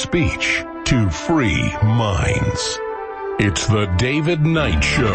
speech to free minds. It's the David Knight Show.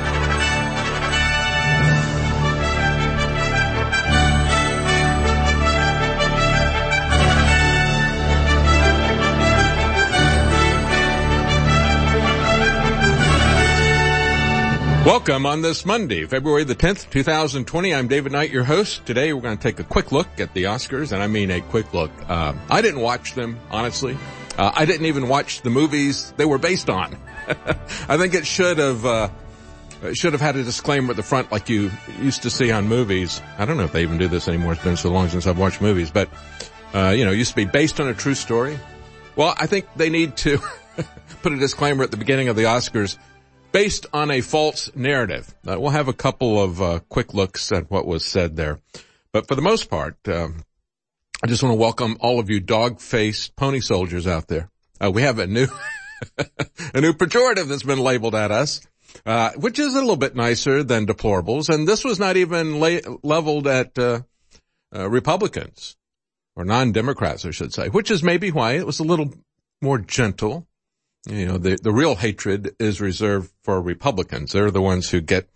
Welcome on this Monday, February the 10th, 2020. I'm David Knight, your host. Today we're going to take a quick look at the Oscars, and I mean a quick look. I didn't watch them, honestly. I didn't even watch the movies they were based on. I think it should have had a disclaimer at the front like you used to see on movies. I don't know if they even do this anymore. It's been so long since I've watched movies, but, it used to be based on a true story. Well, I think they need to put a disclaimer at the beginning of the Oscars based on a false narrative. We'll have a couple of quick looks at what was said there. But for the most part, I just want to welcome all of you dog-faced pony soldiers out there. We have a new a new pejorative that's been labeled at us, which is a little bit nicer than deplorables. And this was not even leveled at Republicans, or non-Democrats, I should say, which is maybe why it was a little more gentle. You know, the real hatred is reserved for Republicans. They're the ones who get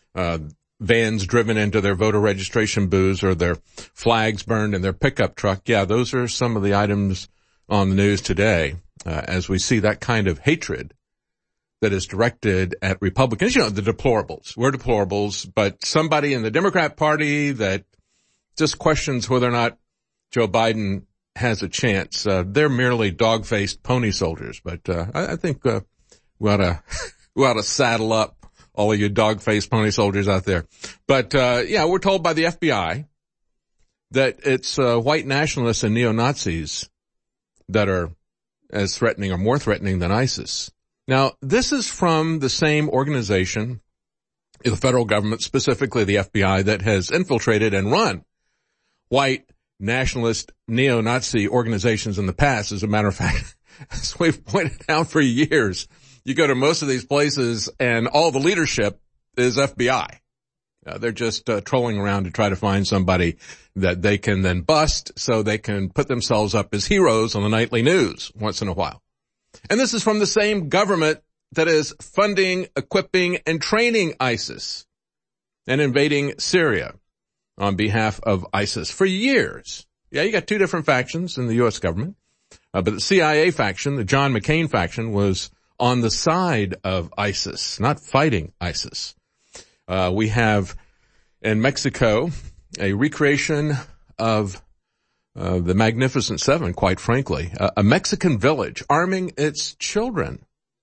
vans driven into their voter registration booths or their flags burned in their pickup truck. Yeah, those are some of the items on the news today as we see that kind of hatred that is directed at Republicans. You know, the deplorables. We're deplorables, but somebody in the Democrat Party that just questions whether or not Joe Biden has a chance. They're merely dog-faced pony soldiers, but I think we ought to saddle up all of you dog-faced pony soldiers out there. But we're told by the FBI that it's white nationalists and neo-Nazis that are as threatening or more threatening than ISIS. Now, this is from the same organization, the federal government, specifically the FBI, that has infiltrated and run white nationalist neo-Nazi organizations in the past. As a matter of fact, as we've pointed out for years, you go to most of these places and all the leadership is FBI. They're just trolling around to try to find somebody that they can then bust so they can put themselves up as heroes on the nightly news once in a while. And this is from the same government that is funding, equipping, and training ISIS and invading Syria on behalf of ISIS for years. Yeah, you got two different factions in the U.S. government. But the CIA faction, the John McCain faction, was on the side of ISIS, not fighting ISIS. We have in Mexico a recreation of the Magnificent Seven, quite frankly. A Mexican village arming its children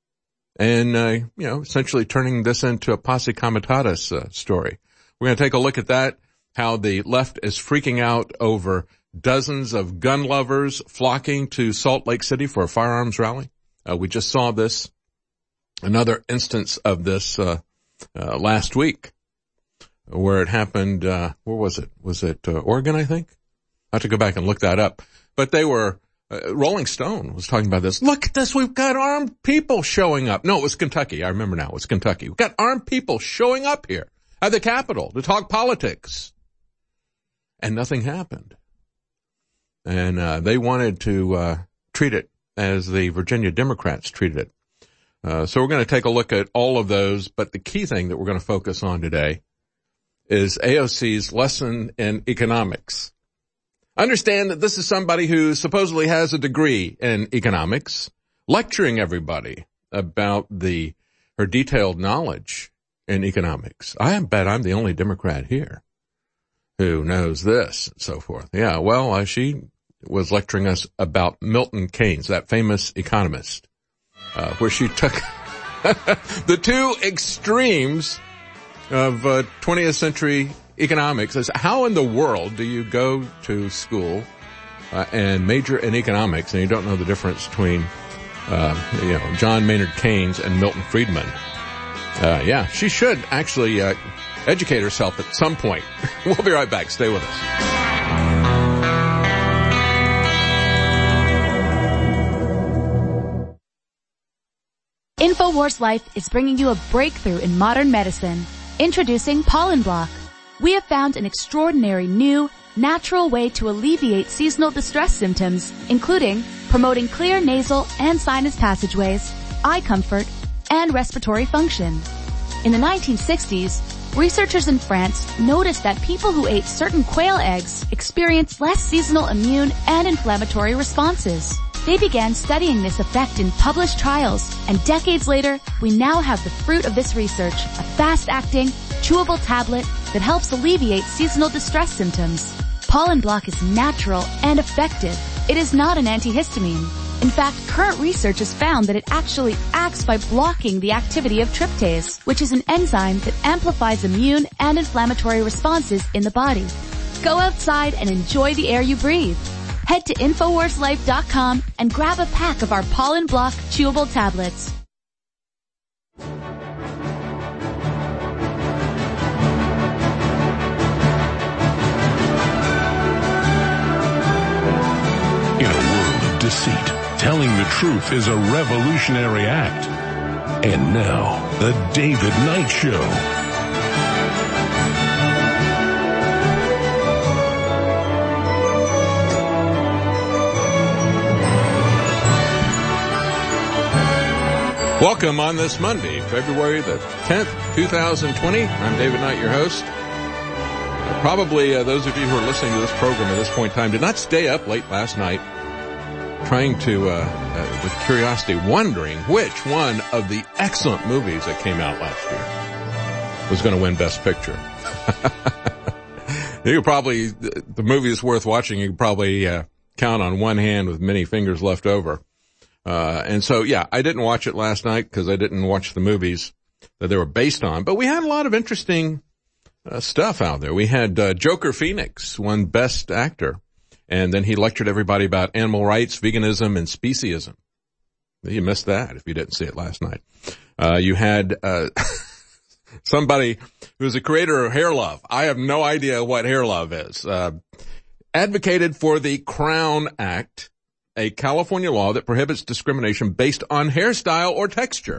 and, essentially turning this into a Posse Comitatus story. We're going to take a look at that. How the left is freaking out over dozens of gun lovers flocking to Salt Lake City for a firearms rally. We just saw this, another instance of this last week, where it happened. Where was it? Was it Oregon, I think? I have to go back and look that up. But they were, Rolling Stone was talking about this. Look at this, we've got armed people showing up. No, it was Kentucky. I remember now, it was Kentucky. We've got armed people showing up here at the Capitol to talk politics. And nothing happened. And they wanted to treat it as the Virginia Democrats treated it. So we're going to take a look at all of those, but the key thing that we're going to focus on today is AOC's lesson in economics. Understand that this is somebody who supposedly has a degree in economics, lecturing everybody about her detailed knowledge in economics. I bet I'm the only Democrat here who knows this and so forth. Yeah, well, she was lecturing us about Milton Keynes, that famous economist, where she took the two extremes of 20th century economics. As how in the world do you go to school and major in economics and you don't know the difference between John Maynard Keynes and Milton Friedman? She should actually educate herself at some point. We'll be right back. Stay with us. InfoWars Life is bringing you a breakthrough in modern medicine. Introducing Pollen Block. We have found an extraordinary new, natural way to alleviate seasonal distress symptoms, including promoting clear nasal and sinus passageways, eye comfort, and respiratory function. In the 1960s, researchers in France noticed that people who ate certain quail eggs experienced less seasonal immune and inflammatory responses. They began studying this effect in published trials, and decades later, we now have the fruit of this research, a fast-acting, chewable tablet that helps alleviate seasonal distress symptoms. Pollen Block is natural and effective. It is not an antihistamine. In fact, current research has found that it actually acts by blocking the activity of tryptase, which is an enzyme that amplifies immune and inflammatory responses in the body. Go outside and enjoy the air you breathe. Head to InfoWarsLife.com and grab a pack of our Pollen Block chewable tablets. In a world of deceit, telling the truth is a revolutionary act. And now, The David Knight Show. Welcome on this Monday, February the 10th, 2020. I'm David Knight, your host. Probably those of you who are listening to this program at this point in time did not stay up late last night trying to, with curiosity, wondering which one of the excellent movies that came out last year was going to win Best Picture. You could probably, the movie is worth watching. You could probably count on one hand with many fingers left over. And so, yeah, I didn't watch it last night because I didn't watch the movies that they were based on. But we had a lot of interesting stuff out there. We had Joker Phoenix won Best Actor, and then he lectured everybody about animal rights, veganism, and speciesism. You missed that if you didn't see it last night. You had somebody who's a creator of Hair Love. I have no idea what Hair Love is. Advocated for the Crown Act, a California law that prohibits discrimination based on hairstyle or texture.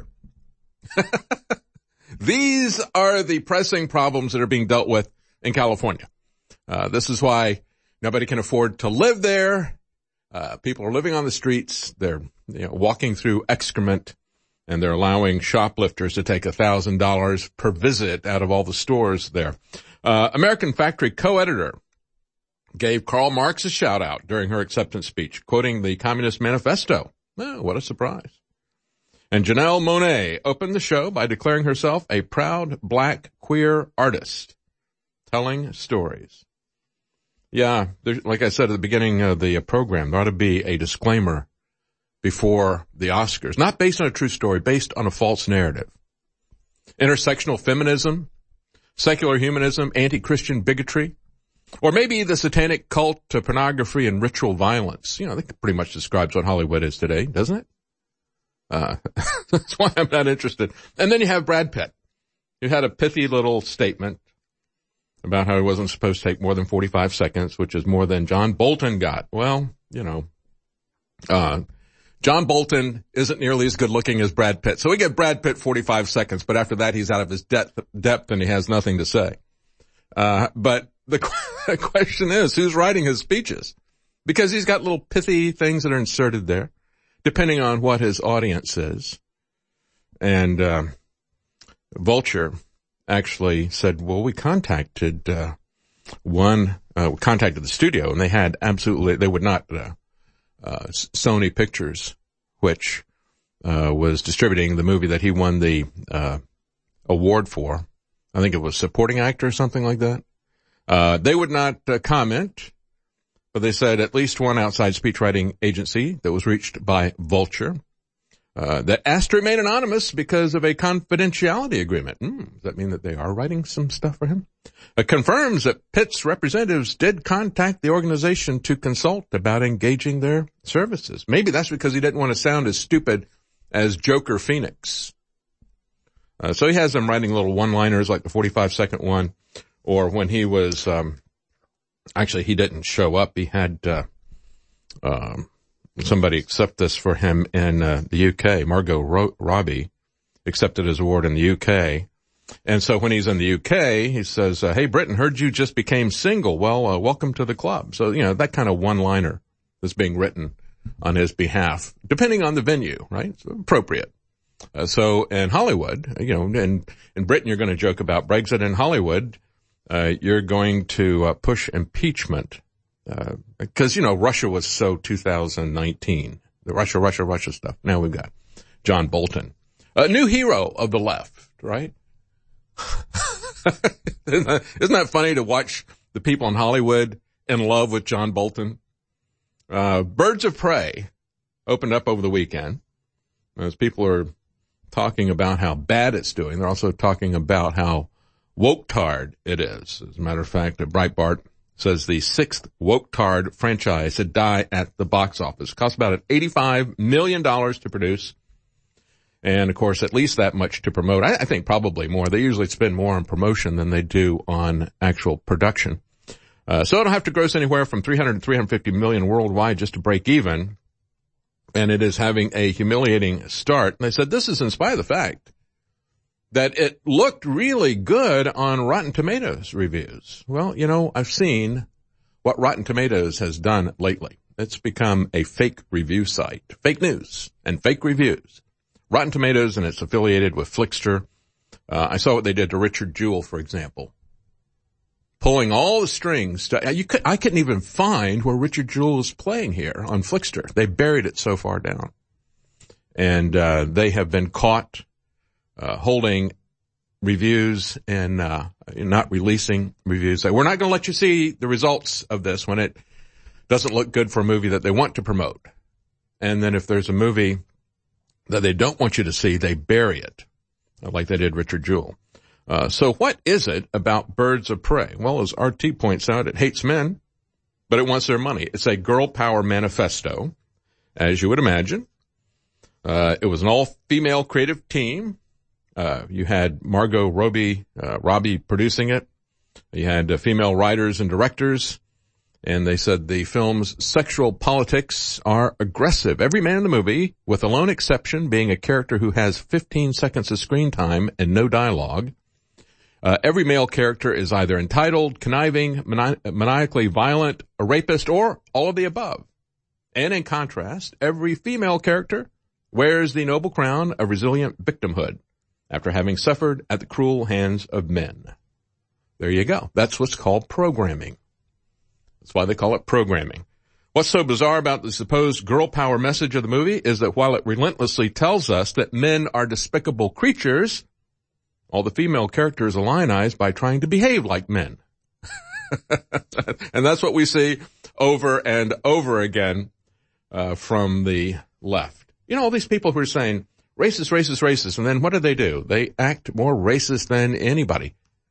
These are the pressing problems that are being dealt with in California. This is why nobody can afford to live there. People are living on the streets. They're walking through excrement, and they're allowing shoplifters to take $1,000 per visit out of all the stores there. American Factory co-editor gave Karl Marx a shout-out during her acceptance speech, quoting the Communist Manifesto. Oh, what a surprise. And Janelle Monáe opened the show by declaring herself a proud black queer artist, telling stories. Yeah, like I said at the beginning of the program, there ought to be a disclaimer before the Oscars, not based on a true story, based on a false narrative. Intersectional feminism, secular humanism, anti-Christian bigotry, or maybe the satanic cult to pornography and ritual violence. That pretty much describes what Hollywood is today, doesn't it? That's why I'm not interested. And then you have Brad Pitt, who had a pithy little statement about how he wasn't supposed to take more than 45 seconds, which is more than John Bolton got. Well, John Bolton isn't nearly as good looking as Brad Pitt. So we give Brad Pitt 45 seconds, but after that he's out of his depth and he has nothing to say. But the question is, who's writing his speeches? Because he's got little pithy things that are inserted there, depending on what his audience is. And Vulture actually said, well, we contacted the studio, and they had they would not, Sony Pictures, which was distributing the movie that he won the award for. I think it was supporting actor or something like that. They would not comment, but they said at least one outside speechwriting agency that was reached by Vulture that asked to remain anonymous because of a confidentiality agreement. Does that mean that they are writing some stuff for him? Confirms that Pitt's representatives did contact the organization to consult about engaging their services. Maybe that's because he didn't want to sound as stupid as Joker Phoenix. So he has them writing little one-liners like the 45-second one, or when he was, actually he didn't show up. He had, somebody accept this for him in, the UK. Margot Robbie accepted his award in the UK. And so when he's in the UK, he says, hey, Britain, heard you just became single. Well, welcome to the club. So, that kind of one-liner that's being written on his behalf, depending on the venue, right? It's appropriate. So in Hollywood, in Britain, you're going to joke about Brexit. In Hollywood, you're going to push impeachment because, Russia was so 2019. The Russia stuff. Now we've got John Bolton, a new hero of the left, right? Isn't that funny to watch the people in Hollywood in love with John Bolton? Birds of Prey opened up over the weekend. As people are talking about how bad it's doing, they're also talking about how woke-tard it is. As a matter of fact, Breitbart says the 6th woke-tard franchise had died at the box office. It cost about $85 million to produce. And, of course, at least that much to promote. I think probably more. They usually spend more on promotion than they do on actual production. So it'll have to gross anywhere from 300 to 350 million worldwide just to break even. And it is having a humiliating start. And they said this is in spite of the fact that it looked really good on Rotten Tomatoes reviews. Well, I've seen what Rotten Tomatoes has done lately. It's become a fake review site. Fake news and fake reviews. Rotten Tomatoes, and it's affiliated with Flixster. I saw what they did to Richard Jewell, for example. Pulling all the strings. I couldn't even find where Richard Jewell was playing here on Flixster. They buried it so far down. And they have been caught holding reviews and not releasing reviews. We're not going to let you see the results of this when it doesn't look good for a movie that they want to promote. And then if there's a movie that they don't want you to see, they bury it, like they did Richard Jewell. So what is it about Birds of Prey? Well, as RT points out, it hates men, but it wants their money. It's a girl power manifesto, as you would imagine. It was an all-female creative team. You had Margot Robbie producing it. You had female writers and directors. And they said the film's sexual politics are aggressive. Every man in the movie, with the lone exception being a character who has 15 seconds of screen time and no dialogue. Every male character is either entitled, conniving, maniacally violent, a rapist, or all of the above. And in contrast, every female character wears the noble crown of resilient victimhood after having suffered at the cruel hands of men. There you go. That's what's called programming. That's why they call it programming. What's so bizarre about the supposed girl power message of the movie is that while it relentlessly tells us that men are despicable creatures, all the female characters are lionized by trying to behave like men. And that's what we see over and over again from the left. All these people who are saying racist, racist, racist, and then what do? They act more racist than anybody.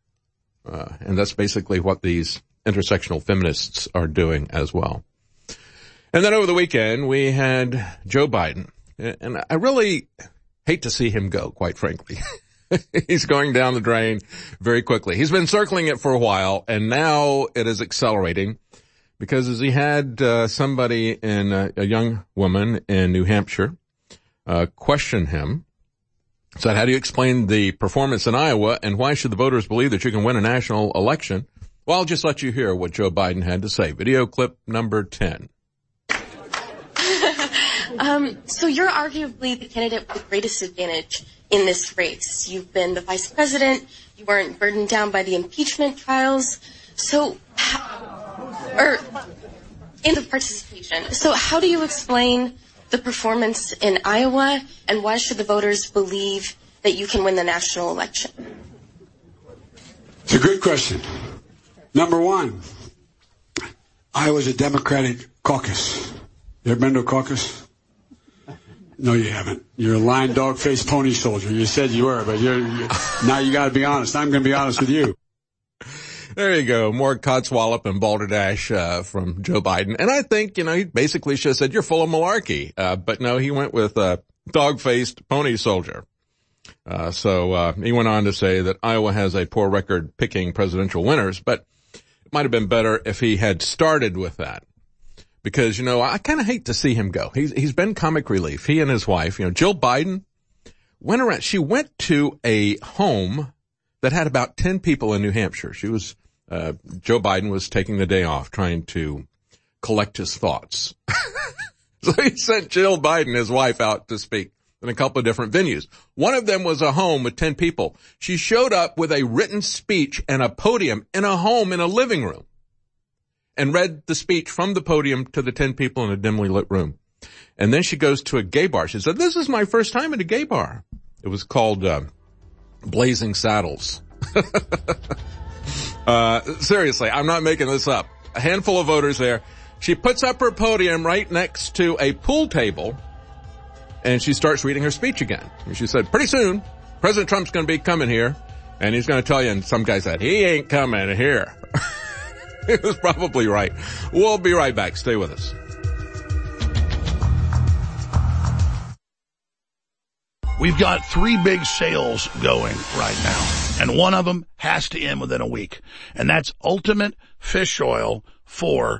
And that's basically what these intersectional feminists are doing as well. And then over the weekend, we had Joe Biden. And I really hate to see him go, quite frankly. He's going down the drain very quickly. He's been circling it for a while, and now it is accelerating because as he had somebody a young woman in New Hampshire question him, said, how do you explain the performance in Iowa, and why should the voters believe that you can win a national election? Well, I'll just let you hear what Joe Biden had to say. Video clip number 10. So you're arguably the candidate with the greatest advantage in this race. You've been the vice president. You weren't burdened down by the impeachment trials. In the participation. So how do you explain the performance in Iowa, and why should the voters believe that you can win the national election? It's a good question. Number one, Iowa's a Democratic caucus. You ever been to a caucus? No, you haven't. You're a lying dog-faced pony soldier. You said you were, but now you got to be honest. I'm going to be honest with you. There you go. More codswallop and balderdash from Joe Biden. And I think, he basically should have said, you're full of malarkey. But no, he went with dog-faced pony soldier. So he went on to say that Iowa has a poor record picking presidential winners, but it might have been better if he had started with that. Because, I kind of hate to see him go. He's been comic relief. He and his wife, Jill Biden, went around. She went to a home that had about 10 people in New Hampshire. Joe Biden was taking the day off trying to collect his thoughts. So he sent Jill Biden, his wife, out to speak in a couple of different venues. One of them was a home with 10 people. She showed up with a written speech and a podium in a home in a living room and read the speech from the podium to the 10 people in a dimly lit room. And then she goes to a gay bar. She said, "This is my first time at a gay bar." It was called Blazing Saddles. Seriously, I'm not making this up. A handful of voters there. She puts up her podium right next to a pool table, and she starts reading her speech again. And she said, "Pretty soon, President Trump's going to be coming here, and he's going to tell you," and some guy said, "He ain't coming here." He was probably right. We'll be right back. Stay with us. We've got 3 big sales going right now, and one of them has to end within a week, and that's Ultimate Fish Oil for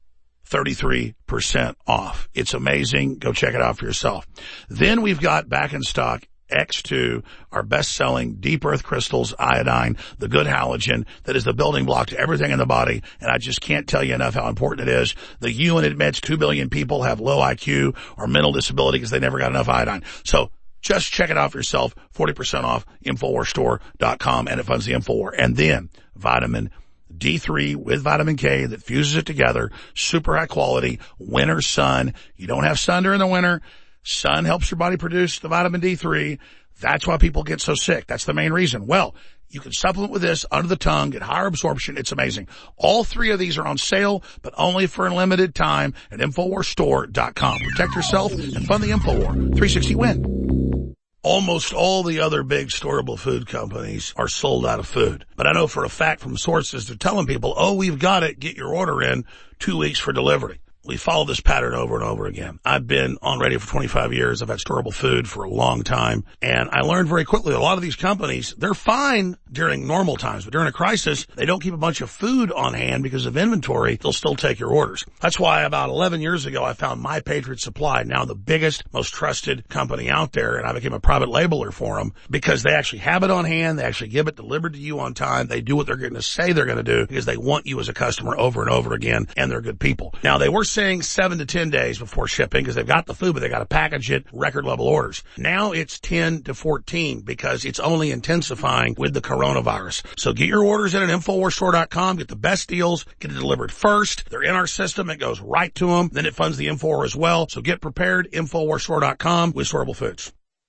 33% off. It's amazing. Go check it out for yourself. Then we've got back in stock X2, our best-selling deep earth crystals iodine, the good halogen that is the building block to everything in the body, and I just can't tell you enough how important it is. The UN admits 2 billion people have low IQ or mental disability because they never got enough iodine. So just check it out for yourself. 40% off, InfoWarsStore.com, and it funds the InfoWar. And then vitamin D3 with vitamin K that fuses it together. Super high quality. Winter sun. You don't have sun during the winter. Sun helps your body produce the vitamin D3. That's why people get so sick. That's the main reason. Well, you can supplement with this under the tongue, get higher absorption. It's amazing. All 3 of these are on sale, but only for a limited time at InfoWarsStore.com. Protect yourself and fund the InfoWar. 360 win. Almost all the other big storable food companies are sold out of food. But I know for a fact from sources they're telling people, "Oh, we've got it. Get your order in 2 weeks for delivery." We follow this pattern over and over again. I've been on radio for 25 years. I've had storable food for a long time. And I learned very quickly a lot of these companies, they're fine during normal times. But during a crisis, they don't keep a bunch of food on hand because of inventory. They'll still take your orders. That's why about 11 years ago, I found My Patriot Supply, now the biggest, most trusted company out there. And I became a private labeler for them because they actually have it on hand. They actually give it delivered to you on time. They do what they're going to say they're going to do because they want you as a customer over and over again. And they're good people. Now, they were saying 7 to 10 days before shipping because they've got the food, but they got to package it, record level orders. Now it's 10 to 14 because it's only intensifying with the coronavirus. So get your orders in at InfoWarsStore.com, get the best deals, get it delivered first. They're in our system. It goes right to them. Then it funds the InfoWar as well. So get prepared, InfoWarsStore.com with storable foods.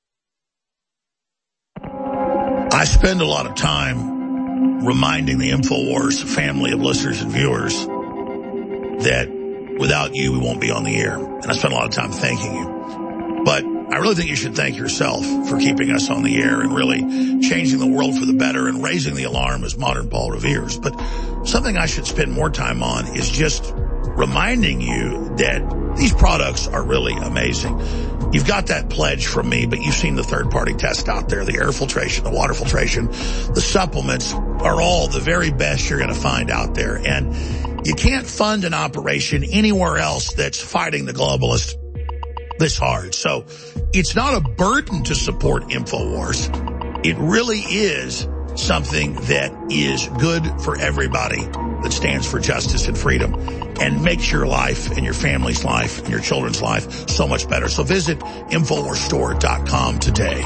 I spend a lot of time reminding the InfoWars family of listeners and viewers that without you, we won't be on the air. And I spend a lot of time thanking you. But I really think you should thank yourself for keeping us on the air and really changing the world for the better and raising the alarm as modern Paul Revere's. But something I should spend more time on is just reminding you that these products are really amazing. You've got that pledge from me, but you've seen the third-party test out there, the air filtration, the water filtration, the supplements are all the very best you're going to find out there. And you can't fund an operation anywhere else that's fighting the globalists this hard. So it's not a burden to support InfoWars. It really is something that is good for everybody that stands for justice and freedom and makes your life and your family's life and your children's life so much better. So visit InfoWarsStore.com today.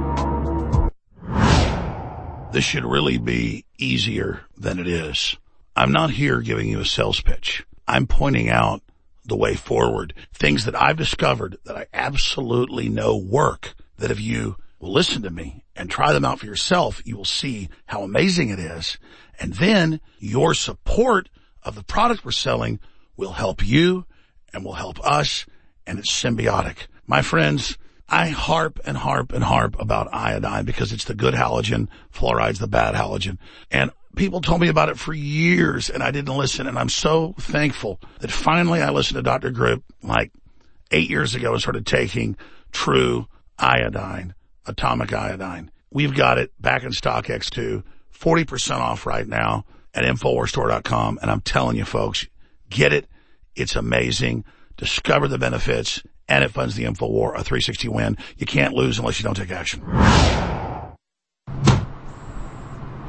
This should really be easier than it is. I'm not here giving you a sales pitch. I'm pointing out the way forward, things that I've discovered that I absolutely know work, that if you will listen to me and try them out for yourself, you will see how amazing it is. And then your support of the product we're selling will help you and will help us, and it's symbiotic. My friends, I harp and harp and harp about iodine because it's the good halogen, fluoride's the bad halogen. And people told me about it for years and I didn't listen, and I'm so thankful that finally I listened to Dr. Grip like 8 years ago and started taking true iodine, atomic iodine. We've got it back in stock, X2, 40% off right now at InfoWarsStore.com. And I'm telling you folks, get it. It's amazing. Discover the benefits, and it funds the InfoWar, a 360 win. You can't lose unless you don't take action. 1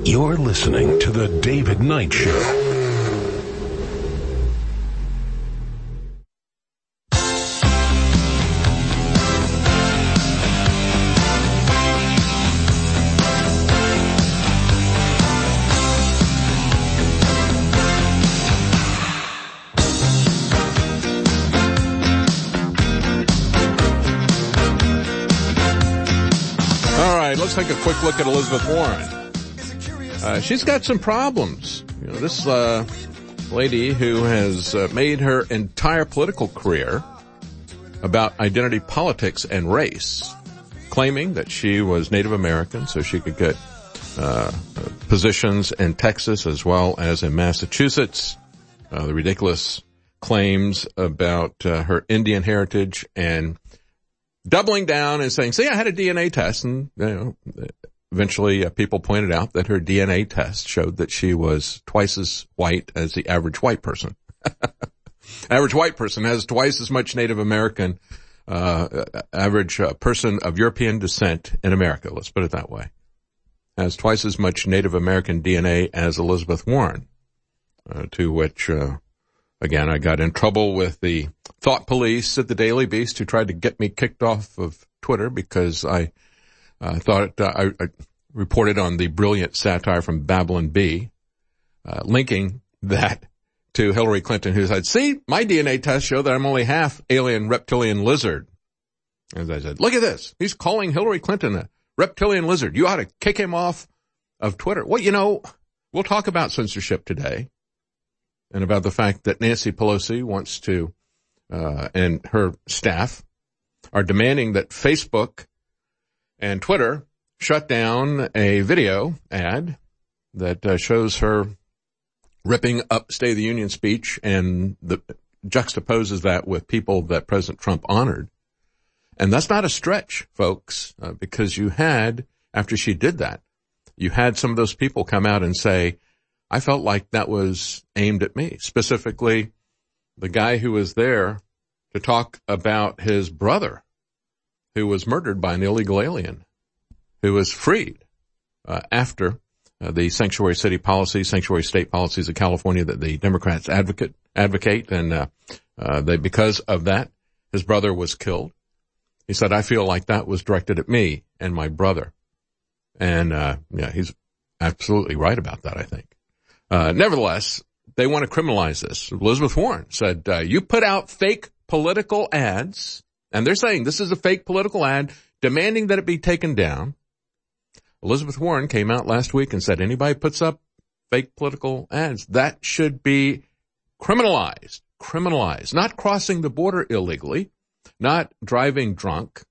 You're listening to The David Knight Show. Let's take a quick look at Elizabeth Warren. She's got some problems. You know, this lady who has made her entire political career about identity politics and race, claiming that she was Native American so she could get positions in Texas as well as in Massachusetts. The ridiculous claims about her Indian heritage, and doubling down and saying, see, I had a DNA test, and eventually people pointed out that her DNA test showed that she was twice as white as the average white person. Average white person has twice as much Native American, average person of European descent in America, let's put it that way, has twice as much Native American DNA as Elizabeth Warren, to which, again, I got in trouble with the thought police at the Daily Beast who tried to get me kicked off of Twitter because I thought I reported on the brilliant satire from Babylon Bee, linking that to Hillary Clinton, who said, see, my DNA tests show that I'm only half alien reptilian lizard. As I said, look at this. He's calling Hillary Clinton a reptilian lizard. You ought to kick him off of Twitter. Well, you know, we'll talk about censorship today and about the fact that Nancy Pelosi wants to, and her staff are demanding that Facebook and Twitter shut down a video ad that shows her ripping up State of the Union speech and juxtaposes that with people that President Trump honored. And that's not a stretch, folks, because you had, after she did that, you had some of those people come out and say, I felt like that was aimed at me, specifically the guy who was there to talk about his brother who was murdered by an illegal alien who was freed after the sanctuary city policy, sanctuary state policies of California that the Democrats advocate, and because of that, his brother was killed. He said, I feel like that was directed at me and my brother. And yeah, he's absolutely right about that, I think. Nevertheless, they want to criminalize this. Elizabeth Warren said, you put out fake political ads, and they're saying this is a fake political ad, demanding that it be taken down. Elizabeth Warren came out last week and said anybody puts up fake political ads, that should be criminalized, not crossing the border illegally, not driving drunk,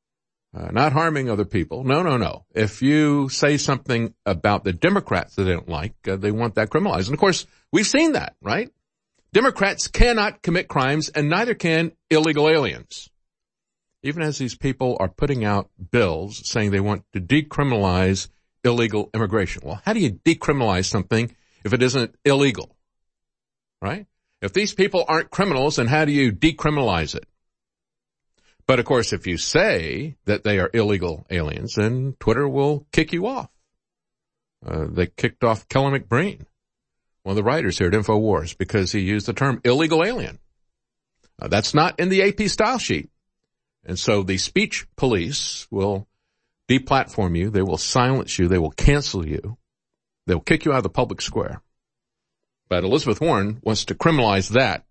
not harming other people. No. If you say something about the Democrats that they don't like, they want that criminalized. And of course, we've seen that, right? Democrats cannot commit crimes, and neither can illegal aliens. Even as these people are putting out bills saying they want to decriminalize illegal immigration. Well, how do you decriminalize something if it isn't illegal? Right? If these people aren't criminals, then how do you decriminalize it? But of course, if you say that they are illegal aliens, then Twitter will kick you off. They kicked off Kelly McBreen, one of the writers here at InfoWars, because he used the term illegal alien. That's not in the AP style sheet. And so the speech police will deplatform you. They will silence you. They will cancel you. They will kick you out of the public square. But Elizabeth Warren wants to criminalize that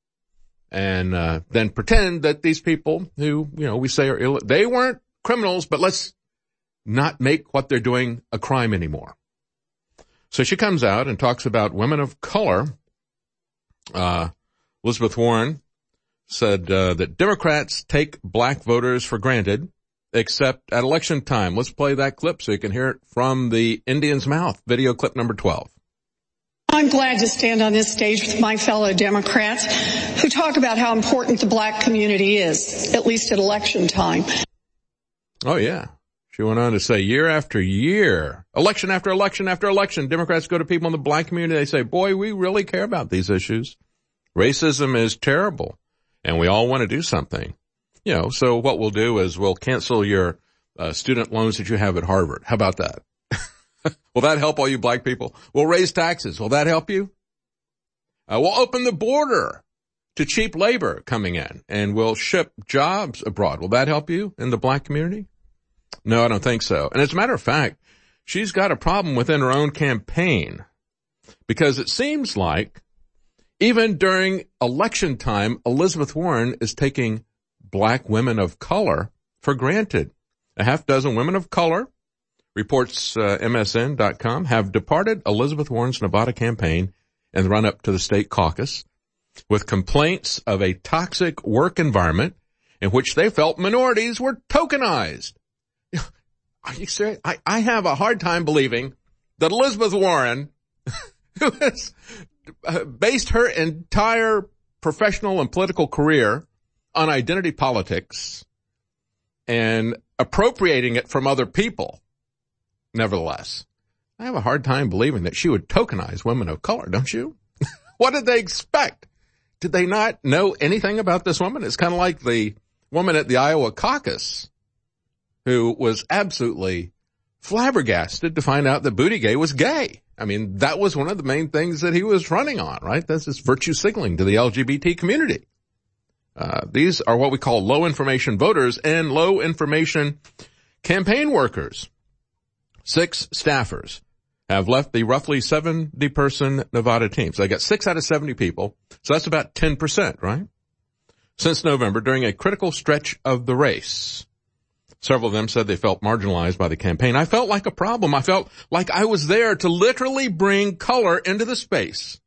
and then pretend that these people who, we say are they weren't criminals, but let's not make what they're doing a crime anymore. So she comes out and talks about women of color. Elizabeth Warren said that Democrats take black voters for granted, except at election time. Let's play that clip so you can hear it from the Indian's mouth. Video clip number 12. I'm glad to stand on this stage with my fellow Democrats who talk about how important the black community is, at least at election time. Oh, yeah. She went on to say year after year, election after election after election, Democrats go to people in the black community. They say, boy, we really care about these issues. Racism is terrible, and we all want to do something. So what we'll do is we'll cancel your student loans that you have at Harvard. How about that? Will that help all you black people? We'll raise taxes. Will that help you? We'll open the border to cheap labor coming in, and we'll ship jobs abroad. Will that help you in the black community? No, I don't think so. And as a matter of fact, she's got a problem within her own campaign, because it seems like even during election time, Elizabeth Warren is taking black women of color for granted. A half dozen women of color, reports MSN.com, have departed Elizabeth Warren's Nevada campaign in the run-up to the state caucus with complaints of a toxic work environment in which they felt minorities were tokenized. Are you serious? I have a hard time believing that Elizabeth Warren, who has based her entire professional and political career on identity politics and appropriating it from other people, nevertheless, I have a hard time believing that she would tokenize women of color, don't you? What did they expect? Did they not know anything about this woman? It's kind of like the woman at the Iowa caucus who was absolutely flabbergasted to find out that Buttigieg was gay. I mean, that was one of the main things that he was running on, right? That's this virtue signaling to the LGBT community. These are what we call low information voters and low information campaign workers. 6 staffers have left the roughly 70-person Nevada team. So they got 6 out of 70 people. So that's about 10%, right? Since November, during a critical stretch of the race. Several of them said they felt marginalized by the campaign. I felt like a problem. I felt like I was there to literally bring color into the space.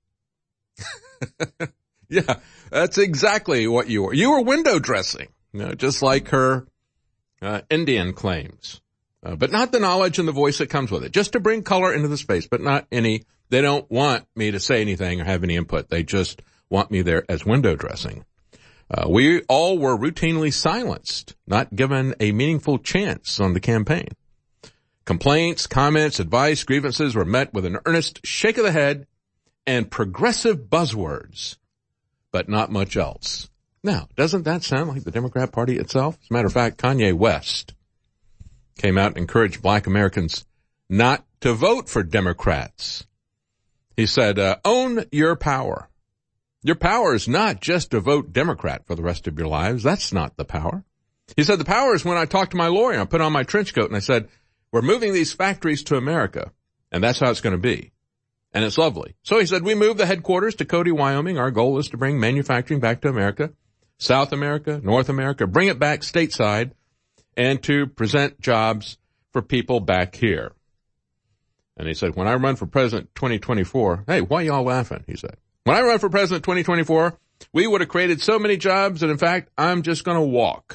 Yeah, that's exactly what you were. You were window dressing, just like her Indian claims. But not the knowledge and the voice that comes with it. Just to bring color into the space, but not any. They don't want me to say anything or have any input. They just want me there as window dressing. We all were routinely silenced, not given a meaningful chance on the campaign. Complaints, comments, advice, grievances were met with an earnest shake of the head and progressive buzzwords, but not much else. Now, doesn't that sound like the Democrat Party itself? As a matter of fact, Kanye West came out and encouraged black Americans not to vote for Democrats. He said, own your power. Your power is not just to vote Democrat for the rest of your lives. That's not the power. He said, the power is when I talked to my lawyer, I put on my trench coat and I said, we're moving these factories to America, and that's how it's going to be. And it's lovely. So he said, we moved the headquarters to Cody, Wyoming. Our goal is to bring manufacturing back to America, South America, North America, bring it back stateside, and to present jobs for people back here. And he said, when I run for president 2024, hey, why y'all laughing? He said, when I run for president 2024, we would have created so many jobs that, in fact, I'm just going to walk.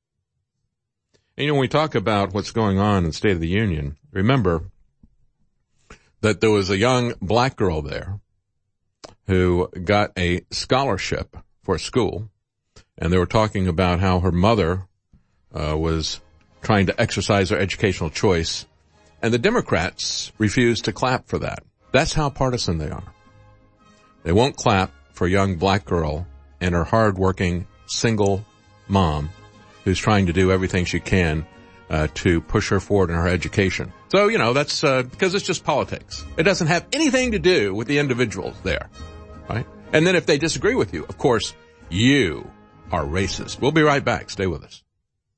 And, when we talk about what's going on in the State of the Union, remember that there was a young black girl there who got a scholarship for school, and they were talking about how her mother was trying to exercise her educational choice, and the Democrats refused to clap for that. That's how partisan they are. They won't clap for a young black girl and her hard-working single mom who's trying to do everything she can to push her forward in her education. So, that's because it's just politics. It doesn't have anything to do with the individuals there, right? And then if they disagree with you, of course, you are racist. We'll be right back. Stay with us.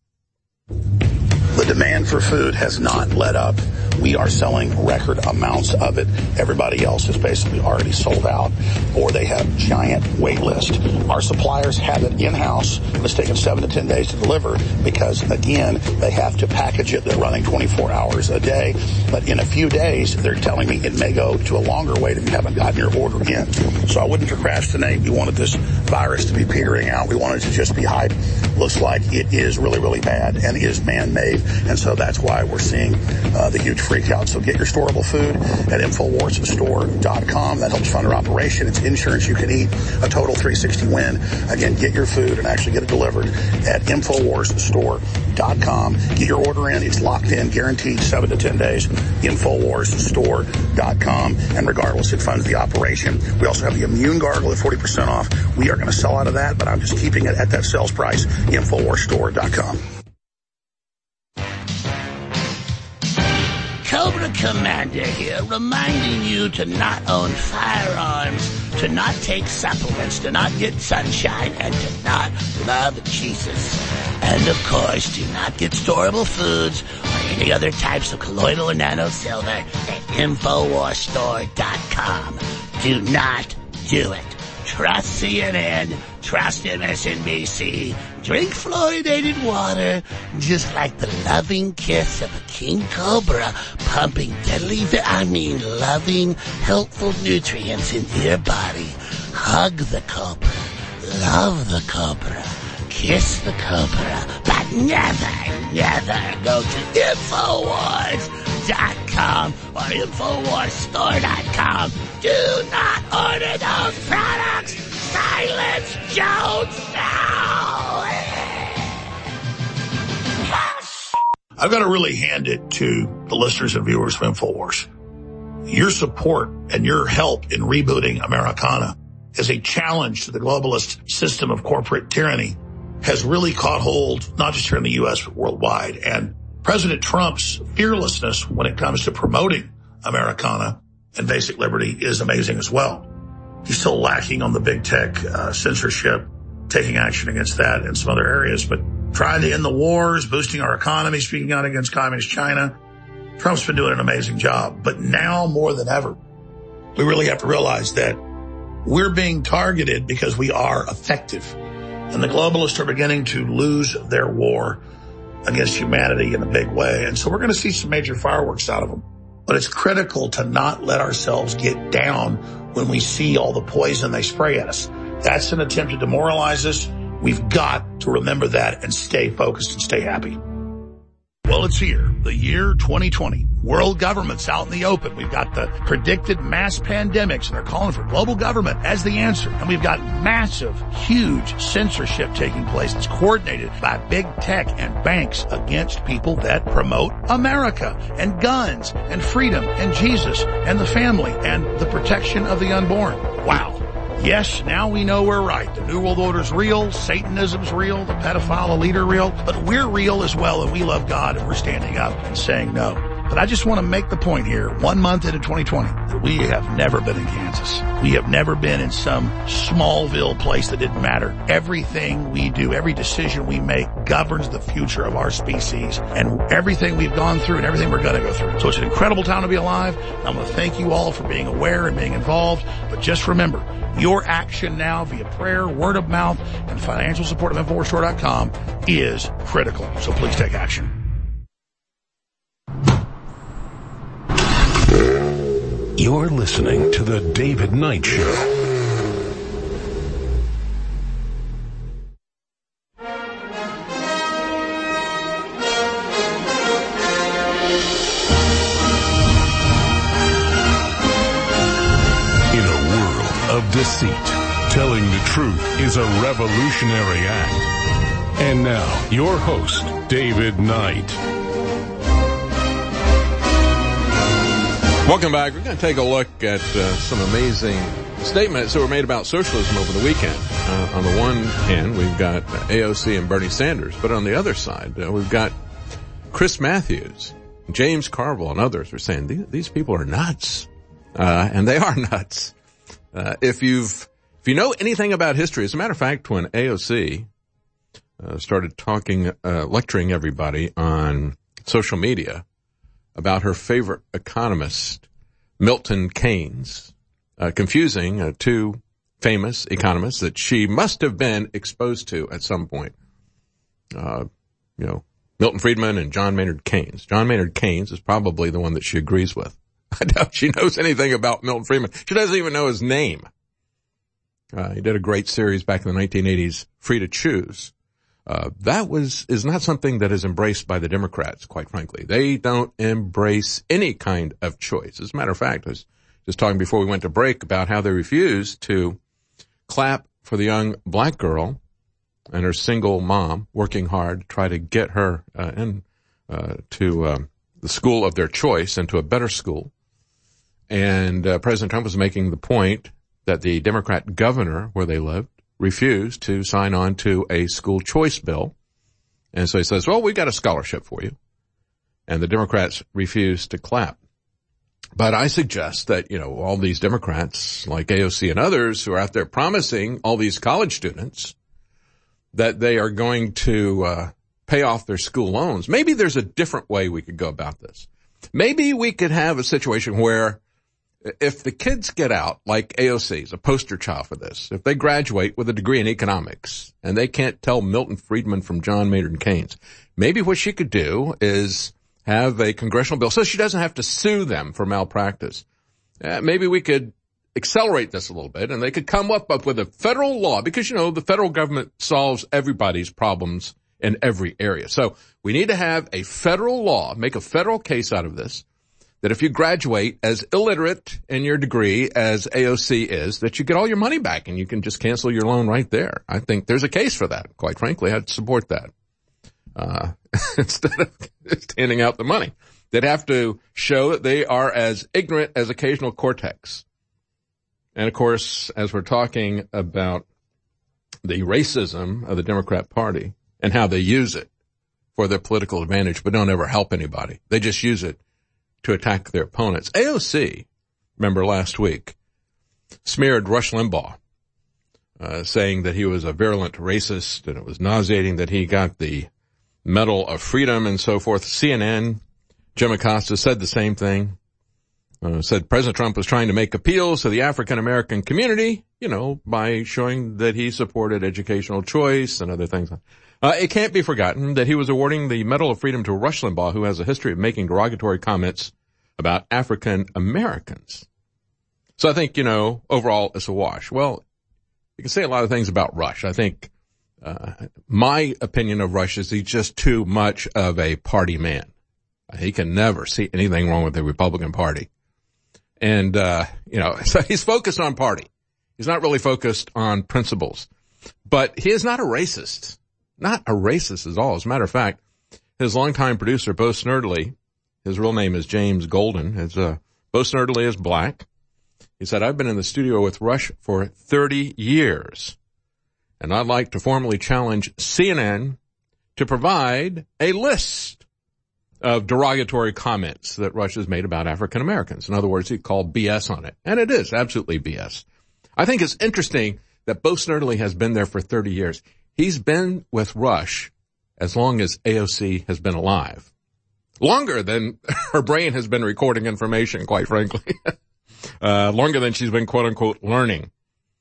The demand for food has not let up. We are selling record amounts of it. Everybody else is basically already sold out, or they have giant wait lists. Our suppliers have it in-house. It's taken 7 to 10 days to deliver because, again, they have to package it. They're running 24 hours a day. But in a few days, they're telling me it may go to a longer wait if you haven't gotten your order in. So I wouldn't procrastinate. We wanted this virus to be petering out. We wanted it to just be hype. Looks like it is really, really bad and is man-made. And so that's why we're seeing the huge freak out. So get your storable food at InfoWarsStore.com. That helps fund our operation. It's insurance you can eat. A total 360 win. Again, get your food and actually get it delivered at InfoWarsStore.com. Get your order in. It's locked in, guaranteed 7 to 10 days. InfoWarsStore.com. And regardless, it funds the operation. We also have the Immune Gargle at 40% off. We are going to sell out of that, but I'm just keeping it at that sales price. InfoWarsStore.com. Cobra the commander here, reminding you to not own firearms, to not take supplements, to not get sunshine, and to not love Jesus. And of course, do not get storable foods or any other types of colloidal or nano silver at InfoWarsStore.com. Do not do it. Trust CNN, trust MSNBC, drink fluoridated water, just like the loving kiss of a king cobra pumping loving, helpful nutrients into your body. Hug the cobra, love the cobra, kiss the cobra, but never go to InfoWars.com or InfoWarsStore.com. Do not order those products. Silence Jones now. I've got to really hand it to the listeners and viewers of InfoWars. Your support and your help in rebooting Americana as a challenge to the globalist system of corporate tyranny has really caught hold, not just here in the U.S., but worldwide. And President Trump's fearlessness when it comes to promoting Americana and basic liberty is amazing as well. He's still lacking on the big tech censorship, taking action against that in some other areas, but trying to end the wars, boosting our economy, speaking out against communist China. Trump's been doing an amazing job. But now more than ever, we really have to realize that we're being targeted because we are effective. And the globalists are beginning to lose their war against humanity in a big way. And so we're going to see some major fireworks out of them. But it's critical to not let ourselves get down when we see all the poison they spray at us. That's an attempt to demoralize us. We've got to remember that and stay focused and stay happy. Well, it's here, the year 2020. World government's out in the open. We've got the predicted mass pandemics, and they're calling for global government as the answer. And we've got massive, huge censorship taking place that's coordinated by big tech and banks against people that promote America and guns and freedom and Jesus and the family and the protection of the unborn. Wow. Yes, now we know we're right. The New World Order's real, Satanism's real, the pedophile elite are real, but we're real as well, and we love God, and we're standing up and saying no. But I just want to make the point here, 1 month into 2020, that we have never been in Kansas. We have never been in some Smallville place that didn't matter. Everything we do, every decision we make governs the future of our species, and everything we've gone through and everything we're going to go through. So it's an incredible time to be alive. I'm going to thank you all for being aware and being involved. But just remember, your action now via prayer, word of mouth, and financial support of InfoWarsStore.com is critical. So please take action. You're listening to The David Knight Show. In a world of deceit, telling the truth is a revolutionary act. And now, your host, David Knight. Welcome back. We're going to take a look at some amazing statements that were made about socialism over the weekend. On the one hand, we've got AOC and Bernie Sanders, but on the other side, we've got Chris Matthews, James Carville, and others are saying these people are nuts, and they are nuts. If you know anything about history, as a matter of fact, when AOC started lecturing everybody on social media about her favorite economist, Milton Keynes, confusing two famous economists that she must have been exposed to at some point. Milton Friedman and John Maynard Keynes. John Maynard Keynes is probably the one that she agrees with. I doubt she knows anything about Milton Friedman. She doesn't even know his name. He did a great series back in the 1980s, Free to Choose. That is not something that is embraced by the Democrats, quite frankly. They don't embrace any kind of choice. As a matter of fact, I was just talking before we went to break about how they refused to clap for the young black girl and her single mom working hard to try to get her to the school of their choice and to a better school. And President Trump was making the point that the Democrat governor where they lived refused to sign on to a school choice bill. And so he says, well, we got a scholarship for you. And the Democrats refused to clap. But I suggest that, all these Democrats like AOC and others who are out there promising all these college students that they are going to pay off their school loans. Maybe there's a different way we could go about this. Maybe we could have a situation where if the kids get out, like AOC is a poster child for this, if they graduate with a degree in economics and they can't tell Milton Friedman from John Maynard Keynes, maybe what she could do is have a congressional bill so she doesn't have to sue them for malpractice. Maybe we could accelerate this a little bit and they could come up with a federal law because, the federal government solves everybody's problems in every area. So we need to have a federal law, make a federal case out of this, that if you graduate as illiterate in your degree as AOC is, that you get all your money back and you can just cancel your loan right there. I think there's a case for that. Quite frankly, I'd support that. Instead of just handing out the money. They'd have to show that they are as ignorant as occasional cortex. And of course, as we're talking about the racism of the Democrat Party and how they use it for their political advantage, but don't ever help anybody. They just use it to attack their opponents. AOC, remember last week, smeared Rush Limbaugh, saying that he was a virulent racist and it was nauseating that he got the Medal of Freedom and so forth. CNN, Jim Acosta said the same thing. Said President Trump was trying to make appeals to the African American community, by showing that he supported educational choice and other things. It can't be forgotten that he was awarding the Medal of Freedom to Rush Limbaugh, who has a history of making derogatory comments about African Americans. So I think, overall it's a wash. Well, you can say a lot of things about Rush. I think my opinion of Rush is he's just too much of a party man. He can never see anything wrong with the Republican Party. And, so he's focused on party. He's not really focused on principles. But he is not a racist. Not a racist at all. As a matter of fact, his longtime producer, Bo Snerdley, his real name is James Golden, Bo Snerdley is black. He said, I've been in the studio with Rush for 30 years. And I'd like to formally challenge CNN to provide a list of derogatory comments that Rush has made about African Americans. In other words, he called BS on it. And it is absolutely BS. I think it's interesting that Bo Snerdley has been there for 30 years. He's been with Rush as long as AOC has been alive. Longer than her brain has been recording information, quite frankly. Longer than she's been, quote unquote, learning.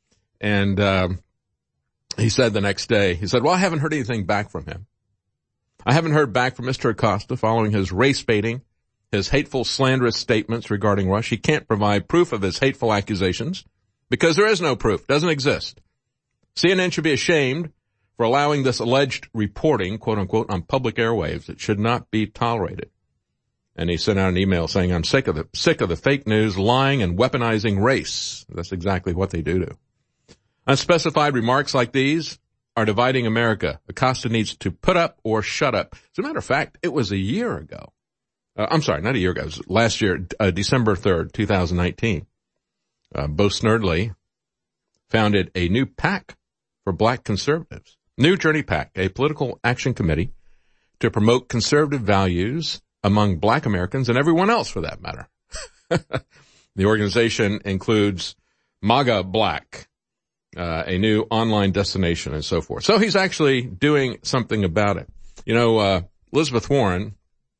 And, he said the next day, well, I haven't heard anything back from him. I haven't heard back from Mr. Acosta following his race baiting, his hateful, slanderous statements regarding Rush. He can't provide proof of his hateful accusations because there is no proof. Doesn't exist. CNN should be ashamed for allowing this alleged reporting, quote unquote, on public airwaves. It should not be tolerated. And he sent out an email saying, I'm sick of the fake news, lying and weaponizing race. That's exactly what they do. Unspecified remarks like these are dividing America. Acosta needs to put up or shut up. As a matter of fact, it was a year ago. I'm sorry, not a year ago. It was last year, December 3rd, 2019. Bo Snerdley founded a new PAC for black conservatives. New Journey PAC, a political action committee to promote conservative values among black Americans and everyone else for that matter. The organization includes MAGA Black, a new online destination and so forth. So he's actually doing something about it. Elizabeth Warren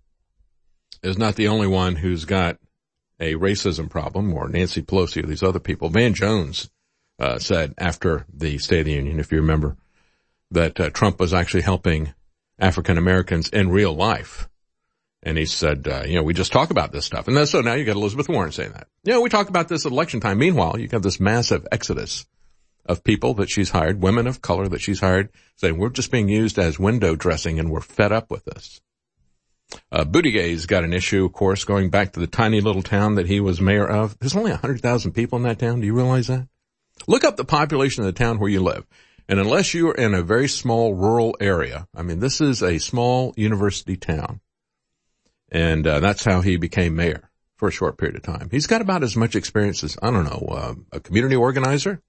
is not the only one who's got a racism problem, or Nancy Pelosi or these other people. Van Jones said after the State of the Union, if you remember, that Trump was actually helping African Americans in real life. And he said, we just talk about this stuff. And so now you got Elizabeth Warren saying that. We talk about this at election time. Meanwhile, you got this massive exodus of people that she's hired, women of color that she's hired, saying we're just being used as window dressing and we're fed up with this. Buttigieg's got an issue, of course, going back to the tiny little town that he was mayor of. There's only 100,000 people in that town. Do you realize that? Look up the population of the town where you live. And unless you are in a very small rural area, this is a small university town. And that's how he became mayor for a short period of time. He's got about as much experience as, a community organizer.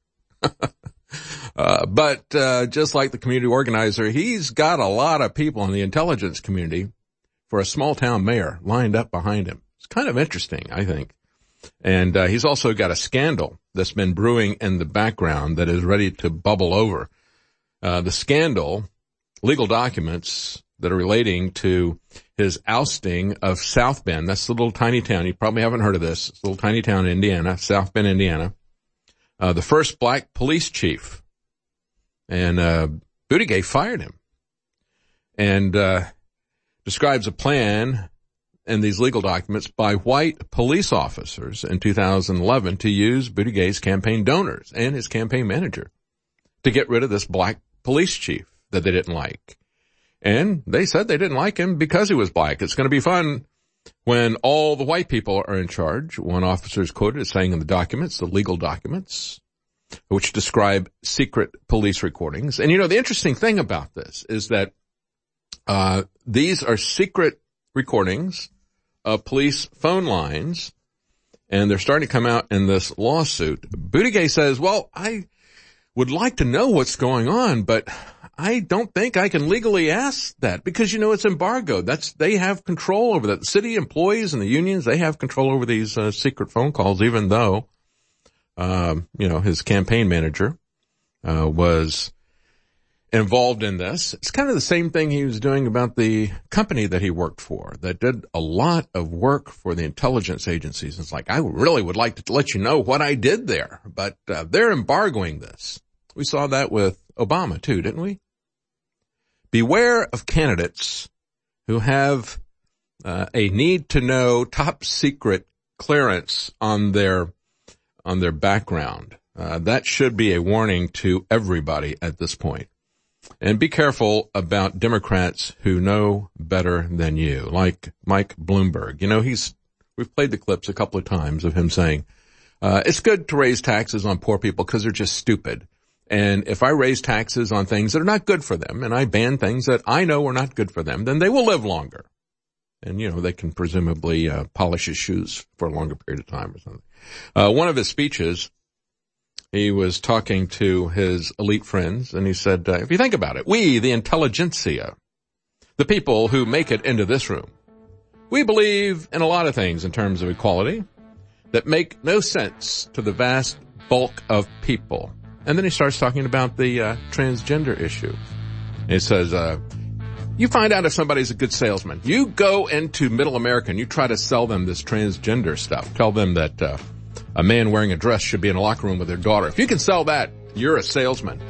But just like the community organizer, he's got a lot of people in the intelligence community for a small town mayor lined up behind him. It's kind of interesting, I think. And he's also got a scandal that's been brewing in the background that is ready to bubble over. The scandal, legal documents that are relating to his ousting of South Bend. That's the little tiny town. You probably haven't heard of this. It's a little tiny town in Indiana, South Bend, Indiana. The first black police chief. And Buttigieg fired him. And describes a plan in these legal documents by white police officers in 2011 to use Buttigieg's campaign donors and his campaign manager to get rid of this black police chief that they didn't like. And they said they didn't like him because he was black. It's going to be fun when all the white people are in charge. One officer is quoted as saying in the documents, the legal documents, which describe secret police recordings. And, you know, the interesting thing about this is that these are secret recordings of police phone lines, and they're starting to come out in this lawsuit. Buttigieg says, well, I would like to know what's going on, but I don't think I can legally ask that because, you know, it's embargoed. They have control over that. The city employees and the unions, they have control over these secret phone calls, even though, you know, his campaign manager was involved in this. It's kind of the same thing he was doing about the company that he worked for that did a lot of work for the intelligence agencies. It's like, I really would like to let you know what I did there, but they're embargoing this. We saw that with Obama too, didn't we? Beware of candidates who have a need to know top secret clearance on their background. That should be a warning to everybody at this point. And be careful about Democrats who know better than you, like Mike Bloomberg. You know, we've played the clips a couple of times of him saying, it's good to raise taxes on poor people because they're just stupid. And if I raise taxes on things that are not good for them and I ban things that I know are not good for them, then they will live longer. And, you know, they can presumably polish his shoes for a longer period of time or something. One of his speeches, he was talking to his elite friends, and he said, if you think about it, we, the intelligentsia, the people who make it into this room, we believe in a lot of things in terms of equality that make no sense to the vast bulk of people. And then he starts talking about the transgender issue. And he says, you find out if somebody's a good salesman. You go into Middle America and you try to sell them this transgender stuff. Tell them that a man wearing a dress should be in a locker room with their daughter. If you can sell that, you're a salesman.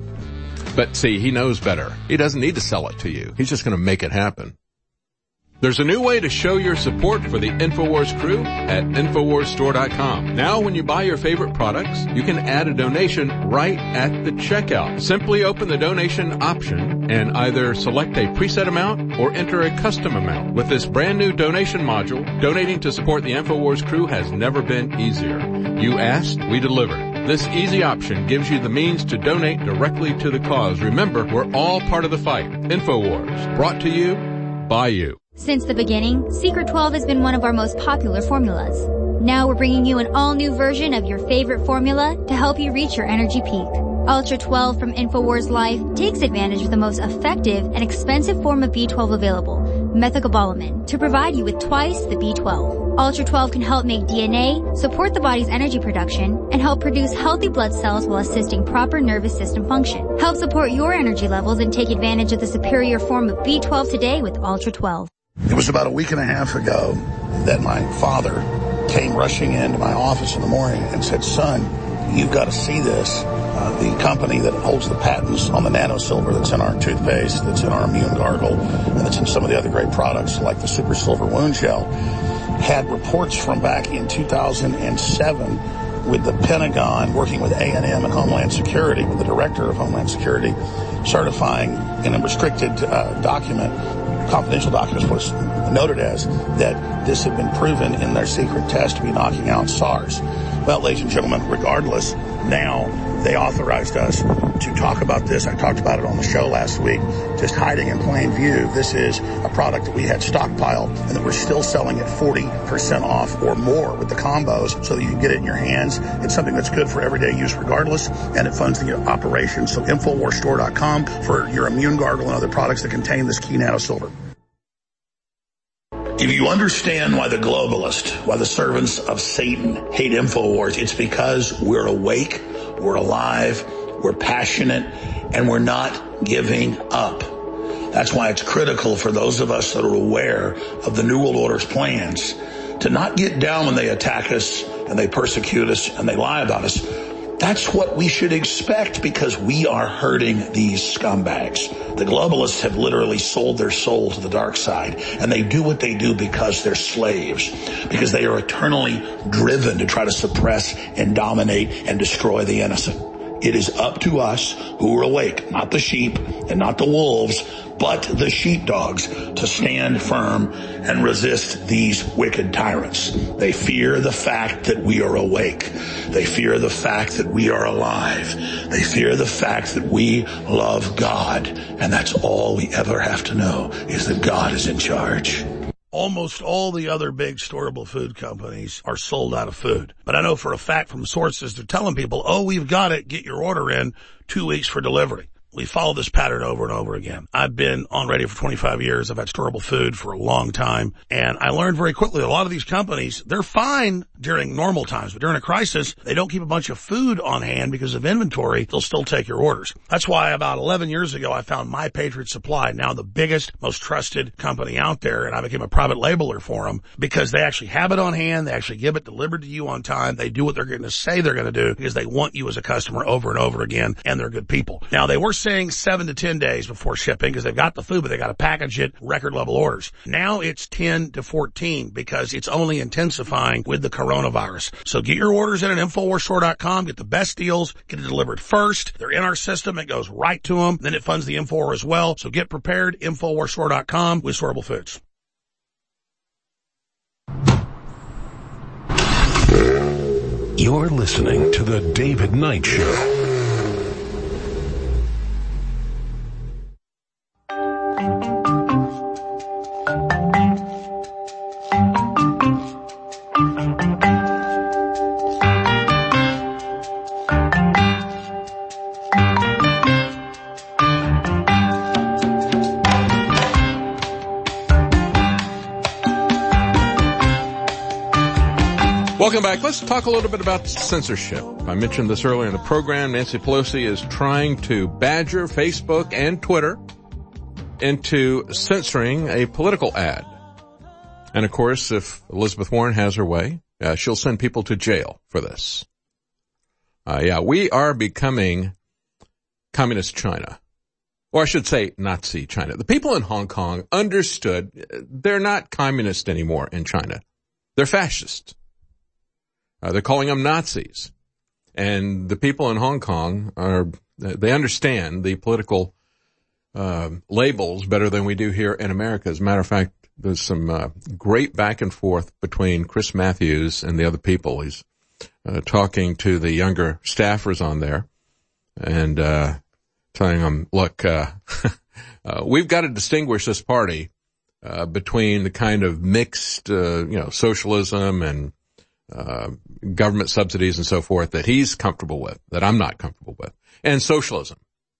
But see, he knows better. He doesn't need to sell it to you. He's just going to make it happen. There's a new way to show your support for the InfoWars crew at InfoWarsStore.com. Now, when you buy your favorite products, you can add a donation right at the checkout. Simply open the donation option and either select a preset amount or enter a custom amount. With this brand new donation module, donating to support the InfoWars crew has never been easier. You asked, we delivered. This easy option gives you the means to donate directly to the cause. Remember, we're all part of the fight. InfoWars, brought to you by you. Since the beginning, Secret 12 has been one of our most popular formulas. Now we're bringing you an all-new version of your favorite formula to help you reach your energy peak. Ultra 12 from InfoWars Life takes advantage of the most effective and expensive form of B12 available, methylcobalamin, to provide you with twice the B12. Ultra 12 can help make DNA, support the body's energy production, and help produce healthy blood cells while assisting proper nervous system function. Help support your energy levels and take advantage of the superior form of B12 today with Ultra 12. It was about a week and a half ago that my father came rushing into my office in the morning and said, son, you've got to see this. The company that holds the patents on the nano silver that's in our toothpaste, that's in our immune gargle, and that's in some of the other great products like the super silver wound gel, had reports from back in 2007 with the Pentagon working with A&M and Homeland Security, with the director of Homeland Security, certifying in a restricted document, confidential documents was noted as, that this had been proven in their secret test to be knocking out SARS. Well, ladies and gentlemen, regardless, now they authorized us to talk about this. I talked about it on the show last week, just hiding in plain view. This is a product that we had stockpiled and that we're still selling at 40% off or more with the combos so that you can get it in your hands. It's something that's good for everyday use regardless, and it funds the operation. So InfoWarsStore.com for your immune gargle and other products that contain this key nano silver. If you understand why the globalists, why the servants of Satan hate InfoWars, it's because we're awake, we're alive, we're passionate, and we're not giving up. That's why it's critical for those of us that are aware of the New World Order's plans to not get down when they attack us and they persecute us and they lie about us. That's what we should expect because we are hurting these scumbags. The globalists have literally sold their soul to the dark side, and they do what they do because they're slaves, because they are eternally driven to try to suppress and dominate and destroy the innocent. It is up to us who are awake, not the sheep and not the wolves, but the sheepdogs, to stand firm and resist these wicked tyrants. They fear the fact that we are awake. They fear the fact that we are alive. They fear the fact that we love God. And that's all we ever have to know, is that God is in charge. Almost all the other big storable food companies are sold out of food. But I know for a fact from sources, they're telling people, oh, we've got it. Get your order in 2 weeks for delivery. We follow this pattern over and over again. I've been on radio for 25 years. I've had storable food for a long time. And I learned very quickly a lot of these companies, they're fine during normal times. But during a crisis, they don't keep a bunch of food on hand because of inventory. They'll still take your orders. That's why about 11 years ago, I found My Patriot Supply, now the biggest, most trusted company out there. And I became a private labeler for them because they actually have it on hand. They actually give it delivered to you on time. They do what they're going to say they're going to do because they want you as a customer over and over again. And they're good people. Now, they were saying 7 to 10 days before shipping because they've got the food, but they got to package it, record level orders. Now it's 10 to 14 because it's only intensifying with the coronavirus. So get your orders in at InfoWarsStore.com, get the best deals, get it delivered first. They're in our system. It goes right to them. Then it funds the InfoWar as well. So get prepared, InfoWarsStore.com with storable foods. You're listening to The David Knight Show. Welcome back. Let's talk a little bit about censorship. I mentioned this earlier in the program. Nancy Pelosi is trying to badger Facebook and Twitter into censoring a political ad. And of course, if Elizabeth Warren has her way, she'll send people to jail for this. We are becoming communist China. Or I should say Nazi China. The people in Hong Kong understood they're not communist anymore in China. They're fascist. They're calling them Nazis. And the people in Hong Kong they understand the political labels better than we do here in America. As a matter of fact, there's some great back and forth between Chris Matthews and the other people. He's talking to the younger staffers on there and telling them, look, we've got to distinguish this party between the kind of mixed, socialism and government subsidies and so forth that he's comfortable with, that I'm not comfortable with, and socialism.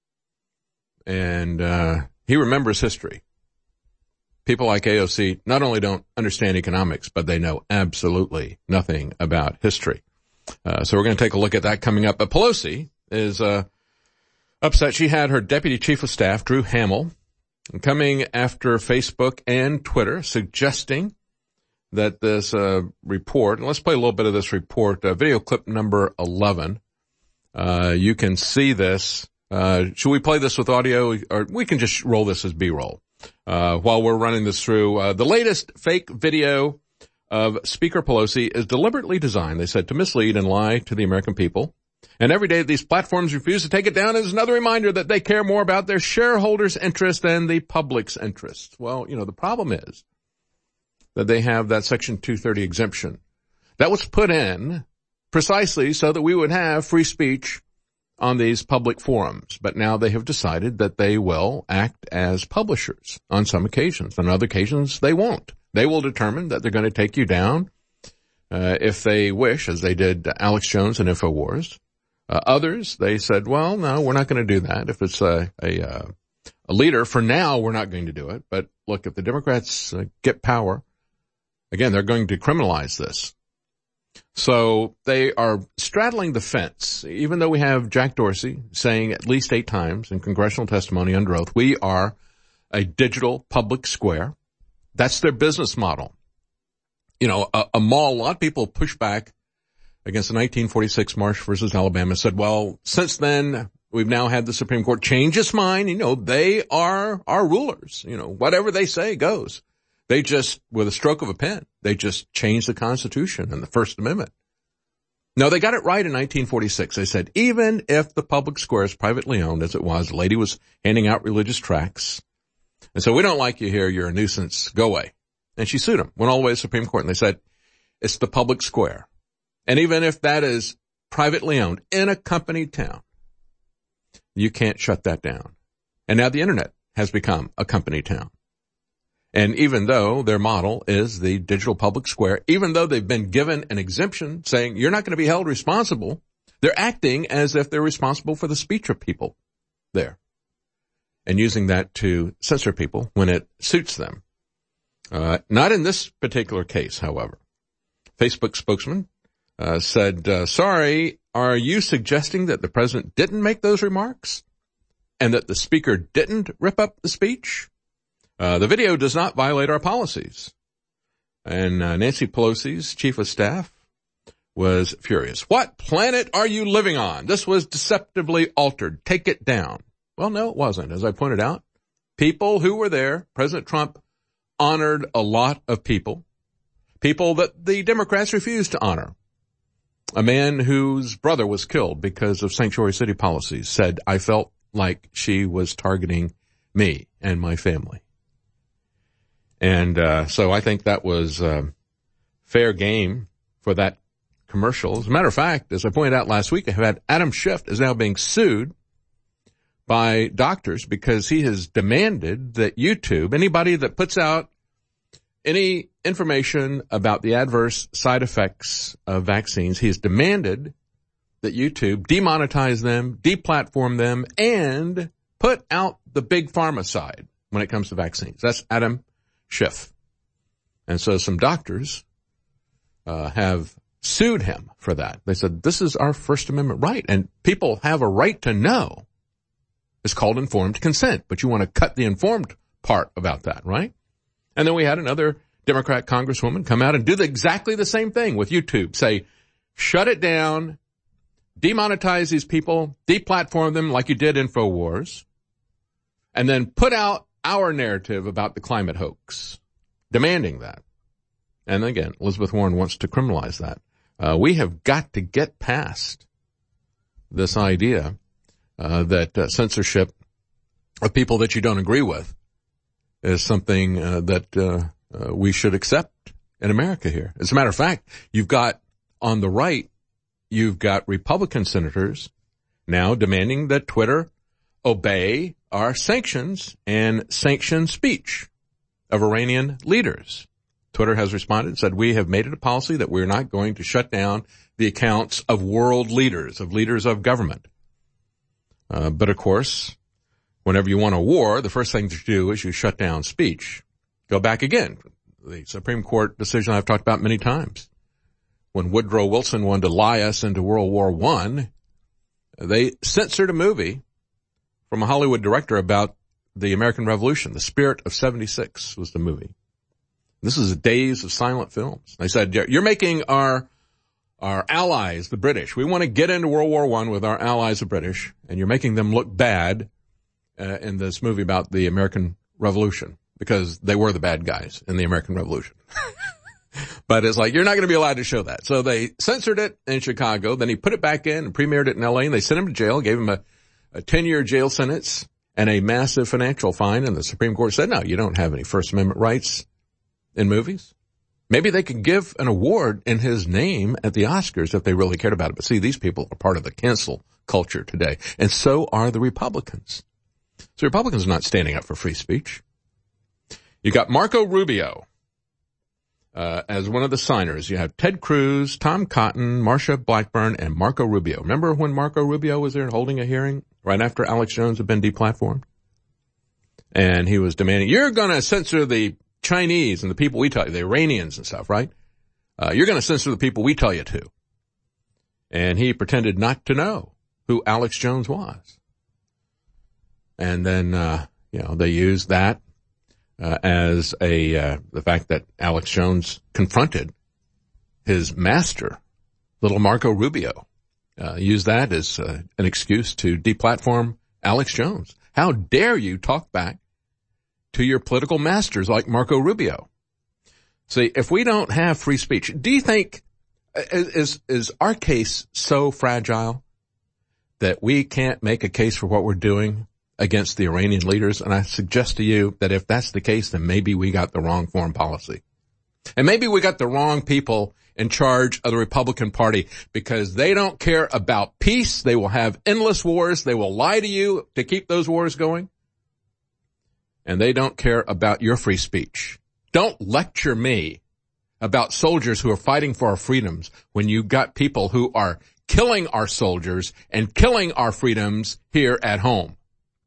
And he remembers history. People like AOC not only don't understand economics, but they know absolutely nothing about history. So we're going to take a look at that coming up. But Pelosi is upset. She had her deputy chief of staff, Drew Hamill, coming after Facebook and Twitter, suggesting that this report, and let's play a little bit of this report, video clip number 11. You can see this. Should we play this with audio, or we can just roll this as B-roll while we're running this through? The latest fake video of Speaker Pelosi is deliberately designed, they said, to mislead and lie to the American people. And every day these platforms refuse to take it down is another reminder that they care more about their shareholders' interest than the public's interest. Well, the problem is that they have that Section 230 exemption. That was put in precisely so that we would have free speech on these public forums. But now they have decided that they will act as publishers on some occasions. On other occasions, they won't. They will determine that they're going to take you down if they wish, as they did Alex Jones and InfoWars. Others, they said, well, no, we're not going to do that. If it's a leader, for now, we're not going to do it. But look, if the Democrats get power, Again, they're going to criminalize this. So they are straddling the fence. Even though we have Jack Dorsey saying at least 8 times in congressional testimony under oath, we are a digital public square. That's their business model. You know, a mall, a lot of people push back against the 1946 Marsh versus Alabama, said, well, since then, we've now had the Supreme Court change its mind. You know, they are our rulers. You know, whatever they say goes. They just, with a stroke of a pen, they just changed the Constitution and the First Amendment. No, they got it right in 1946. They said, even if the public square is privately owned, as it was, the lady was handing out religious tracts. And so, we don't like you here. You're a nuisance. Go away. And she sued them, went all the way to the Supreme Court, and they said, it's the public square. And even if that is privately owned in a company town, you can't shut that down. And now the internet has become a company town. And even though their model is the digital public square, even though they've been given an exemption saying you're not going to be held responsible, they're acting as if they're responsible for the speech of people there and using that to censor people when it suits them. Not in this particular case, however. Facebook spokesman said, sorry, are you suggesting that the president didn't make those remarks and that the speaker didn't rip up the speech? The video does not violate our policies. And Nancy Pelosi's chief of staff was furious. What planet are you living on? This was deceptively altered. Take it down. Well, no, it wasn't. As I pointed out, people who were there, President Trump honored a lot of people that the Democrats refused to honor. A man whose brother was killed because of sanctuary city policies said, I felt like she was targeting me and my family. And so I think that was fair game for that commercial. As a matter of fact, as I pointed out last week, I have had Adam Schiff is now being sued by doctors because he has demanded that YouTube, anybody that puts out any information about the adverse side effects of vaccines, he has demanded that YouTube demonetize them, deplatform them, and put out the big pharma side when it comes to vaccines. That's Adam Schiff. And so some doctors have sued him for that. They said, this is our First Amendment right, and people have a right to know. It's called informed consent, but you want to cut the informed part about that, right? And then we had another Democrat congresswoman come out and do exactly the same thing with YouTube. Say, shut it down, demonetize these people, deplatform them like you did InfoWars, and then put out our narrative about the climate hoax, demanding that. And again, Elizabeth Warren wants to criminalize that. We have got to get past this idea that censorship of people that you don't agree with is something that we should accept in America here. As a matter of fact, you've got on the right, you've got Republican senators now demanding that Twitter obey our sanctions and sanction speech of Iranian leaders. Twitter has responded and said, we have made it a policy that we're not going to shut down the accounts of world leaders, of leaders of government. But of course, whenever you want a war, the first thing to do is you shut down speech. Go back again. The Supreme Court decision I've talked about many times. When Woodrow Wilson wanted to lie us into World War I, they censored a movie from a Hollywood director about the American Revolution. The Spirit of 76 was the movie. This is days of silent films. They said, you're making our allies, the British. We want to get into World War I with our allies, the British, and you're making them look bad in this movie about the American Revolution because they were the bad guys in the American Revolution. But it's like, you're not going to be allowed to show that. So they censored it in Chicago. Then he put it back in and premiered it in L.A. and they sent him to jail, gave him a 10-year jail sentence and a massive financial fine. And the Supreme Court said, no, you don't have any First Amendment rights in movies. Maybe they could give an award in his name at the Oscars if they really cared about it. But see, these people are part of the cancel culture today. And so are the Republicans. So Republicans are not standing up for free speech. You got Marco Rubio as one of the signers. You have Ted Cruz, Tom Cotton, Marsha Blackburn, and Marco Rubio. Remember when Marco Rubio was there holding a hearing right after Alex Jones had been deplatformed? And he was demanding, you're going to censor the Chinese and the people we tell you, the Iranians and stuff, right? You're going to censor the people we tell you to. And he pretended not to know who Alex Jones was. And then, they used that as the fact that Alex Jones confronted his master, little Marco Rubio. Used that as an excuse to deplatform Alex Jones. How dare you talk back to your political masters like Marco Rubio? See, if we don't have free speech, do you think, is our case so fragile that we can't make a case for what we're doing against the Iranian leaders? And I suggest to you that if that's the case, then maybe we got the wrong foreign policy. And maybe we got the wrong people in charge of the Republican Party, because they don't care about peace. They will have endless wars. They will lie to you to keep those wars going. And they don't care about your free speech. Don't lecture me about soldiers who are fighting for our freedoms when you've got people who are killing our soldiers and killing our freedoms here at home.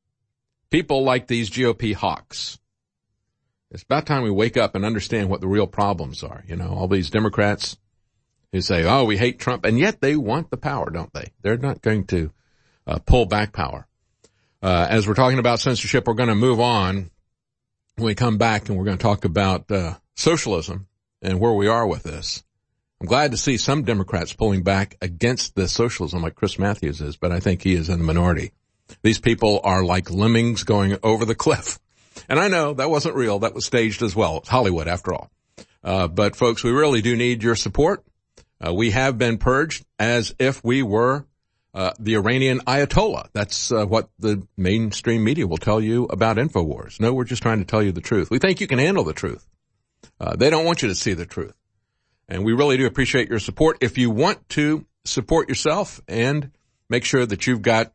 People like these GOP hawks. It's about time we wake up and understand what the real problems are. All these Democrats who say, oh, we hate Trump, and yet they want the power, don't they? They're not going to pull back power. As we're talking about censorship, we're going to move on when we come back, and we're going to talk about socialism and where we are with this. I'm glad to see some Democrats pulling back against this socialism like Chris Matthews is, but I think he is in the minority. These people are like lemmings going over the cliff. And I know that wasn't real. That was staged as well. It's Hollywood, after all. But folks, we really do need your support. We have been purged as if we were the Iranian Ayatollah. That's what the mainstream media will tell you about InfoWars. No, we're just trying to tell you the truth. We think you can handle the truth. They don't want you to see the truth. And we really do appreciate your support. If you want to support yourself and make sure that you've got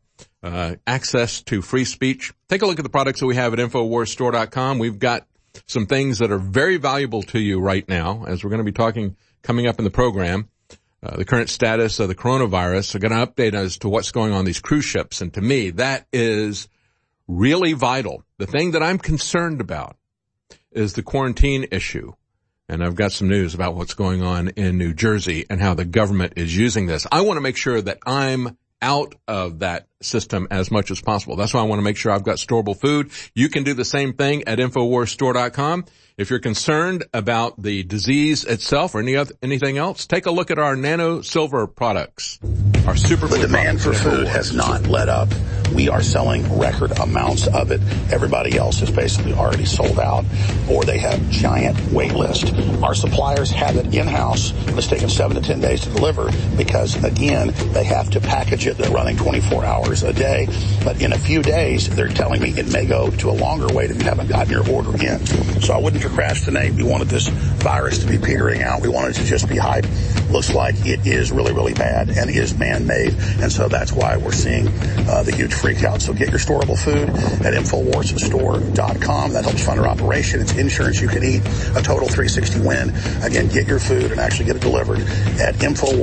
access to free speech, take a look at the products that we have at InfoWarsStore.com. We've got some things that are very valuable to you right now, as we're going to be talking coming up in the program. The current status of the coronavirus. We're going to update as to what's going on these cruise ships. And to me, that is really vital. The thing that I'm concerned about is the quarantine issue. And I've got some news about what's going on in New Jersey and how the government is using this. I want to make sure that I'm out of that system as much as possible. That's why I want to make sure I've got storable food. You can do the same thing at InfoWarsStore.com. If you're concerned about the disease itself or anything else, take a look at our Nano Silver products. Our super. The demand for food has not let up. We are selling record amounts of it. Everybody else is basically already sold out, or they have giant wait list. Our suppliers have it in-house. It's taken 7 to 10 days to deliver because, again, they have to package it. They're running 24 hours a day. But in a few days, they're telling me it may go to a longer wait if you haven't gotten your order in. So I wouldn't procrastinate. We wanted this virus to be petering out. We wanted it to just be hype. Looks like it is really, really bad and is man-made. And so that's why we're seeing the huge freak out. So get your storable food at InfoWarsStore.com. That helps fund our operation. It's insurance you can eat. A total 360 win. Again, get your food and actually get it delivered at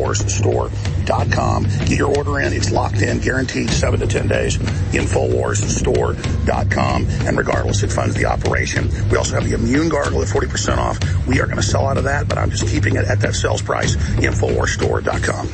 InfoWarsStore.com. Get your order in. It's locked in, guaranteed 7 to 10 days. InfoWarsStore.com. And regardless, it funds the operation. We also have the Immune Gargle at 40% off. We are going to sell out of that, but I'm just keeping it at that sales price. InfoWarsStore.com.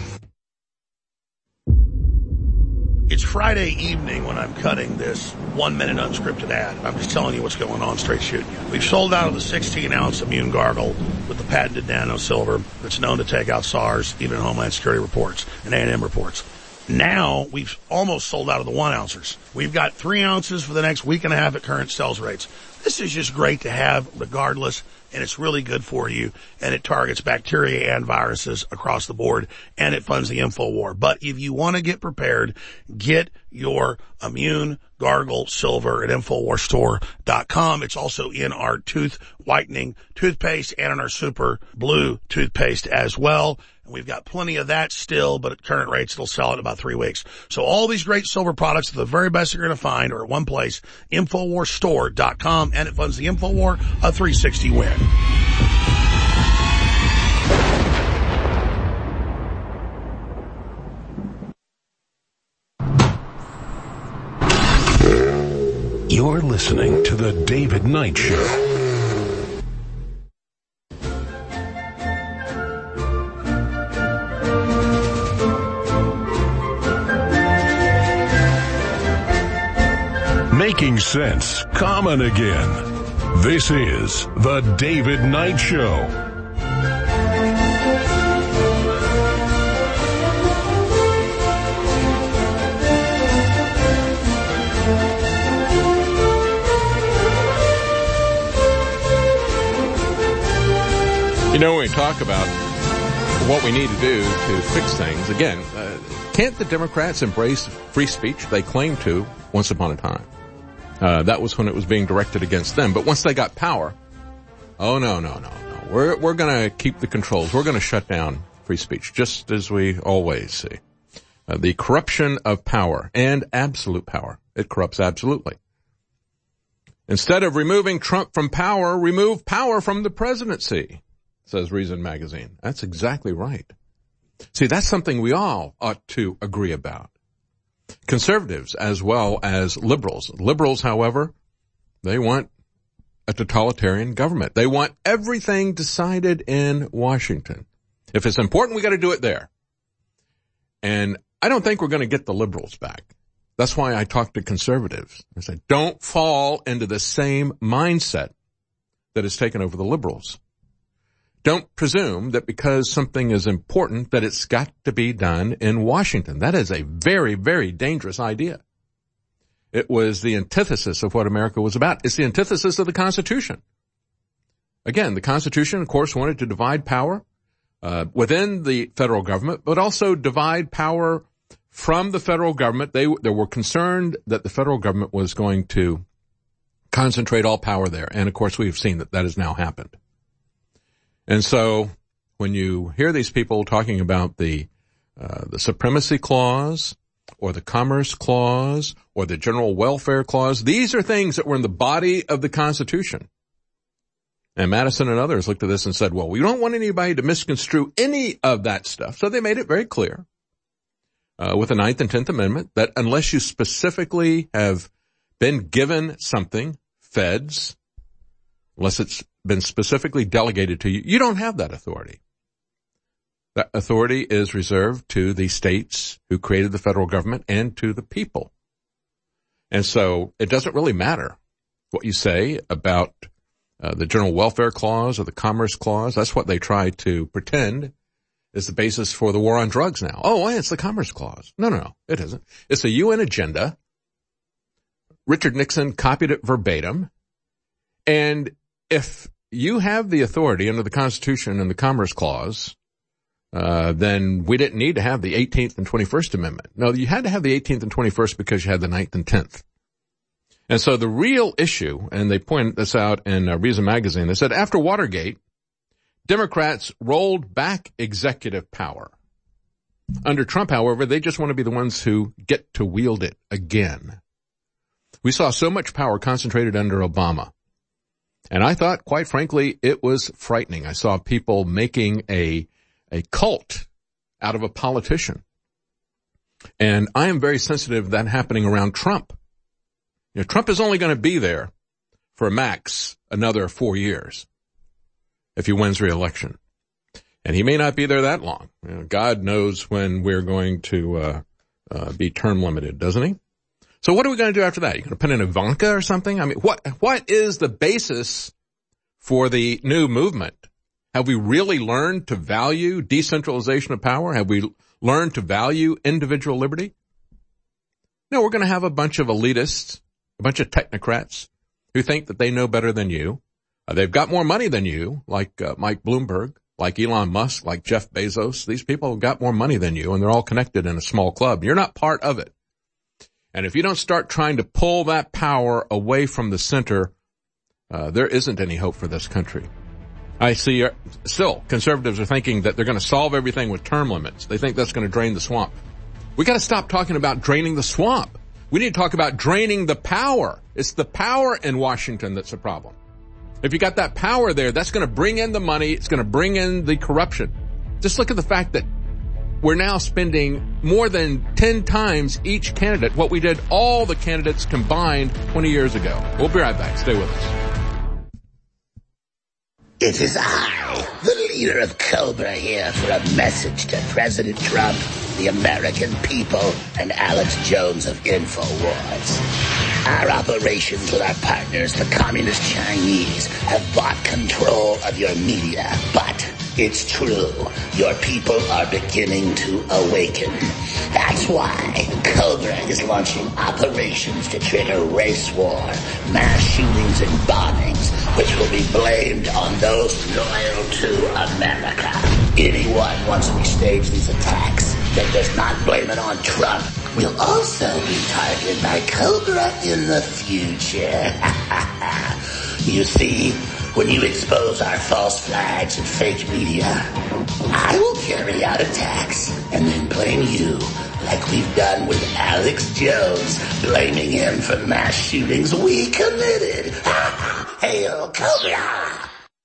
It's Friday evening when I'm cutting this 1-minute unscripted ad. I'm just telling you what's going on, straight shooting you. We've sold out of the 16-ounce Immune Gargle with the patented Nano Silver that's known to take out SARS, even in Homeland Security reports and A&M reports. Now we've almost sold out of the 1-ouncers. We've got 3 ounces for the next week and a half at current sales rates. This is just great to have regardless, and it's really good for you, and it targets bacteria and viruses across the board, and it funds the InfoWar. But if you want to get prepared, get your Immune Gargle Silver at InfoWarsStore.com. It's also in our tooth whitening toothpaste and in our Super Blue toothpaste as well. And we've got plenty of that still, but at current rates, it'll sell in about 3 weeks. So all these great silver products, the very best you're going to find, are at one place, InfoWarsStore.com, and it funds the InfoWar, a 360 win. You're listening to The David Knight Show. making sense common again. This is The David Knight Show. You know, when we talk about what we need to do to fix things, again, can't the Democrats embrace free speech? They claimed to once upon a time. That was when it was being directed against them. But once they got power, oh, no. We're going to keep the controls. We're going to shut down free speech, just as we always see. The corruption of power and absolute power. It corrupts absolutely. Instead of removing Trump from power, remove power from the presidency, says Reason Magazine. That's exactly right. See, that's something we all ought to agree about. Conservatives as well as liberals. Liberals, however, they want a totalitarian government. They want everything decided in Washington. If it's important, we got to do it there. And I don't think we're going to get the liberals back. That's why I talk to conservatives. I say, don't fall into the same mindset that has taken over the liberals. Don't presume that because something is important that it's got to be done in Washington. That is a very, very dangerous idea. It was the antithesis of what America was about. It's the antithesis of the Constitution. Again, the Constitution, of course, wanted to divide power within the federal government, but also divide power from the federal government. They were concerned that the federal government was going to concentrate all power there. And, of course, we've seen that has now happened. And so when you hear these people talking about the Supremacy Clause or the Commerce Clause or the General Welfare Clause, these are things that were in the body of the Constitution. And Madison and others looked at this and said, well, we don't want anybody to misconstrue any of that stuff. So they made it very clear with the 9th and 10th Amendment that unless you specifically have been given something, feds, unless it's been specifically delegated to you, you don't have that authority. That authority is reserved to the states who created the federal government and to the people. And so it doesn't really matter what you say about the General Welfare Clause or the Commerce Clause. That's what they try to pretend is the basis for the war on drugs now. Oh, it's the Commerce Clause. No, it isn't. It's a UN agenda. Richard Nixon copied it verbatim. And if you have the authority under the Constitution and the Commerce Clause, then we didn't need to have the 18th and 21st Amendment. No, you had to have the 18th and 21st because you had the 9th and 10th. And so the real issue, and they pointed this out in Reason Magazine, they said after Watergate, Democrats rolled back executive power. Under Trump, however, they just want to be the ones who get to wield it again. We saw so much power concentrated under Obama. And I thought, quite frankly, it was frightening. I saw people making a cult out of a politician. And I am very sensitive to that happening around Trump. You know, Trump is only going to be there for max another 4 years if he wins re-election. And he may not be there that long. You know, God knows when we're going to be term limited, doesn't he? So what are we going to do after that? You going to put in Ivanka or something? I mean, what is the basis for the new movement? Have we really learned to value decentralization of power? Have we learned to value individual liberty? No, we're going to have a bunch of elitists, a bunch of technocrats who think that they know better than you. They've got more money than you, like Mike Bloomberg, like Elon Musk, like Jeff Bezos. These people have got more money than you, and they're all connected in a small club. You're not part of it. And if you don't start trying to pull that power away from the center, there isn't any hope for this country. I see still conservatives are thinking that they're going to solve everything with term limits. They think that's going to drain the swamp. We got to stop talking about draining the swamp. We need to talk about draining the power. It's the power in Washington that's a problem. If you got that power there, that's going to bring in the money. It's going to bring in the corruption. Just look at the fact that we're now spending more than 10 times each candidate what we did all the candidates combined 20 years ago. We'll be right back. Stay with us. It is I, the leader of Cobra, here for a message to President Trump, the American people, and Alex Jones of InfoWars. Our operations with our partners, the Communist Chinese, have bought control of your media. But it's true, your people are beginning to awaken. That's why Cobra is launching operations to trigger race war, mass shootings and bombings, which will be blamed on those loyal to America. Anyone, once we stage these attacks, that does not blame it on Trump will also be targeted by Cobra in the future. You see, when you expose our false flags and fake media, I will carry out attacks and then blame you, like we've done with Alex Jones, blaming him for mass shootings we committed. Hail Cobra!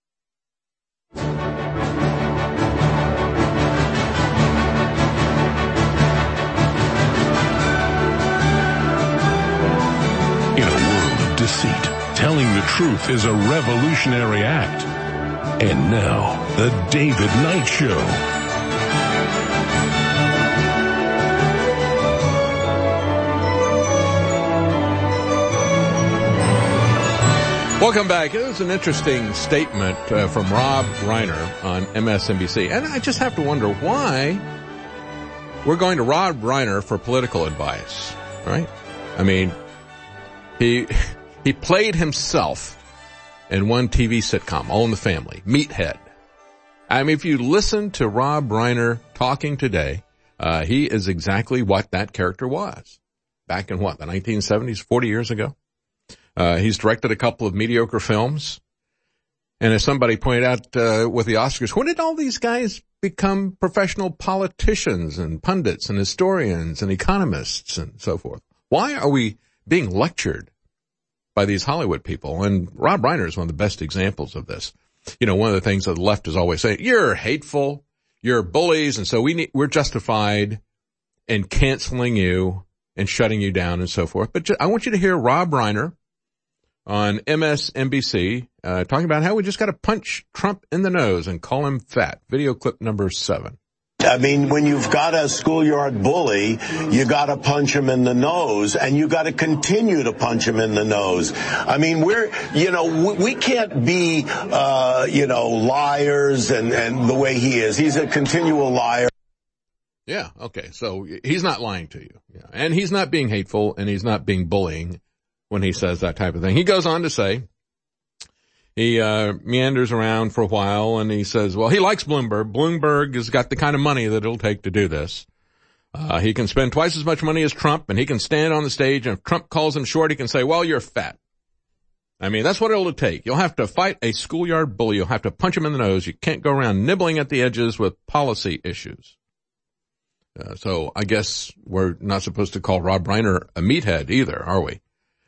In a world of deceit, telling the truth is a revolutionary act. And now, the David Knight Show. Welcome back. It was an interesting statement from Rob Reiner on MSNBC. And I just have to wonder why we're going to Rob Reiner for political advice, right? I mean, he played himself in one TV sitcom, All in the Family, Meathead. I mean, if you listen to Rob Reiner talking today, he is exactly what that character was back in the 1970s, 40 years ago. He's directed a couple of mediocre films. And as somebody pointed out with the Oscars, when did all these guys become professional politicians and pundits and historians and economists and so forth? Why are we being lectured by these Hollywood people? And Rob Reiner is one of the best examples of this. You know, one of the things that the left is always saying, you're hateful, you're bullies, and so we're justified in canceling you and shutting you down and so forth. But I want you to hear Rob Reiner on MSNBC talking about how we just got to punch Trump in the nose and call him fat. Video clip number 7. I mean, when you've got a schoolyard bully, you got to punch him in the nose, and you got to continue to punch him in the nose. I mean, we can't be, liars and the way he is. He's a continual liar. Yeah, okay, so he's not lying to you. Yeah. And he's not being hateful, and he's not being bullying when he says that type of thing. He goes on to say, he meanders around for a while, and he says, well, he likes Bloomberg. Bloomberg has got the kind of money that it'll take to do this. He can spend twice as much money as Trump, and he can stand on the stage, and if Trump calls him short, he can say, well, you're fat. I mean, that's what it'll take. You'll have to fight a schoolyard bully. You'll have to punch him in the nose. You can't go around nibbling at the edges with policy issues. So I guess we're not supposed to call Rob Reiner a meathead either, are we?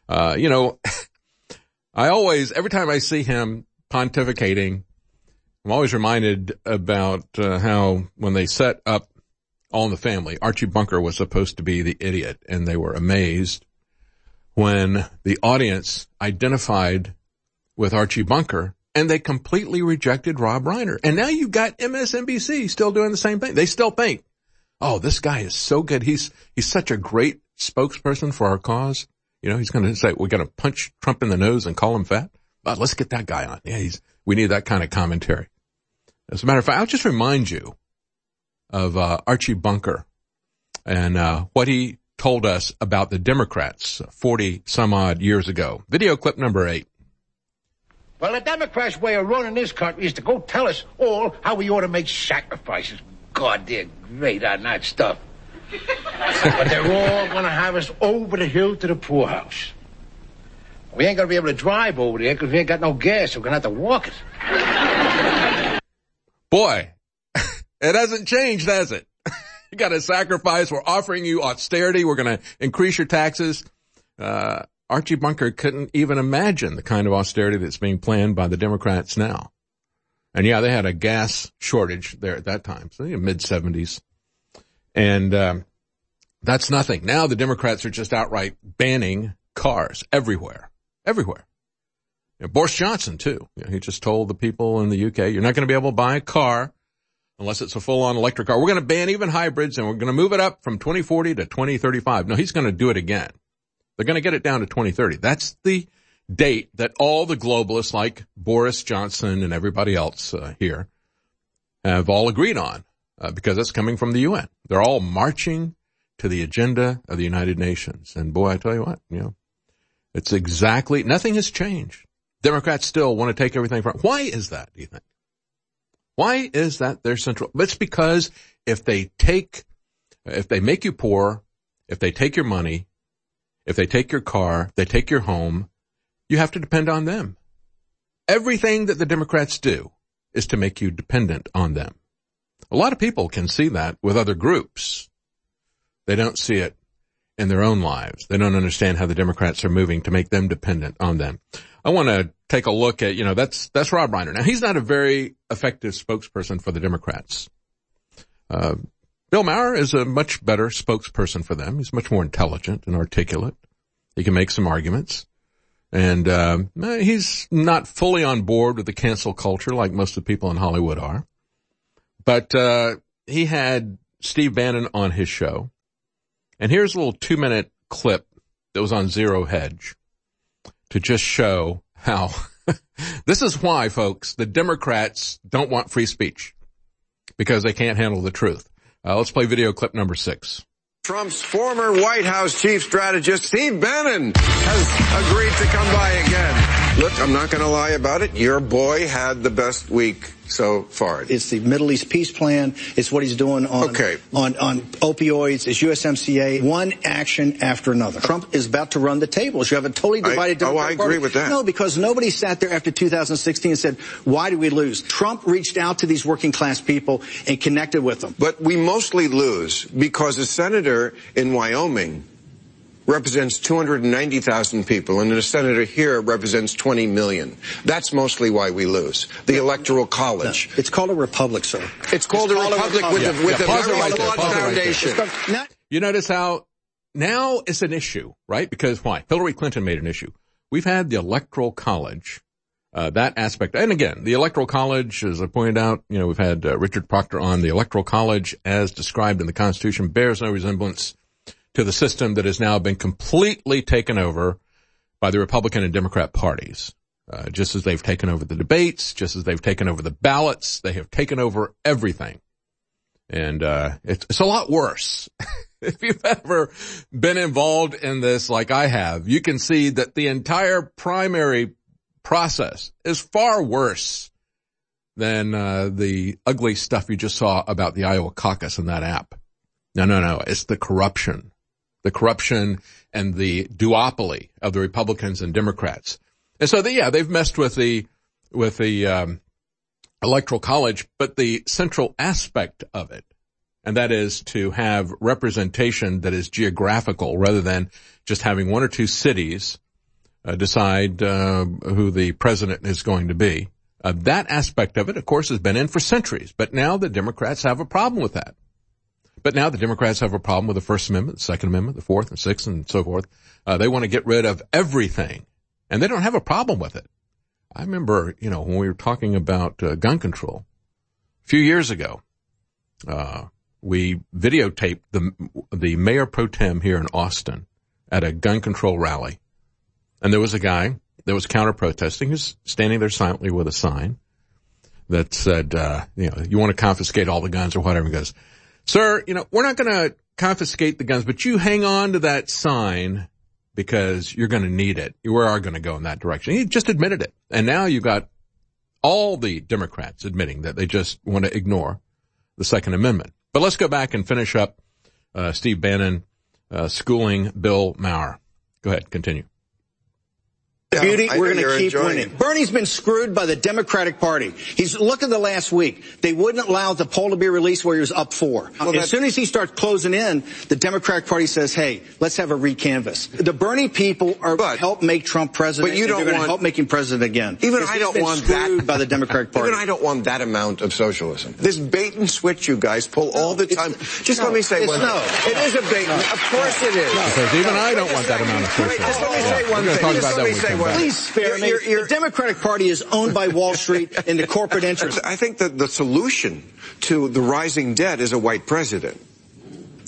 Every time I see him pontificating, I'm always reminded about how when they set up All in the Family, Archie Bunker was supposed to be the idiot, and they were amazed when the audience identified with Archie Bunker, and they completely rejected Rob Reiner. And now you've got MSNBC still doing the same thing. They still think, oh, this guy is so good. He's such a great spokesperson for our cause. You know, he's going to say, we're going to punch Trump in the nose and call him fat. But let's get that guy on. Yeah, we need that kind of commentary. As a matter of fact, I'll just remind you of Archie Bunker and what he told us about the Democrats 40 some odd years ago. Video clip number 8. Well, the Democrats' way of running this country is to go tell us all how we ought to make sacrifices. God, they're great on that stuff. But they're all going to have us over the hill to the poorhouse. We ain't going to be able to drive over there because we ain't got no gas, so we're going to have to walk it. Boy, it hasn't changed, has it? You got to sacrifice. We're offering you austerity. We're going to increase your taxes. Archie Bunker couldn't even imagine the kind of austerity that's being planned by the Democrats now. And yeah, they had a gas shortage there at that time, so mid-70s. And that's nothing. Now the Democrats are just outright banning cars everywhere. Everywhere. You know, Boris Johnson, too. You know, he just told the people in the UK, you're not going to be able to buy a car unless it's a full-on electric car. We're going to ban even hybrids, and we're going to move it up from 2040 to 2035. No, he's going to do it again. They're going to get it down to 2030. That's the date that all the globalists like Boris Johnson and everybody else here have all agreed on, because it's coming from the UN. They're all marching to the agenda of the United Nations. And boy, I tell you what, it's exactly, nothing has changed. Democrats still want to take everything from, why is that, do you think? Why is that their central? It's because if they make you poor, if they take your money, if they take your car, they take your home, you have to depend on them. Everything that the Democrats do is to make you dependent on them. A lot of people can see that with other groups. They don't see it in their own lives. They don't understand how the Democrats are moving to make them dependent on them. I want to take a look at, that's Rob Reiner. Now, he's not a very effective spokesperson for the Democrats. Bill Maher is a much better spokesperson for them. He's much more intelligent and articulate. He can make some arguments. And he's not fully on board with the cancel culture like most of the people in Hollywood are. But he had Steve Bannon on his show. And here's a little 2-minute clip that was on Zero Hedge to just show how this is why, folks, the Democrats don't want free speech, because they can't handle the truth. Let's play video clip number 6. Trump's former White House chief strategist, Steve Bannon, has agreed to come by again. Look, I'm not going to lie about it. Your boy had the best week so far. It's the Middle East peace plan. It's what he's doing on opioids. It's USMCA. One action after another. Trump is about to run the tables. You have a totally divided Democratic Party. Agree with that. No, because nobody sat there after 2016 and said, why did we lose? Trump reached out to these working class people and connected with them. But we mostly lose because a senator in Wyoming represents 290,000 people, and a senator here represents 20 million. That's mostly why we lose. The Electoral College. No, it's called a republic, sir. It's called a republic with a very flawed foundation. You notice how now it's an issue, right? Because why? Hillary Clinton made an issue. We've had the Electoral College, that aspect. And again, the Electoral College, as I pointed out, we've had Richard Proctor on. The Electoral College, as described in the Constitution, bears no resemblance to the system that has now been completely taken over by the Republican and Democrat parties. Just as they've taken over the debates, just as they've taken over the ballots, they have taken over everything. And it's a lot worse. If you've ever been involved in this like I have, you can see that the entire primary process is far worse than the ugly stuff you just saw about the Iowa caucus in that app. No. It's the corruption. The corruption and the duopoly of the Republicans and Democrats. And so they've messed with the Electoral College, but the central aspect of it, and that is to have representation that is geographical rather than just having one or two cities decide who the president is going to be. That aspect of it, of course, has been in for centuries, but now the Democrats have a problem with that. But now the Democrats have a problem with the First Amendment, the Second Amendment, the Fourth and Sixth, and so forth. They want to get rid of everything, and they don't have a problem with it. I remember, when we were talking about gun control a few years ago, we videotaped the mayor pro tem here in Austin at a gun control rally, and there was a guy that was counter-protesting. He was standing there silently with a sign that said, you want to confiscate all the guns or whatever. He goes, sir, we're not going to confiscate the guns, but you hang on to that sign because you're going to need it. We are going to go in that direction. He just admitted it. And now you've got all the Democrats admitting that they just want to ignore the Second Amendment. But let's go back and finish up Steve Bannon schooling Bill Maher. Go ahead, continue. Beauty, we're going to keep winning. Bernie's been screwed by the Democratic Party. Look at the last week. They wouldn't allow the poll to be released where he was up 4. As soon as he starts closing in, the Democratic Party says, hey, let's have a recanvass. The Bernie people are going to help make Trump president, but they're going to help make him president again. Even I don't want that. By the Democratic Party. Even I don't want that amount of socialism. This bait and switch you guys pull all the time. Just let me say one thing. It is a bait. Of course it is. Because even I don't want that amount of socialism. Just let me say one thing. Just let me say one thing. Please spare me. The Democratic Party is owned by Wall Street and the corporate interests. I think that the solution to the rising debt is a white president.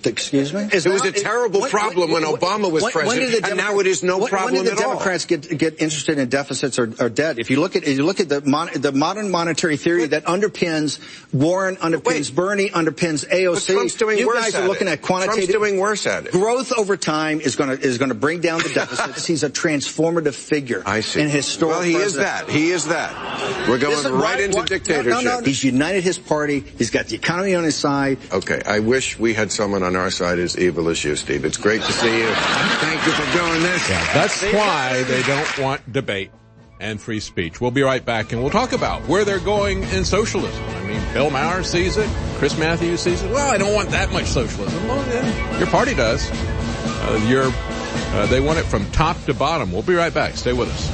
Excuse me? It was a terrible problem when Obama was president, and now it is no problem at all. When did the Democrats get interested in deficits or debt? If you look at the modern monetary theory that underpins Warren, underpins Bernie, underpins AOC, Trump's doing you worse guys at are looking it. at quantitative. Trump's doing worse at it. Growth over time is going to bring down the deficits. He's a transformative figure. I see. In historic. Well, he is that. He is that. We're going right into dictatorship. No. He's united his party. He's got the economy on his side. Okay, I wish we had someone on our side as evil as you, Steve. It's great to see you. Thank you for doing this. Yeah, that's why they don't want debate and free speech. We'll be right back, and we'll talk about where they're going in socialism. I mean, Bill Maher sees it. Chris Matthews sees it. Well, I don't want that much socialism. Well, yeah, your party does. They want it from top to bottom. We'll be right back. Stay with us.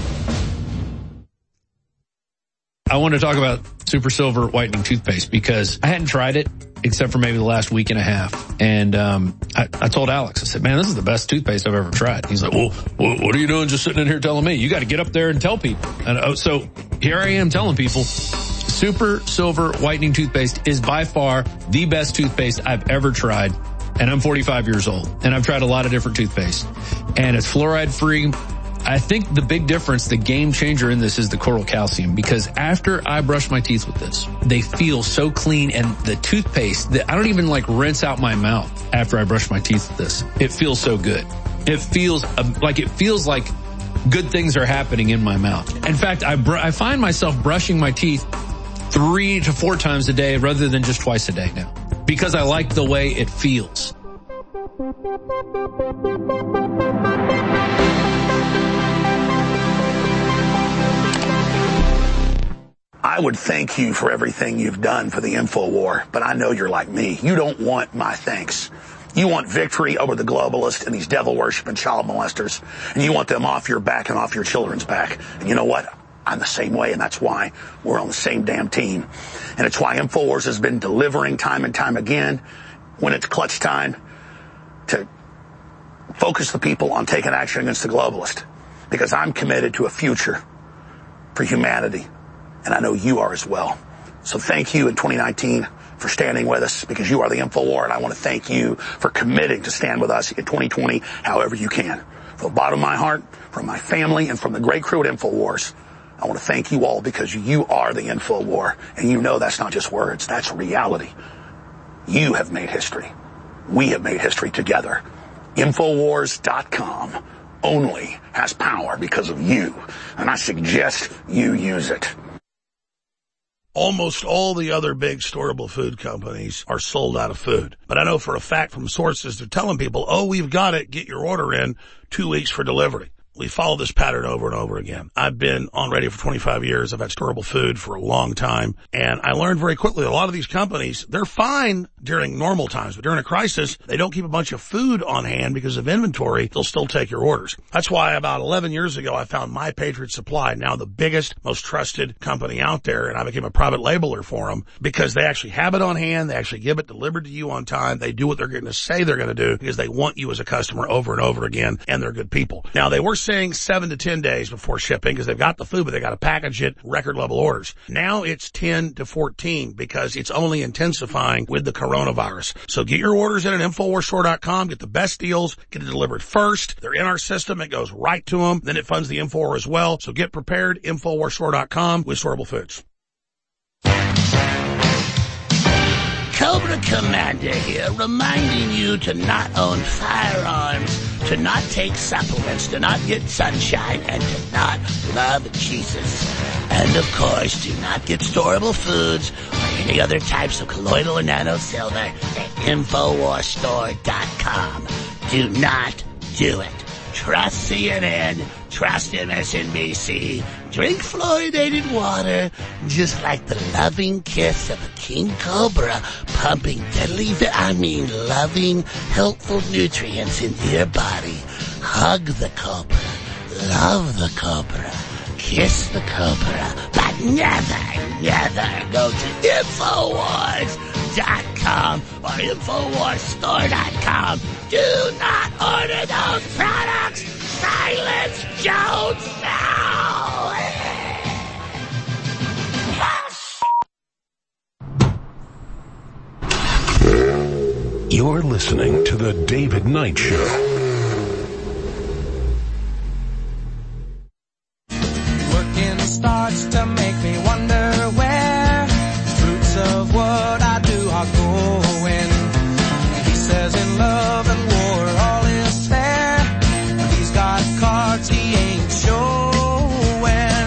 I want to talk about Super Silver whitening toothpaste because I hadn't tried it except for maybe the last week and a half. And I told Alex, I said, man, this is the best toothpaste I've ever tried. He's like, well, what are you doing just sitting in here telling me? You got to get up there and tell people. And so here I am telling people, Super Silver whitening toothpaste is by far the best toothpaste I've ever tried. And I'm 45 years old. And I've tried a lot of different toothpaste. And it's fluoride free. I think the big difference, the game changer in this is the coral calcium, because after I brush my teeth with this, they feel so clean, and the toothpaste, I don't even like rinse out my mouth after I brush my teeth with this. It feels so good. It feels like good things are happening in my mouth. In fact, I find myself brushing my teeth 3 to 4 times a day rather than just twice a day now, because I like the way it feels. I would thank you for everything you've done for the InfoWar, but I know you're like me. You don't want my thanks. You want victory over the globalists and these devil-worshipping child molesters, and you want them off your back and off your children's back. And you know what? I'm the same way, and that's why we're on the same damn team. And it's why InfoWars has been delivering time and time again when it's clutch time to focus the people on taking action against the globalist. Because I'm committed to a future for humanity. And I know you are as well. So thank you in 2019 for standing with us, because you are the InfoWar, and I want to thank you for committing to stand with us in 2020 however you can. From the bottom of my heart, from my family, and from the great crew at InfoWars, I want to thank you all, because you are the InfoWar, and you know that's not just words, that's reality. You have made history. We have made history together. Infowars.com only has power because of you, and I suggest you use it. Almost all the other big storable food companies are sold out of food. But I know for a fact from sources, they're telling people, oh, we've got it. Get your order in 2 weeks for delivery. We follow this pattern over and over again. I've been on radio for 25 years. I've had storable food for a long time. And I learned very quickly, a lot of these companies, they're fine during normal times, but during a crisis, they don't keep a bunch of food on hand because of inventory. They'll still take your orders. That's why about 11 years ago, I found My Patriot Supply, now the biggest, most trusted company out there. And I became a private labeler for them because they actually have it on hand. They actually give it delivered to you on time. They do what they're going to say they're going to do because they want you as a customer over and over again. And they're good people. Now, they were saying 7 to 10 days before shipping because they've got the food, but they got to package it, record level orders. Now it's 10 to 14 because it's only intensifying with the coronavirus. So get your orders in at InfoWarsStore.com, get the best deals, get it delivered first. They're in our system. It goes right to them. Then it funds the InfoWar as well. So get prepared, InfoWarsStore.com with Storable Foods. Cobra Commander here, reminding you to not own firearms, to not take supplements, to not get sunshine, and to not love Jesus. And of course, do not get storable foods or any other types of colloidal or nano silver at InfoWarsStore.com. Do not do it. Trust CNN, trust MSNBC, drink fluoridated water, just like the loving kiss of a king cobra pumping loving, helpful nutrients into your body. Hug the cobra, love the cobra, kiss the cobra, but never go to InfoWars.com or InfoWarsStore.com. Do not order those products. Silence Jones now. You're listening to The David Knight Show. Working starts to make me wonder where fruits of what I do are going. He says in love and war all is fair. He's got cards he ain't showing.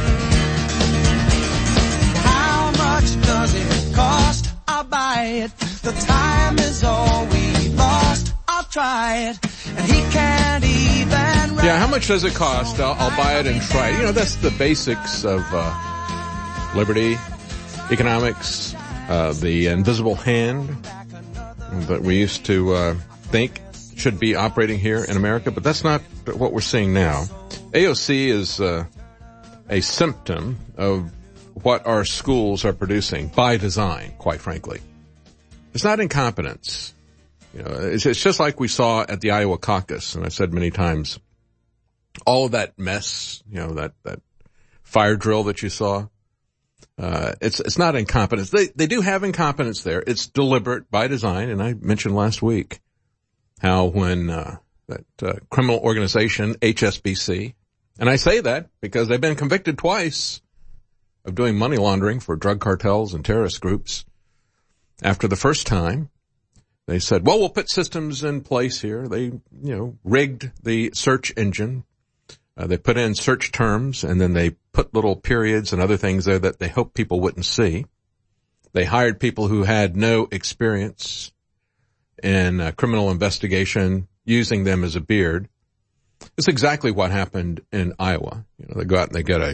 How much does it cost? I'll buy it. The time is all we lost. I'll try it. And he can't even... Yeah, how much does it cost? I'll buy it and try it. You know, that's the basics of liberty, economics, the invisible hand that we used to think should be operating here in America, but that's not what we're seeing now. AOC is a symptom of what our schools are producing by design, quite frankly. It's not incompetence. You know, it's just like we saw at the Iowa caucus, and I've said many times, all of that mess, you know, that fire drill that you saw, it's not incompetence. They do have incompetence there. It's deliberate by design, and I mentioned last week how when that criminal organization, HSBC, and I say that because they've been convicted twice of doing money laundering for drug cartels and terrorist groups. After the first time, they said, well, we'll put systems in place here. They, rigged the search engine. They put in search terms, and then they put little periods and other things there that they hoped people wouldn't see. They hired people who had no experience in criminal investigation, using them as a beard. It's exactly what happened in Iowa. You know, they go out and they get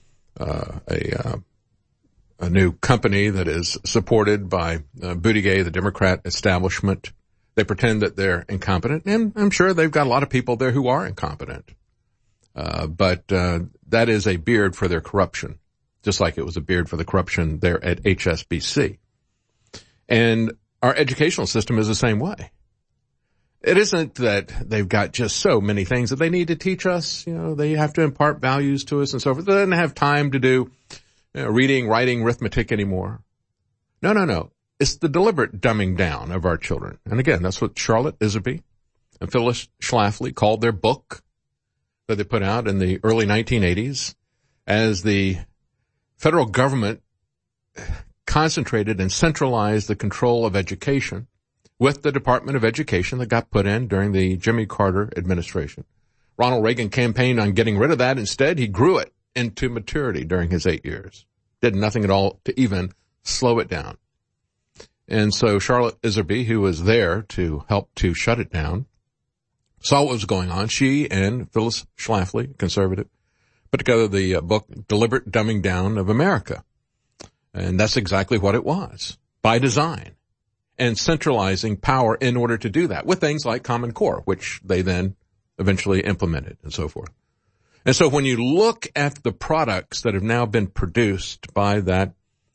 a new company that is supported by Buttigieg, the Democrat establishment. They pretend that they're incompetent, and I'm sure they've got a lot of people there who are incompetent. But that is a beard for their corruption, just like it was a beard for the corruption there at HSBC. And our educational system is the same way. It isn't that they've got just so many things that they need to teach us. You know, they have to impart values to us and so forth. They don't have time to do reading, writing, arithmetic anymore. No. It's the deliberate dumbing down of our children. And again, that's what Charlotte Iserby and Phyllis Schlafly called their book that they put out in the early 1980s, as the federal government concentrated and centralized the control of education with the Department of Education that got put in during the Jimmy Carter administration. Ronald Reagan campaigned on getting rid of that. Instead, he grew it into maturity during his 8 years. Did nothing at all to even slow it down. And so Charlotte Iserby, who was there to help to shut it down, saw what was going on. She and Phyllis Schlafly, conservative, put together the book Deliberate Dumbing Down of America. And that's exactly what it was, by design, and centralizing power in order to do that with things like Common Core, which they then eventually implemented and so forth. And so when you look at the products that have now been produced by that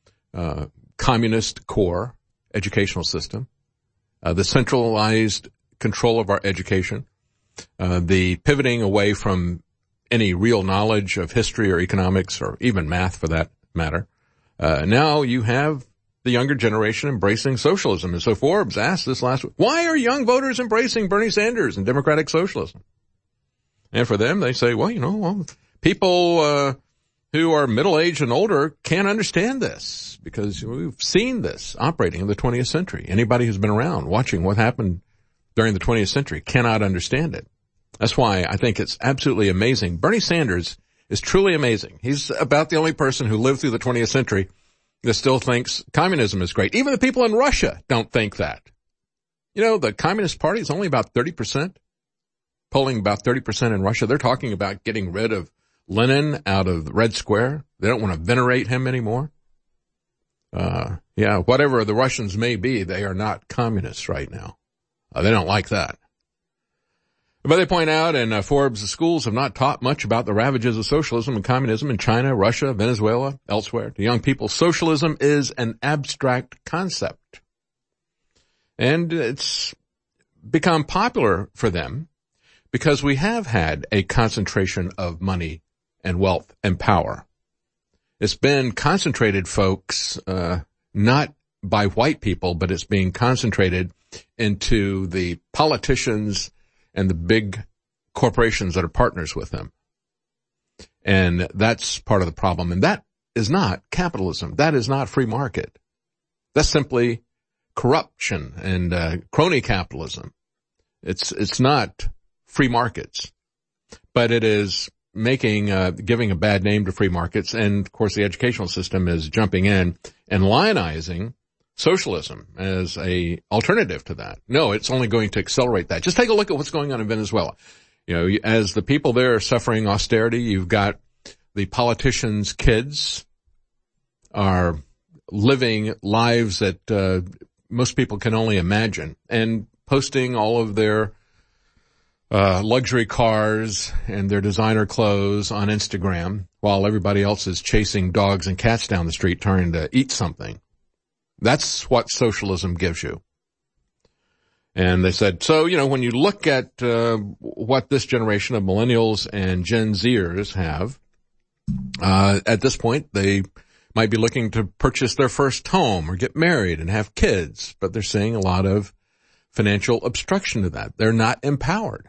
communist core educational system, the centralized control of our education, the pivoting away from any real knowledge of history or economics or even math for that matter, now you have the younger generation embracing socialism. And so Forbes asked this last week, why are young voters embracing Bernie Sanders and democratic socialism? And for them, they say, people who are middle-aged and older can't understand this because we've seen this operating in the 20th century. Anybody who's been around watching what happened during the 20th century cannot understand it. That's why I think it's absolutely amazing. Bernie Sanders is truly amazing. He's about the only person who lived through the 20th century that still thinks communism is great. Even the people in Russia don't think that. You know, the Communist Party is only about 30%, polling about 30% in Russia. They're talking about getting rid of Lenin out of the Red Square. They don't want to venerate him anymore. Whatever the Russians may be, they are not communists right now. They don't like that. But they point out in Forbes, the schools have not taught much about the ravages of socialism and communism in China, Russia, Venezuela, elsewhere. To young people, socialism is an abstract concept. And it's become popular for them because we have had a concentration of money and wealth and power. It's been concentrated, folks, not by white people, but it's being concentrated into the politicians and the big corporations that are partners with them. And that's part of the problem. And that is not capitalism. That is not free market. That's simply corruption and crony capitalism. It's not free markets, but it is giving a bad name to free markets. And of course the educational system is jumping in and lionizing socialism as a alternative to that. No, it's only going to accelerate that. Just take a look at what's going on in Venezuela. You know, as the people there are suffering austerity, you've got the politicians' kids are living lives that most people can only imagine, and posting all of their luxury cars and their designer clothes on Instagram while everybody else is chasing dogs and cats down the street trying to eat something. That's what socialism gives you. And they said, so, you know, when you look at what this generation of millennials and Gen Zers have, at this point, they might be looking to purchase their first home or get married and have kids, but they're seeing a lot of financial obstruction to that. They're not empowered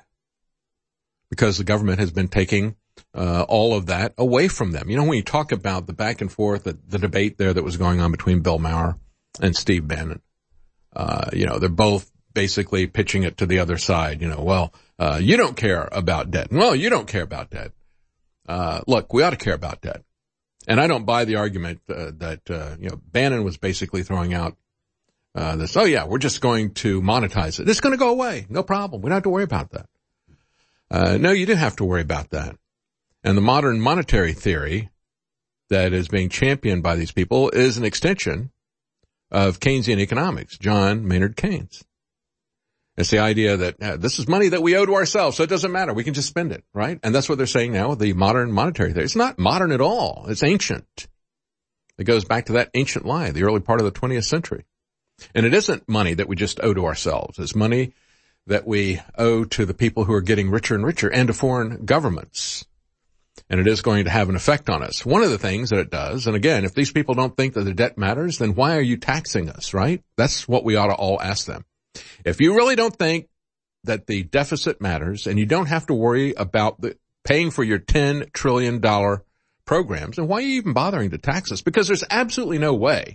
because the government has been taking all of that away from them. You know, when you talk about the back and forth, the debate there that was going on between Bill Maher and Steve Bannon, you know, they're both basically pitching it to the other side. You know, well, you don't care about debt. Well, you don't care about debt. Look, we ought to care about debt. And I don't buy the argument that you know, Bannon was basically throwing out this, oh yeah, we're just going to monetize it. It's going to go away. No problem. We don't have to worry about that. No, you do have to worry about that. And the modern monetary theory that is being championed by these people is an extension of Keynesian economics, John Maynard Keynes. It's the idea that this is money that we owe to ourselves, so it doesn't matter. We can just spend it, right? And that's what they're saying now with the modern monetary theory. It's not modern at all. It's ancient. It goes back to that ancient lie, the early part of the 20th century. And it isn't money that we just owe to ourselves. It's money that we owe to the people who are getting richer and richer and to foreign governments. And it is going to have an effect on us. One of the things that it does, and again, if these people don't think that the debt matters, then why are you taxing us, right? That's what we ought to all ask them. If you really don't think that the deficit matters and you don't have to worry about paying for your $10 trillion programs, then why are you even bothering to tax us? Because there's absolutely no way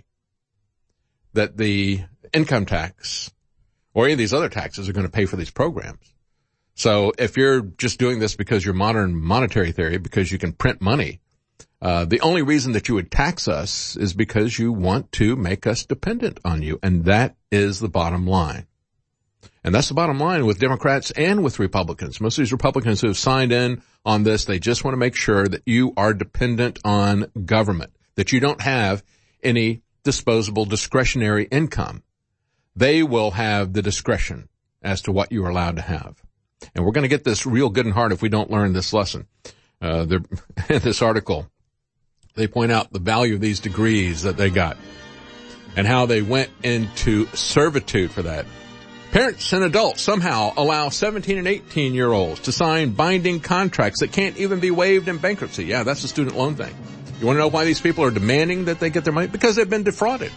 that the income tax or any of these other taxes are going to pay for these programs. So if you're just doing this because you're modern monetary theory, because you can print money, the only reason that you would tax us is because you want to make us dependent on you. And that is the bottom line. And that's the bottom line with Democrats and with Republicans. Most of these Republicans who have signed in on this, they just want to make sure that you are dependent on government, that you don't have any disposable discretionary income. They will have the discretion as to what you are allowed to have. And we're going to get this real good and hard if we don't learn this lesson. In this article, they point out the value of these degrees that they got and how they went into servitude for that. Parents and adults somehow allow 17 and 18-year-olds to sign binding contracts that can't even be waived in bankruptcy. Yeah, that's the student loan thing. You want to know why these people are demanding that they get their money? Because they've been defrauded.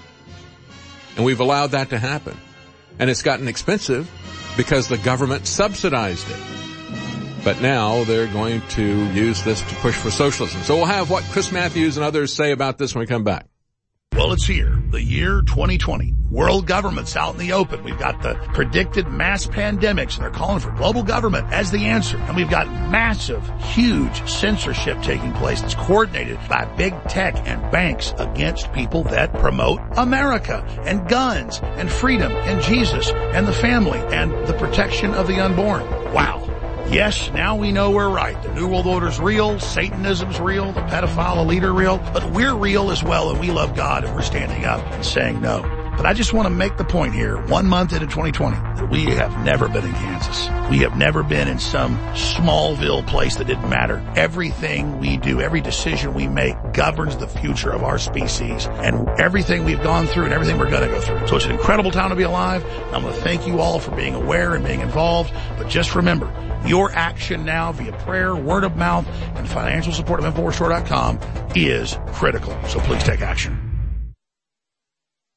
And we've allowed that to happen. And it's gotten expensive because the government subsidized it. But now they're going to use this to push for socialism. So we'll have what Chris Matthews and others say about this when we come back. Well, it's here, the year 2020. World government's out in the open. We've got the predicted mass pandemics, and they're calling for global government as the answer. And we've got massive, huge censorship taking place that's coordinated by big tech and banks against people that promote America and guns and freedom and Jesus and the family and the protection of the unborn. Wow. Yes, now we know we're right. The New World Order's real, Satanism's real, the pedophile elite are real, but we're real as well, and we love God, and we're standing up and saying no. But I just want to make the point here, 1 month into 2020, that we have never been in Kansas. We have never been in some Smallville place that didn't matter. Everything we do, every decision we make governs the future of our species, and everything we've gone through and everything we're going to go through. So it's an incredible time to be alive. I'm going to thank you all for being aware and being involved, but just remember, your action now via prayer, word of mouth, and financial support of InfoWarsStore.com is critical. So please take action.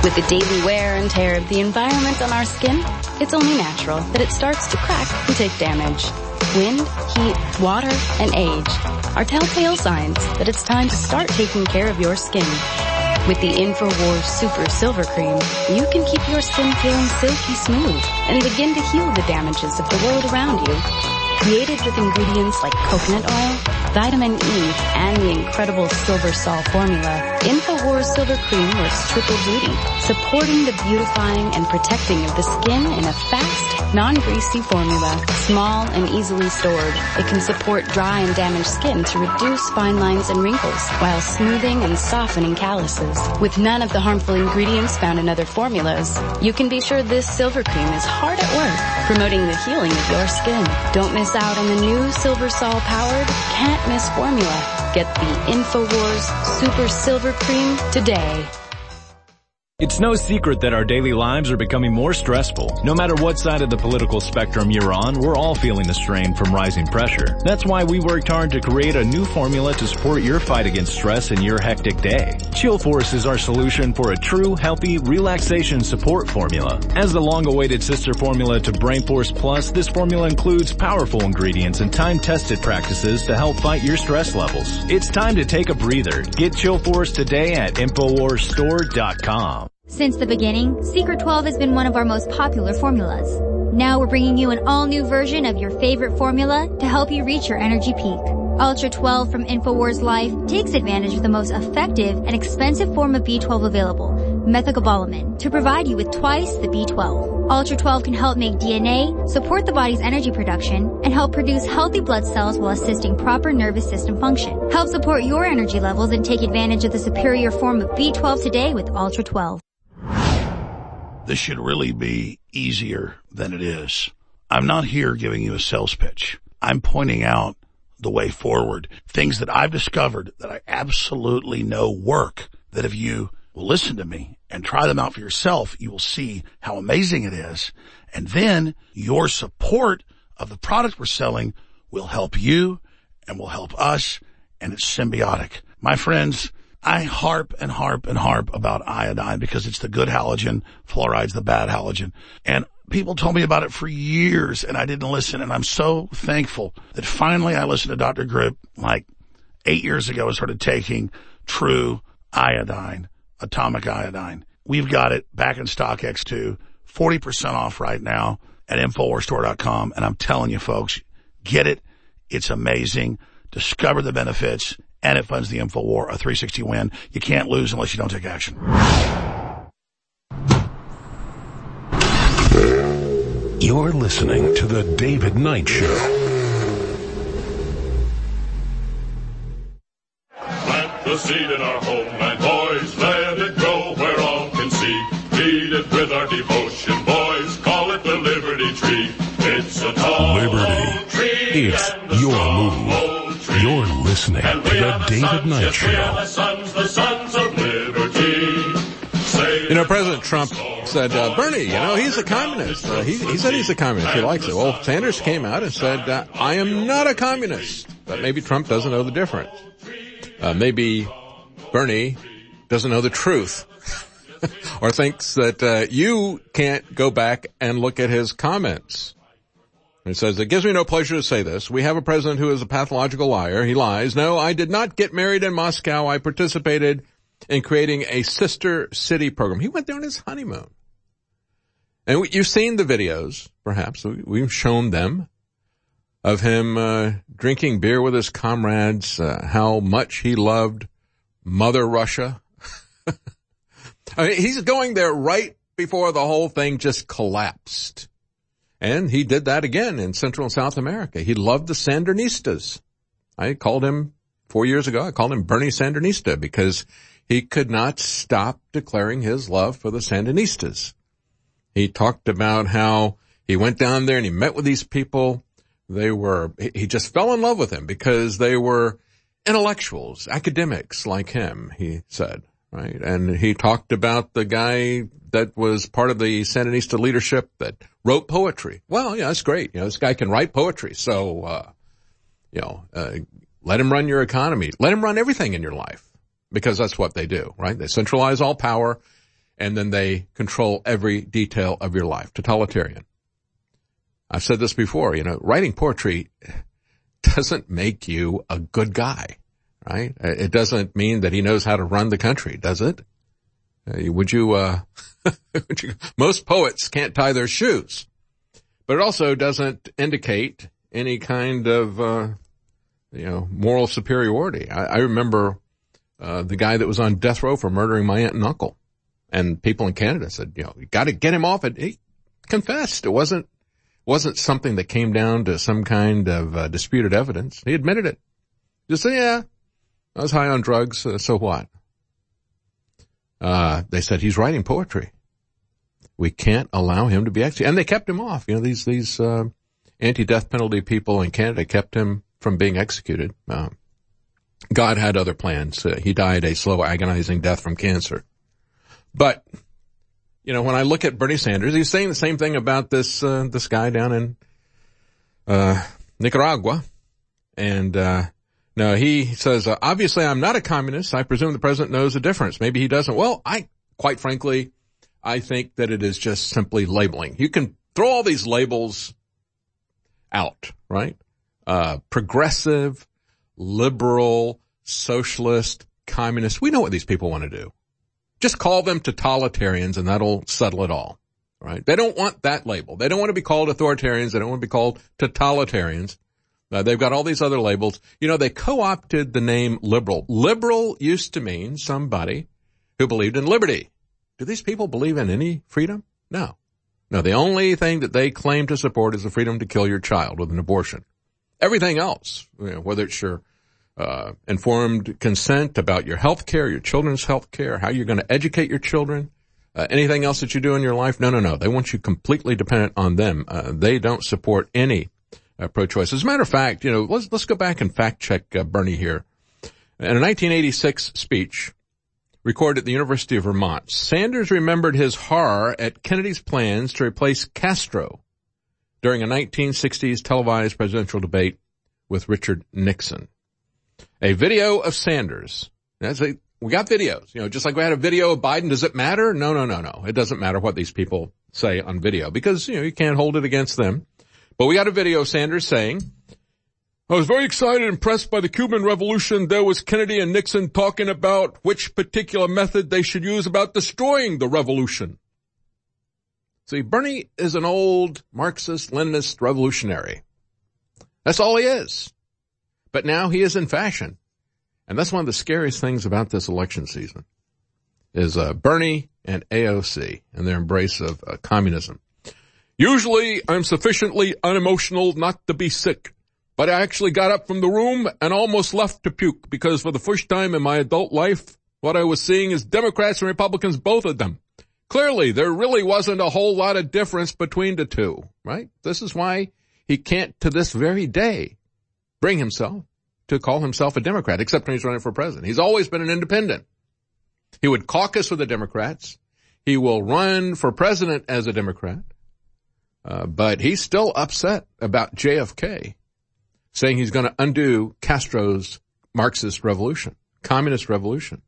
With the daily wear and tear of the environment on our skin, it's only natural that it starts to crack and take damage. Wind, heat, water, and age are telltale signs that it's time to start taking care of your skin. With the InfoWars Super Silver Cream, you can keep your skin feeling silky smooth and begin to heal the damages of the world around you. Created with ingredients like coconut oil, vitamin E, and the incredible Silver Sol formula, InfoWars Silver Cream works triple duty, supporting the beautifying and protecting of the skin in a fast, non-greasy formula. Small and easily stored, it can support dry and damaged skin to reduce fine lines and wrinkles, while smoothing and softening calluses. With none of the harmful ingredients found in other formulas, you can be sure this Silver Cream is hard at work, promoting the healing of your skin. Don't miss out on the new Silver Sol powered, can't miss formula. Get the InfoWars Super Silver Cream today. It's no secret that our daily lives are becoming more stressful. No matter what side of the political spectrum you're on, we're all feeling the strain from rising pressure. That's why we worked hard to create a new formula to support your fight against stress in your hectic day. Chill Force is our solution for a true, healthy, relaxation support formula. As the long-awaited sister formula to Brain Force Plus, this formula includes powerful ingredients and time-tested practices to help fight your stress levels. It's time to take a breather. Get Chill Force today at InfoWarsStore.com. Since the beginning, Secret 12 has been one of our most popular formulas. Now we're bringing you an all-new version of your favorite formula to help you reach your energy peak. Ultra 12 from InfoWars Life takes advantage of the most effective and expensive form of B12 available, methylcobalamin, to provide you with twice the B12. Ultra 12 can help make DNA, support the body's energy production, and help produce healthy blood cells while assisting proper nervous system function. Help support your energy levels and take advantage of the superior form of B12 today with Ultra 12. This should really be easier than it is. I'm not here giving you a sales pitch. I'm pointing out the way forward, things that I've discovered that I absolutely know work, that if you will listen to me and try them out for yourself, you will see how amazing it is. And then your support of the product we're selling will help you and will help us, and it's symbiotic. My friends, I harp and harp and harp about iodine because it's the good halogen, fluoride's the bad halogen. And people told me about it for years and I didn't listen, and I'm so thankful that finally I listened to Dr. Grip like 8 years ago and started taking true iodine, atomic iodine. We've got it back in stock, X2, 40% off right now at InfoWarsStore.com. And I'm telling you folks, get it. It's amazing. Discover the benefits. And it funds the InfoWar, a 360 win. You can't lose unless you don't take action. You're listening to The David Knight Show. Plant the seed in our homeland, boys. Let it grow where all can see. Feed it with our devotion, boys. Call it the Liberty Tree. It's a tall Liberty. Tree. It's your move. You're listening to The David Knight Show. The sons of liberty. You know, President Trump said, Bernie, he's a communist. He said he's a communist. He likes it. Well, Sanders came out and said, I am not a communist. But maybe Trump doesn't know the difference. Maybe Bernie doesn't know the truth. Or thinks that you can't go back and look at his comments. He says, it gives me no pleasure to say this. We have a president who is a pathological liar. He lies. No, I did not get married in Moscow. I participated in creating a sister city program. He went there on his honeymoon. And you've seen the videos, perhaps. We've shown them of him drinking beer with his comrades, how much he loved Mother Russia. I mean, he's going there right before the whole thing just collapsed. And he did that again in Central and South America. He loved the Sandinistas. I called him 4 years ago. I called him Bernie Sandinista because he could not stop declaring his love for the Sandinistas. He talked about how he went down there and he met with these people. He just fell in love with them because they were intellectuals, academics like him, he said, right? And he talked about the guy that was part of the Sandinista leadership that wrote poetry. Well, yeah, that's great. This guy can write poetry. So, let him run your economy. Let him run everything in your life because that's what they do, right? They centralize all power and then they control every detail of your life. Totalitarian. I've said this before, writing poetry doesn't make you a good guy, right? It doesn't mean that he knows how to run the country, does it? Most poets can't tie their shoes, but it also doesn't indicate any kind of, moral superiority. I remember, the guy that was on death row for murdering my aunt and uncle, and people in Canada said, you got to get him off it. He confessed. It wasn't something that came down to some kind of disputed evidence. He admitted it. Just say, yeah, I was high on drugs. So what? They said he's writing poetry. We can't allow him to be executed. And they kept him off. These anti-death penalty people in Canada kept him from being executed. God had other plans. He died a slow, agonizing death from cancer. But, when I look at Bernie Sanders, he's saying the same thing about this guy down in, Nicaragua. And, no, he says, obviously I'm not a communist. I presume the president knows the difference. Maybe he doesn't. Well, quite frankly, I think that it is just simply labeling. You can throw all these labels out, right? Progressive, liberal, socialist, communist. We know what these people want to do. Just call them totalitarians and that'll settle it all, right? They don't want that label. They don't want to be called authoritarians. They don't want to be called totalitarians. They've got all these other labels. They co-opted the name liberal. Liberal used to mean somebody who believed in liberty. Do these people believe in any freedom? No. No, the only thing that they claim to support is the freedom to kill your child with an abortion. Everything else, whether it's your informed consent about your health care, your children's health care, how you're going to educate your children, anything else that you do in your life, no. They want you completely dependent on them. They don't support any pro-choice. As a matter of fact, let's go back and fact check Bernie here. In a 1986 speech recorded at the University of Vermont, Sanders remembered his horror at Kennedy's plans to replace Castro during a 1960s televised presidential debate with Richard Nixon. A video of Sanders. We got videos, just like we had a video of Biden. Does it matter? No. It doesn't matter what these people say on video because, you can't hold it against them. But we got a video of Sanders saying, I was very excited and impressed by the Cuban Revolution. There was Kennedy and Nixon talking about which particular method they should use about destroying the revolution. See, Bernie is an old Marxist, Leninist revolutionary. That's all he is. But now he is in fashion. And that's one of the scariest things about this election season is Bernie and AOC and their embrace of communism. Usually I'm sufficiently unemotional not to be sick, but I actually got up from the room and almost left to puke because for the first time in my adult life, what I was seeing is Democrats and Republicans, both of them. Clearly, there really wasn't a whole lot of difference between the two, right? This is why he can't, to this very day, bring himself to call himself a Democrat, except when he's running for president. He's always been an independent. He would caucus with the Democrats. He will run for president as a Democrat. But he's still upset about JFK, saying he's going to undo Castro's Marxist revolution, communist revolution.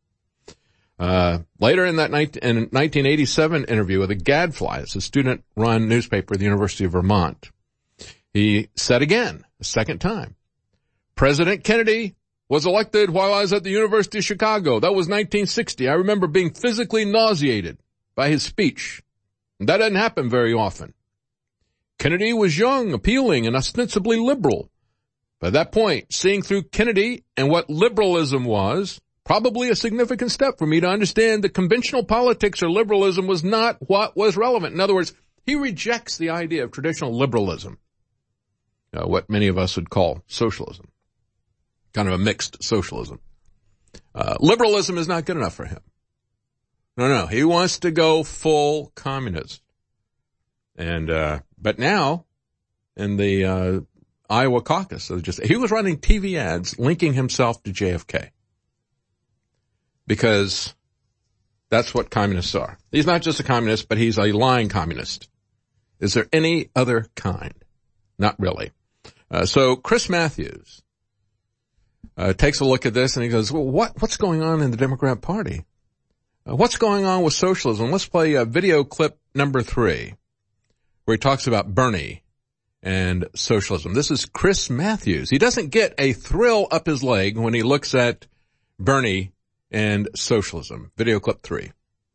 Later in that 1987 interview with the Gadfly, it's a student-run newspaper at the University of Vermont, he said again, a second time, President Kennedy was elected while I was at the University of Chicago. That was 1960. I remember being physically nauseated by his speech. And that doesn't happen very often. Kennedy was young, appealing, and ostensibly liberal. By that point, seeing through Kennedy and what liberalism was, probably a significant step for me to understand that conventional politics or liberalism was not what was relevant. In other words, he rejects the idea of traditional liberalism, what many of us would call socialism, kind of a mixed socialism. Liberalism is not good enough for him. No, he wants to go full communist. And, but now, in the, Iowa caucus, he was running TV ads linking himself to JFK. Because that's what communists are. He's not just a communist, but he's a lying communist. Is there any other kind? Not really. So Chris Matthews, takes a look at this and he goes, well, what's going on in the Democrat Party? What's going on with socialism? Let's play video clip number 3, where he talks about Bernie and socialism. This is Chris Matthews. He doesn't get a thrill up his leg when he looks at Bernie and socialism. Video clip 3.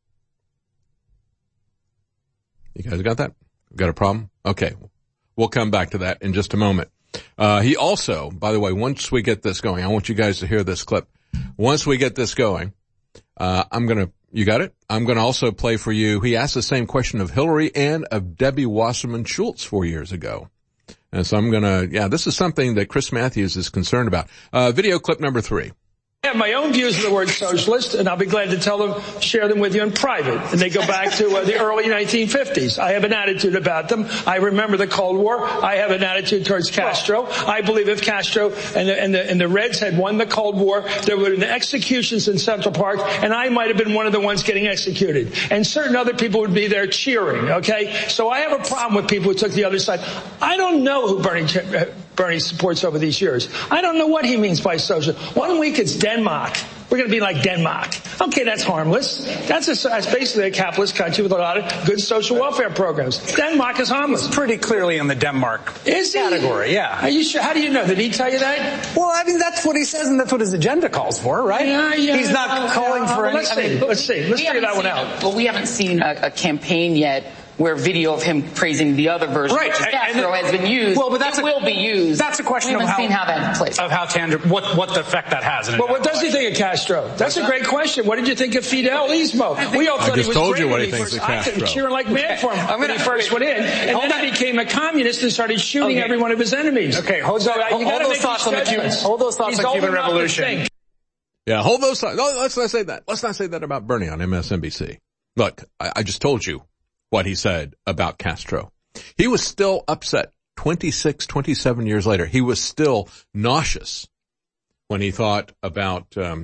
You guys got that? Got a problem? Okay. We'll come back to that in just a moment. He also, by the way, once we get this going, I want you guys to hear this clip. Once we get this going, you got it? I'm going to also play for you. He asked the same question of Hillary and of Debbie Wasserman Schultz 4 years ago. And so this is something that Chris Matthews is concerned about. Video clip number 3. I have my own views of the word socialist, and I'll be glad to share them with you in private. And they go back to the early 1950s. I have an attitude about them. I remember the Cold War. I have an attitude towards Castro. I believe if Castro and the Reds had won the Cold War, there would have been executions in Central Park, and I might have been one of the ones getting executed. And certain other people would be there cheering, okay? So I have a problem with people who took the other side. I don't know who Bernie supports over these years. I don't know what he means by social. 1 week it's Denmark. We're going to be like Denmark. Okay, that's harmless. That's basically a capitalist country with a lot of good social welfare programs. Denmark is harmless. It's pretty clearly in the Denmark category, yeah. Are you sure? How do you know? Did he tell you that? Well, I mean, that's what he says, and that's what his agenda calls for, right? Yeah. He's not calling for any... Let's see. Let's figure that one out. Well, we haven't seen a campaign yet where video of him praising the other version of Castro has been used. Well, but it will be used. That's a question of how that plays. Of how what the effect that has. Well, what does he think of Castro? That's a great question. What did you think of Fidel Ismo? We all thought he was told great you what when he thinks of Castro. I was cheering like mad for him when he first went in, and then he became a communist and started shooting every one of his enemies. Okay, hold those thoughts on the Cuban Revolution. Yeah, hold those thoughts. No, let's not say that. Let's not say that about Bernie on MSNBC. Look, I just told you what he said about Castro. He was still upset 26, 27 years later. He was still nauseous when he thought about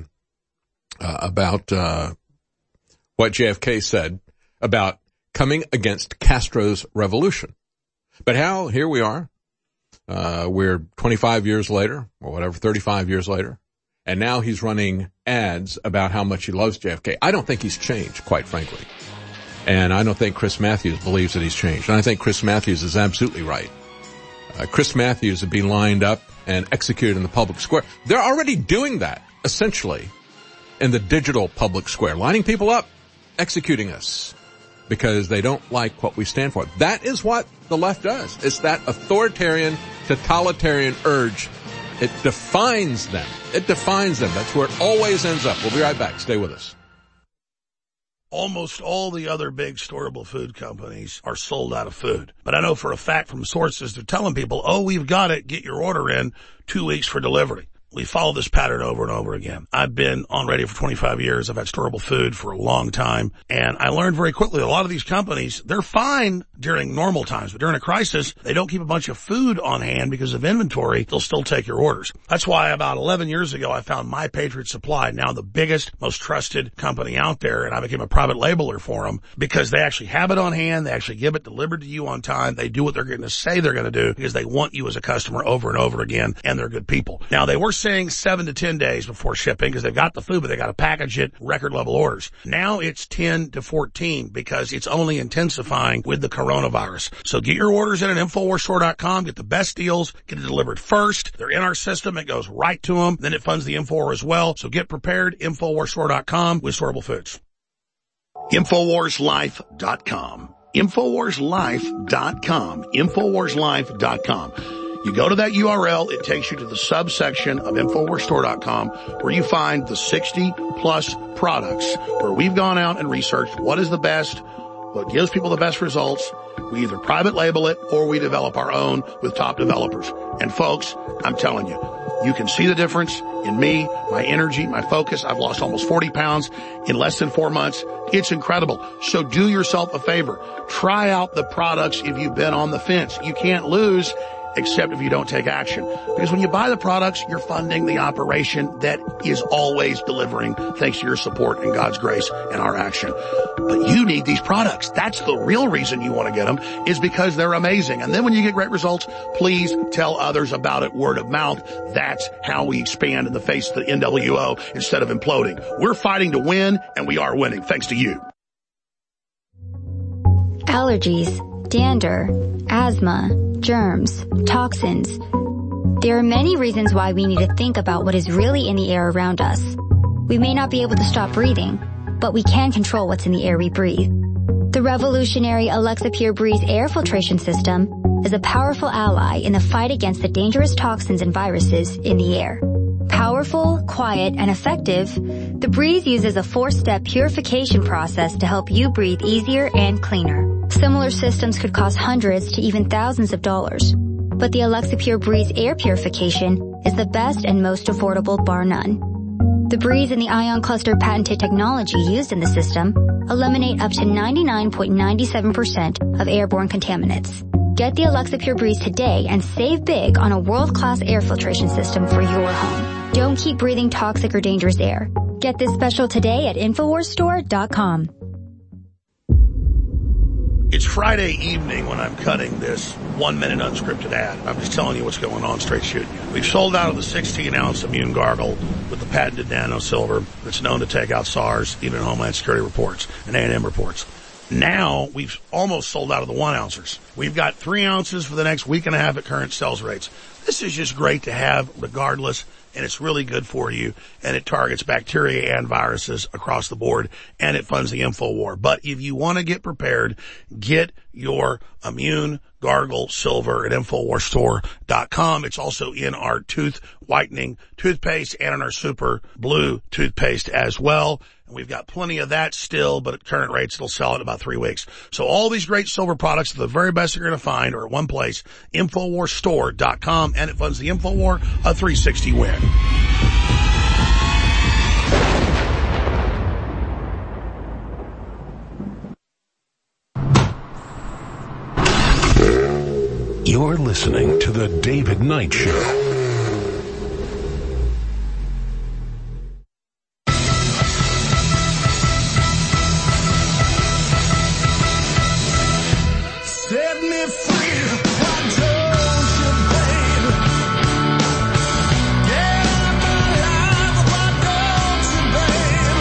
what JFK said about coming against Castro's revolution. But here we are. We're 25 years later, or whatever, 35 years later. And now he's running ads about how much he loves JFK. I don't think he's changed, quite frankly. And I don't think Chris Matthews believes that he's changed. And I think Chris Matthews is absolutely right. Chris Matthews would be lined up and executed in the public square. They're already doing that, essentially, in the digital public square. Lining people up, executing us, because they don't like what we stand for. That is what the left does. It's that authoritarian, totalitarian urge. It defines them. That's where it always ends up. We'll be right back. Stay with us. Almost all the other big storable food companies are sold out of food. But I know for a fact from sources, they're telling people, oh, we've got it. Get your order in 2 weeks for delivery. We follow this pattern over and over again. I've been on radio for 25 years. I've had storable food for a long time. And I learned very quickly a lot of these companies, they're fine during normal times. But during a crisis, they don't keep a bunch of food on hand because of inventory. They'll still take your orders. That's why about 11 years ago, I found My Patriot Supply, now the biggest, most trusted company out there. And I became a private labeler for them because they actually have it on hand. They actually give it delivered to you on time. They do what they're going to say they're going to do because they want you as a customer over and over again. And they're good people. Now, they were saying 7 to 10 days before shipping because they've got the food, but they got to package it, record level orders. Now it's 10 to 14 because it's only intensifying with the coronavirus. So get your orders in at InfoWarsStore.com, get the best deals, get it delivered first. They're in our system. It goes right to them. Then it funds the InfoWar as well. So get prepared, InfoWarsStore.com with storable foods. InfoWarsLife.com. InfoWarsLife.com. InfoWarsLife.com. You go to that URL, it takes you to the subsection of InfoWarsStore.com where you find the 60-plus products where we've gone out and researched what is the best, what gives people the best results. We either private label it or we develop our own with top developers. And folks, I'm telling you, you can see the difference in me, my energy, my focus. I've lost almost 40 pounds in less than 4 months. It's incredible. So do yourself a favor. Try out the products if you've been on the fence. You can't lose. except if you don't take action. Because when you buy the products, you're funding the operation that is always delivering thanks to your support and God's grace and our action. But you need these products. That's the real reason you want to get them, is because they're amazing. And then when you get great results, please tell others about it, word of mouth. That's how we expand in the face of the NWO instead of imploding. We're fighting to win, and we are winning, thanks to you. Allergies, dander, asthma, germs, toxins. There are many reasons why we need to think about what is really in the air around us. We may not be able to stop breathing, but we can control what's in the air we breathe. The revolutionary Alexa Pure Breeze air filtration system is a powerful ally in the fight against the dangerous toxins and viruses in the air. Powerful, quiet, and effective, the Breeze uses a 4-step purification process to help you breathe easier and cleaner. Similar systems could cost hundreds to even thousands of dollars, but the Alexa Pure Breeze air purification is the best and most affordable, bar none. The Breeze and the Ion Cluster patented technology used in the system eliminate up to 99.97% of airborne contaminants. Get the Alexa Pure Breeze today and save big on a world-class air filtration system for your home. Don't keep breathing toxic or dangerous air. Get this special today at InfoWarsStore.com. It's Friday evening when I'm cutting this 1-minute unscripted ad. I'm just telling you what's going on, straight shooting you. We've sold out of the 16-ounce immune gargle with the patented nano silver that's known to take out SARS, even Homeland Security reports and A&M reports. Now we've almost sold out of the 1-ouncers. We've got 3 ounces for the next week and a half at current sales rates. This is just great to have regardless, and it's really good for you, and it targets bacteria and viruses across the board, and it funds the InfoWar. But if you want to get prepared, get your immune gargle silver at InfoWarsStore.com. It's also in our tooth whitening toothpaste and in our super blue toothpaste as well. And we've got plenty of that still, but at current rates, it'll sell in about 3 weeks. So all these great silver products are the very best you're going to find are at one place, InfoWarsStore.com, and it funds the InfoWar, a 360 win. You're listening to The David Knight Show. Set me free, why don't you, baby? Get out of my life, why don't you, baby?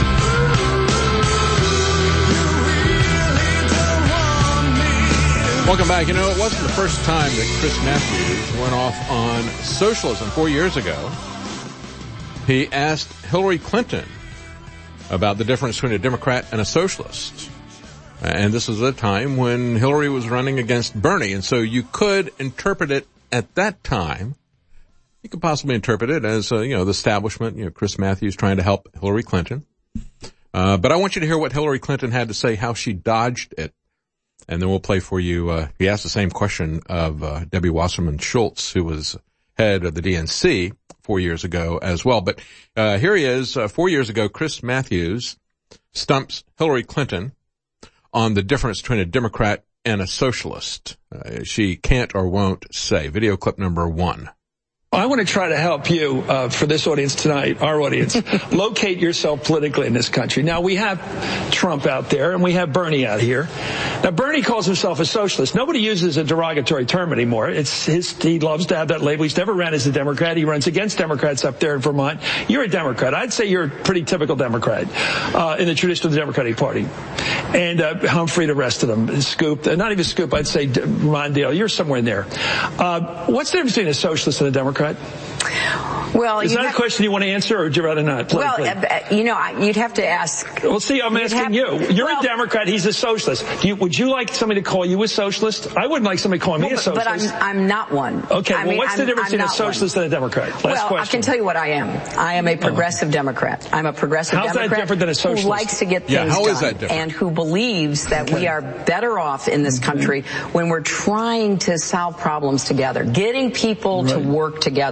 You really don't want me. Welcome back. You know, it wasn't the first time that Chris Matthews went off on socialism. 4 years ago, he asked Hillary Clinton about the difference between a Democrat and a socialist. And this was a time when Hillary was running against Bernie. And so you could interpret it at that time. You could possibly interpret it as, the establishment, Chris Matthews trying to help Hillary Clinton. But I want you to hear what Hillary Clinton had to say, how she dodged it. And then we'll play for you. He asked the same question of Debbie Wasserman Schultz, who was head of the DNC 4 years ago as well. But here he is. 4 years ago, Chris Matthews stumps Hillary Clinton on the difference between a Democrat and a socialist. She can't or won't say. Video clip number 1. I want to try to help you, for this audience tonight, our audience, locate yourself politically in this country. Now, we have Trump out there, and we have Bernie out here. Now, Bernie calls himself a socialist. Nobody uses a derogatory term anymore. He loves to have that label. He's never ran as a Democrat. He runs against Democrats up there in Vermont. You're a Democrat. I'd say you're a pretty typical Democrat, in the tradition of the Democratic Party. And Humphrey, the rest of them, Scoop, not even Scoop, I'd say Mondale, you're somewhere in there. What's the difference between a socialist and a Democrat? Well, is that a question you want to answer, or would you rather not? Well, you'd have to ask. Well, see, I'm asking you. You're a Democrat. He's a socialist. Would you like somebody to call you a socialist? I wouldn't like somebody calling me a socialist. But I'm not one. Okay. What's the difference between a socialist and a Democrat? Last question. I can tell you what I am. I am a progressive Democrat. I'm a progressive Democrat. How's that different than a socialist? Who likes to get things how done, is that different? and who believes that we are better off in this country when we're trying to solve problems together, getting people to work together.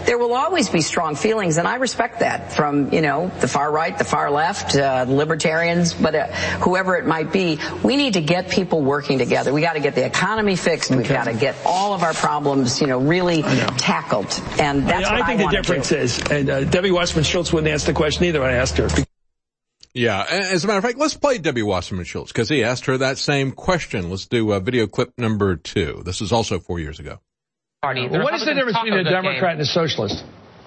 there will always be strong feelings, and I respect that from, the far right, the far left, libertarians, but whoever it might be. We need to get people working together. We got to get the economy fixed. We've got to get all of our problems, really tackled. And that's what I think the difference is, and Debbie Wasserman Schultz wouldn't answer the question either when I asked her. Yeah, as a matter of fact, let's play Debbie Wasserman Schultz because he asked her that same question. Let's do video clip number 2. This is also 4 years ago. What is the difference between a Democrat and a socialist?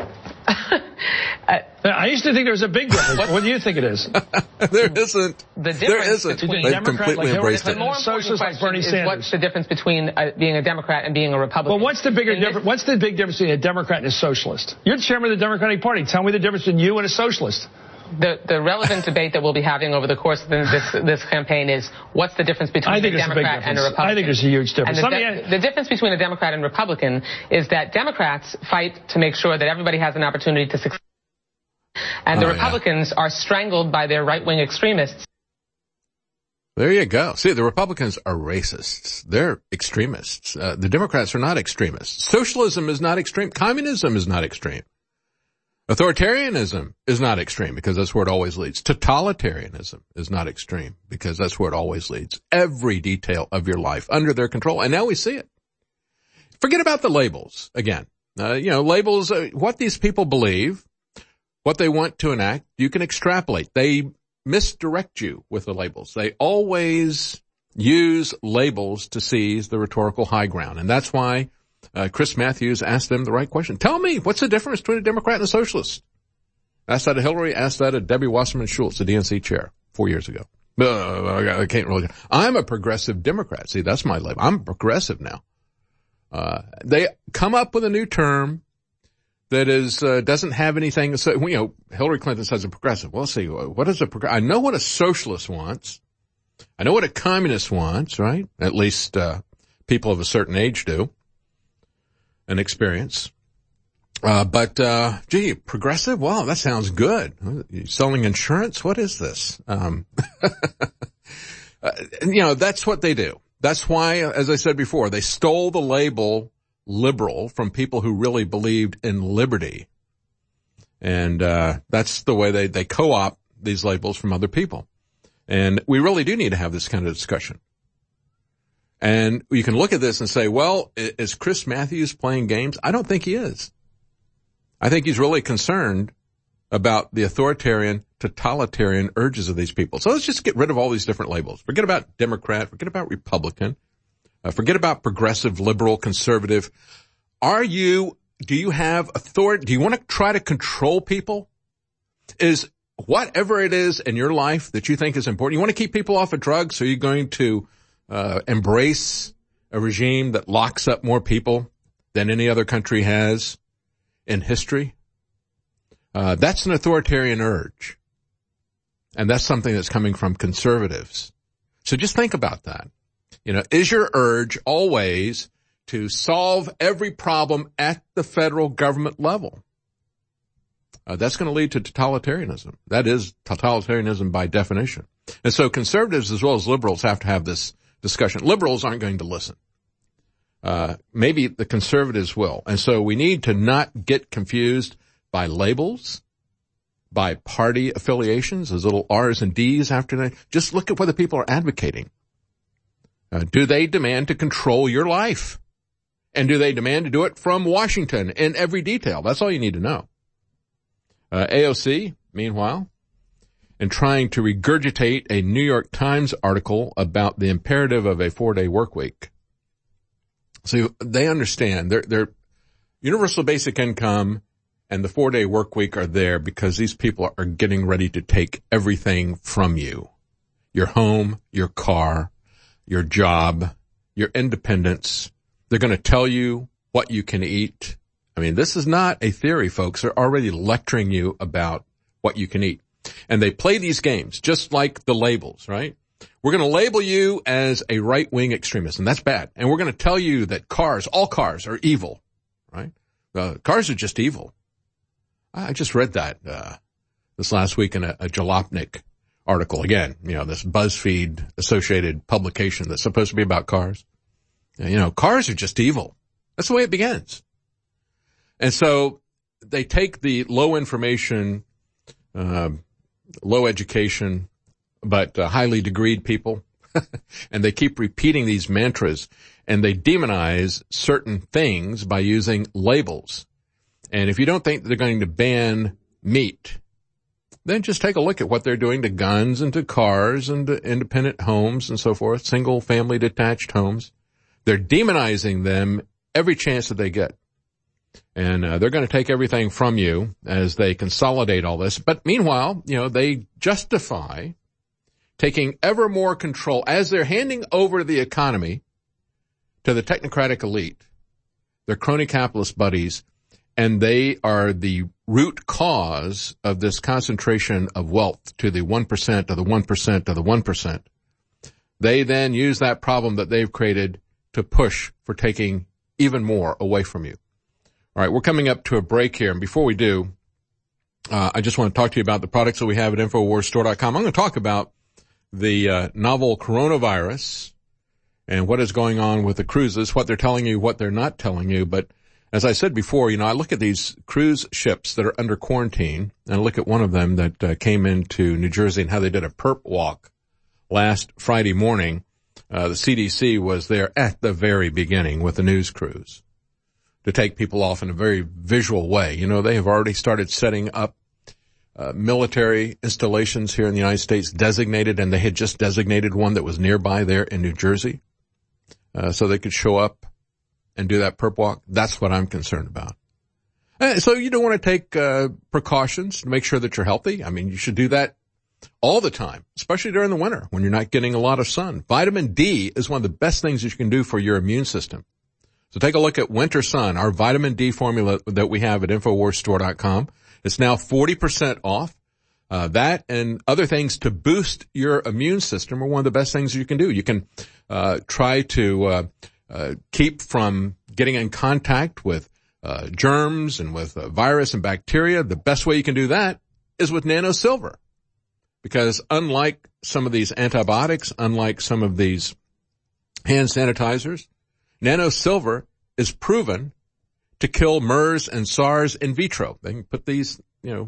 I used to think there was a big difference. What do you think it is? There isn't. There isn't. They've completely embraced it. More socialist like Bernie Sanders. What's the difference between being a Democrat and being a Republican? Well, what's the big difference between a Democrat and a socialist? You're the chairman of the Democratic Party. Tell me the difference between you and a socialist. The relevant debate that we'll be having over the course of this campaign is what's the difference between a Democrat and a Republican. I think there's a huge difference. And the difference between a Democrat and Republican is that Democrats fight to make sure that everybody has an opportunity to succeed. And the Republicans are strangled by their right-wing extremists. There you go. See, the Republicans are racists. They're extremists. The Democrats are not extremists. Socialism is not extreme. Communism is not extreme. Authoritarianism is not extreme because that's where it always leads. Totalitarianism is not extreme because that's where it always leads. Every detail of your life under their control. And now we see it. Forget about the labels again. Labels, what these people believe, what they want to enact, you can extrapolate. They misdirect you with the labels. They always use labels to seize the rhetorical high ground. And that's why Chris Matthews asked them the right question. Tell me, what's the difference between a Democrat and a socialist? Asked that of Hillary, asked that of Debbie Wasserman Schultz, the DNC chair, 4 years ago. I can't really. I'm a progressive Democrat. See, that's my label. I'm progressive now. They come up with a new term that is, doesn't have anything. So, Hillary Clinton says a progressive. Well, let's see, what is a progressive? I know what a socialist wants. I know what a communist wants, right? At least, people of a certain age do. An experience. Progressive? Wow, that sounds good. You're selling insurance? What is this? That's what they do. That's why, as I said before, they stole the label liberal from people who really believed in liberty. And, that's the way they co-opt these labels from other people. And we really do need to have this kind of discussion. And you can look at this and say, well, is Chris Matthews playing games? I don't think he is. I think he's really concerned about the authoritarian, totalitarian urges of these people. So let's just get rid of all these different labels. Forget about Democrat, forget about Republican, forget about progressive, liberal, conservative. Do you have authority? Do you want to try to control people? Is whatever it is in your life that you think is important, you want to keep people off of drugs, so you're going to embrace a regime that locks up more people than any other country has in history. That's an authoritarian urge. And that's something that's coming from conservatives. So just think about that. Is your urge always to solve every problem at the federal government level? That's going to lead to totalitarianism. That is totalitarianism by definition. And so conservatives as well as liberals have to have this discussion. Liberals aren't going to listen. Maybe the conservatives will. And so we need to not get confused by labels, by party affiliations, those little R's and D's after that. Just look at what the people are advocating. Do they demand to control your life? And do they demand to do it from Washington in every detail? That's all you need to know. AOC, meanwhile, in trying to regurgitate a New York Times article about the imperative of a 4-day work week. So they understand their universal basic income and the 4-day work week are there because these people are getting ready to take everything from you. Your home, your car, your job, your independence. They're going to tell you what you can eat. I mean, this is not a theory, folks. They're already lecturing you about what you can eat. And they play these games just like the labels, right? We're going to label you as a right-wing extremist, and that's bad. And we're going to tell you that all cars are evil, right? Cars are just evil. I just read that this last week in a Jalopnik article. Again, this BuzzFeed associated publication that's supposed to be about cars. Cars are just evil. That's the way it begins. And so they take the low information, low education, but highly degreed people, and they keep repeating these mantras, and they demonize certain things by using labels. And if you don't think they're going to ban meat, then just take a look at what they're doing to guns and to cars and to independent homes and so forth, single family detached homes. They're demonizing them every chance that they get. And they're going to take everything from you as they consolidate all this. But meanwhile, they justify taking ever more control as they're handing over the economy to the technocratic elite, their crony capitalist buddies, and they are the root cause of this concentration of wealth to the 1% of the 1% of the 1%. They then use that problem that they've created to push for taking even more away from you. All right, we're coming up to a break here, and before we do, I just want to talk to you about the products that we have at InfoWarsStore.com. I'm going to talk about the novel coronavirus and what is going on with the cruises, what they're telling you, what they're not telling you. But as I said before, I look at these cruise ships that are under quarantine, and I look at one of them that came into New Jersey and how they did a perp walk last Friday morning. The CDC was there at the very beginning with the news crews to take people off in a very visual way. They have already started setting up military installations here in the United States designated, and they had just designated one that was nearby there in New Jersey, so they could show up and do that perp walk. That's what I'm concerned about. So you don't want to take precautions to make sure that you're healthy. I mean, you should do that all the time, especially during the winter when you're not getting a lot of sun. Vitamin D is one of the best things that you can do for your immune system. So take a look at Winter Sun, our vitamin D formula that we have at InfoWarsStore.com. It's now 40% off. That and other things to boost your immune system are one of the best things you can do. You can try to keep from getting in contact with germs and with virus and bacteria. The best way you can do that is with Nano Silver. Because unlike some of these antibiotics, unlike some of these hand sanitizers, Nano Silver is proven to kill MERS and SARS in vitro. They can put these,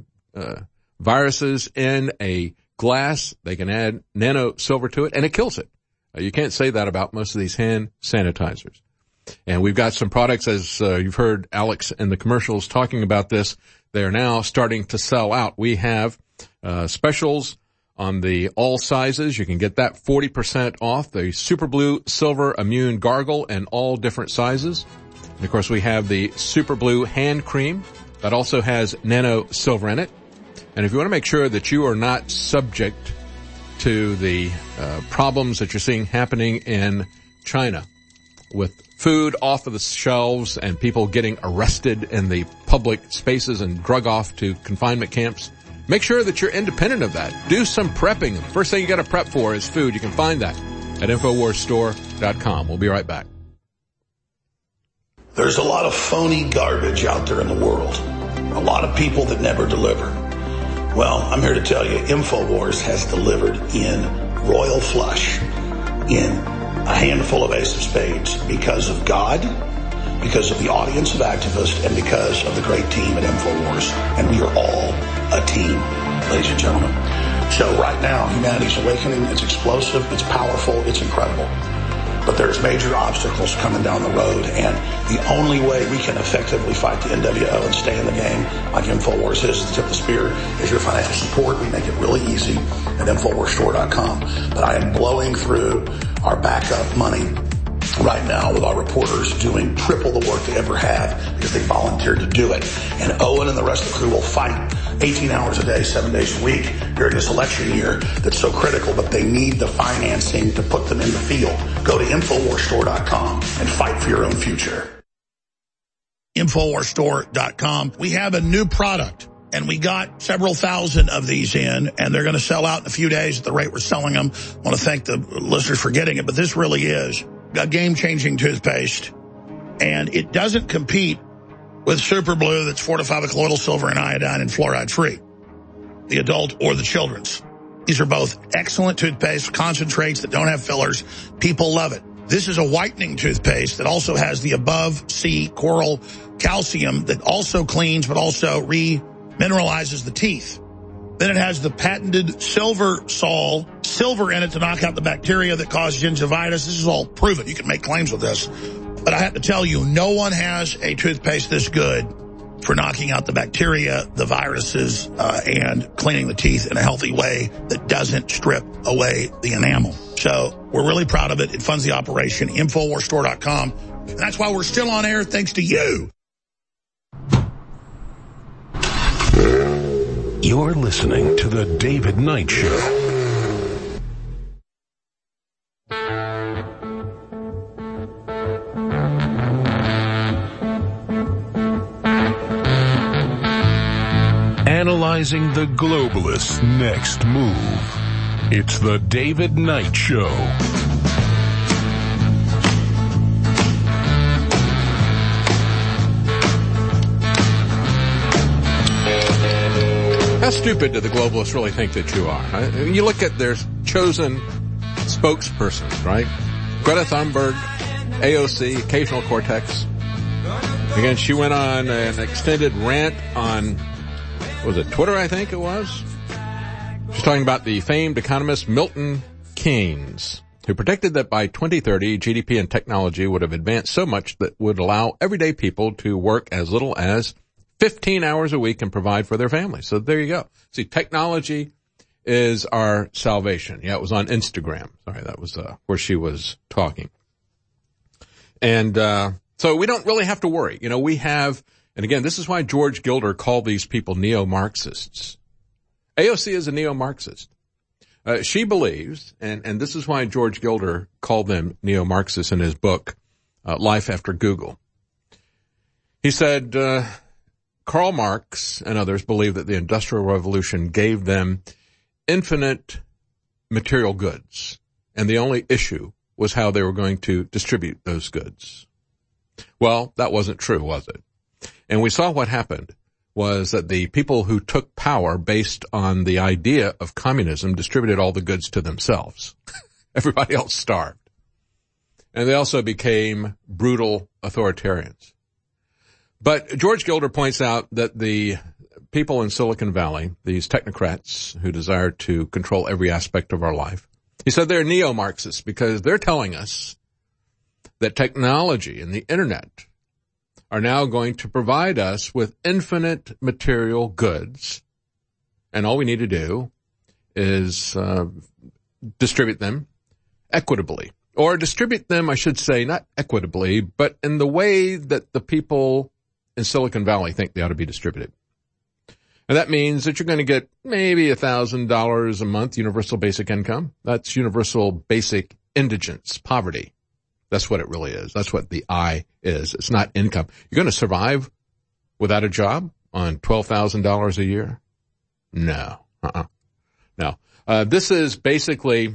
viruses in a glass. They can add Nano Silver to it, and it kills it. You can't say that about most of these hand sanitizers. And we've got some products, as you've heard Alex in the commercials talking about this. They are now starting to sell out. We have specials on the all sizes. You can get that 40% off. The Super Blue Silver Immune Gargle in all different sizes. And of course, we have the Super Blue Hand Cream that also has Nano Silver in it. And if you want to make sure that you are not subject to the problems that you're seeing happening in China with food off of the shelves and people getting arrested in the public spaces and drug off to confinement camps, make sure that you're independent of that. Do some prepping. The first thing you got to prep for is food. You can find that at InfoWarsStore.com. We'll be right back. There's a lot of phony garbage out there in the world. A lot of people that never deliver. Well, I'm here to tell you, InfoWars has delivered in royal flush, in a handful of ace of spades, because of God, because of the audience of activists, and because of the great team at InfoWars. And we are all a team, ladies and gentlemen. So right now, humanity's awakening. It's explosive, it's powerful, it's incredible. But there's major obstacles coming down the road, and the only way we can effectively fight the NWO and stay in the game like InfoWars is to tip the spear is your financial support. We make it really easy at InfoWarsStore.com. But I am blowing through our backup money right now with our reporters doing triple the work they ever have because they volunteered to do it. And Owen and the rest of the crew will fight 18 hours a day, 7 days a week during this election year that's so critical, but they need the financing to put them in the field. Go to InfoWarsStore.com and fight for your own future. InfoWarsStore.com. We have a new product, and we got several thousand of these in, and they're going to sell out in a few days at the rate we're selling them. I want to thank the listeners for getting it, but this really is a game-changing toothpaste, and it doesn't compete with Super Blue that's fortified with colloidal silver and iodine and fluoride-free, the adult or the children's. These are both excellent toothpaste, concentrates that don't have fillers. People love it. This is a whitening toothpaste that also has the above sea coral calcium that also cleans but also remineralizes the teeth. Then it has the patented silver sol, silver in it to knock out the bacteria that cause gingivitis. This is all proven. You can make claims with this. But I have to tell you, no one has a toothpaste this good for knocking out the bacteria, the viruses, and cleaning the teeth in a healthy way that doesn't strip away the enamel. So we're really proud of it. It funds the operation, InfoWarsStore.com. And that's why we're still on air, thanks to you. You're listening to The David Knight Show. Analyzing the globalists' next move. It's The David Knight Show. How stupid do the globalists really think that you are? You look at their chosen spokespersons, right? Greta Thunberg, AOC, Occasional Cortex. Again, she went on an extended rant on, was it Twitter, I think it was? She's talking about the famed economist Milton Keynes, who predicted that by 2030, GDP and technology would have advanced so much that would allow everyday people to work as little as 15 hours a week and provide for their families. So there you go. See, technology is our salvation. Yeah, it was on Instagram. Sorry, that was where she was talking. And so we don't really have to worry. You know, we have, and again, this is why George Gilder called these people neo-Marxists. AOC is a neo-Marxist. She believes, and this is why George Gilder called them neo-Marxists in his book, Life After Google. He said, Karl Marx and others believe that the Industrial Revolution gave them infinite material goods, and the only issue was how they were going to distribute those goods. Well, that wasn't true, was it? And we saw what happened was that the people who took power based on the idea of communism distributed all the goods to themselves. Everybody else starved. And they also became brutal authoritarians. But George Gilder points out that the people in Silicon Valley, these technocrats who desire to control every aspect of our life, he said they're neo-Marxists because they're telling us that technology and the internet are now going to provide us with infinite material goods, and all we need to do is distribute them equitably. Or distribute them, I should say, not equitably, but in the way that the people in Silicon Valley think they ought to be distributed. And that means that you're going to get maybe $1,000 a month universal basic income. That's universal basic indigence, poverty. That's what it really is. That's what the I is. It's not income. You're going to survive without a job on $12,000 a year? No. No. This is basically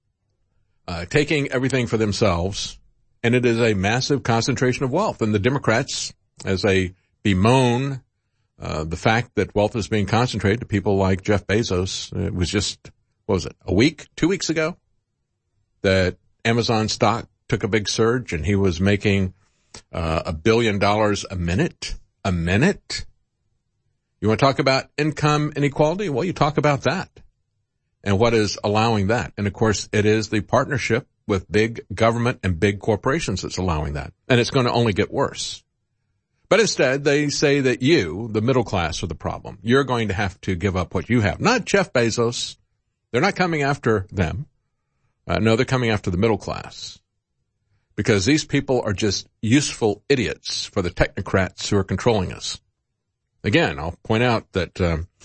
taking everything for themselves, and it is a massive concentration of wealth. And the Democrats, as they bemoan the fact that wealth is being concentrated to people like Jeff Bezos, it was just, what was it, 2 weeks ago, that Amazon stock took a big surge and he was making $1 billion a minute. A minute? You want to talk about income inequality? Well, you talk about that. And what is allowing that? And of course, it is the partnership with big government and big corporations that's allowing that. And it's going to only get worse. But instead, they say that you, the middle class, are the problem. You're going to have to give up what you have. Not Jeff Bezos. They're not coming after them. No, they're coming after the middle class. Because these people are just useful idiots for the technocrats who are controlling us. Again, I'll point out that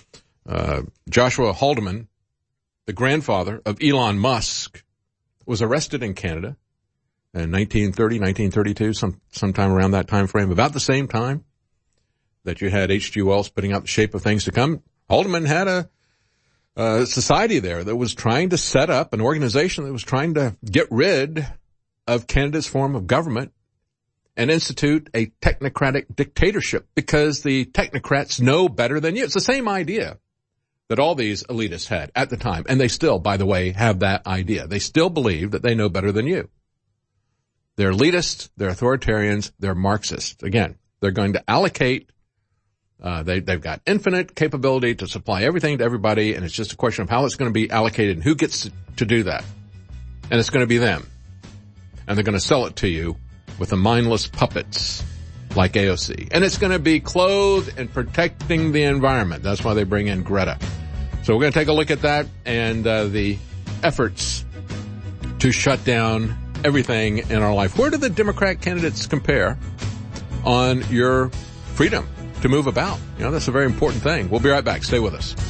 Joshua Haldeman, the grandfather of Elon Musk, was arrested in Canada in 1930, 1932, sometime around that time frame, about the same time that you had H.G. Wells putting out The Shape of Things to Come. Haldeman had a society there that was trying to set up an organization that was trying to get rid of Canada's form of government and institute a technocratic dictatorship because the technocrats know better than you. It's the same idea that all these elitists had at the time. And they still, by the way, have that idea. They still believe that they know better than you. They're elitists, they're authoritarians, they're Marxists. Again, they're going to allocate. They've got infinite capability to supply everything to everybody, and it's just a question of how it's going to be allocated and who gets to do that. And it's going to be them. And they're going to sell it to you with the mindless puppets like AOC. And it's going to be clothed in protecting the environment. That's why they bring in Greta. So we're going to take a look at that and the efforts to shut down everything in our life. Where do the Democrat candidates compare on your freedom to move about? You know, that's a very important thing. We'll be right back. Stay with us.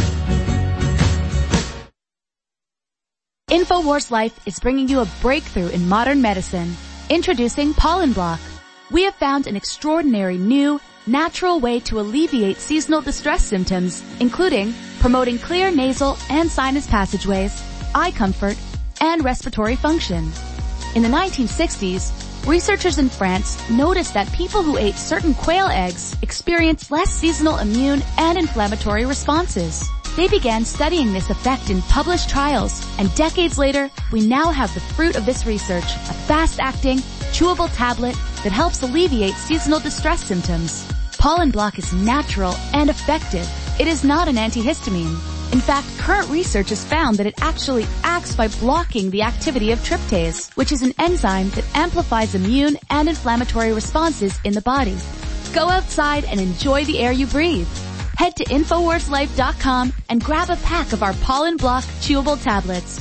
InfoWars Life is bringing you a breakthrough in modern medicine. Introducing Pollen Block. We have found an extraordinary new, natural way to alleviate seasonal distress symptoms, including promoting clear nasal and sinus passageways, eye comfort, and respiratory function. In the 1960s, researchers in France noticed that people who ate certain quail eggs experienced less seasonal immune and inflammatory responses. They began studying this effect in published trials, and decades later, we now have the fruit of this research, a fast-acting, chewable tablet that helps alleviate seasonal distress symptoms. Pollen Block is natural and effective. It is not an antihistamine. In fact, current research has found that it actually acts by blocking the activity of tryptase, which is an enzyme that amplifies immune and inflammatory responses in the body. Go outside and enjoy the air you breathe. Head to InfoWarsLife.com and grab a pack of our Pollen Block chewable tablets.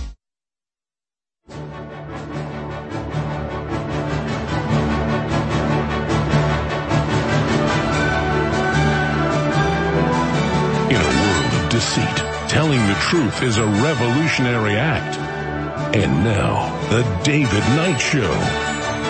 In a world of deceit, telling the truth is a revolutionary act. And now, the David Knight Show.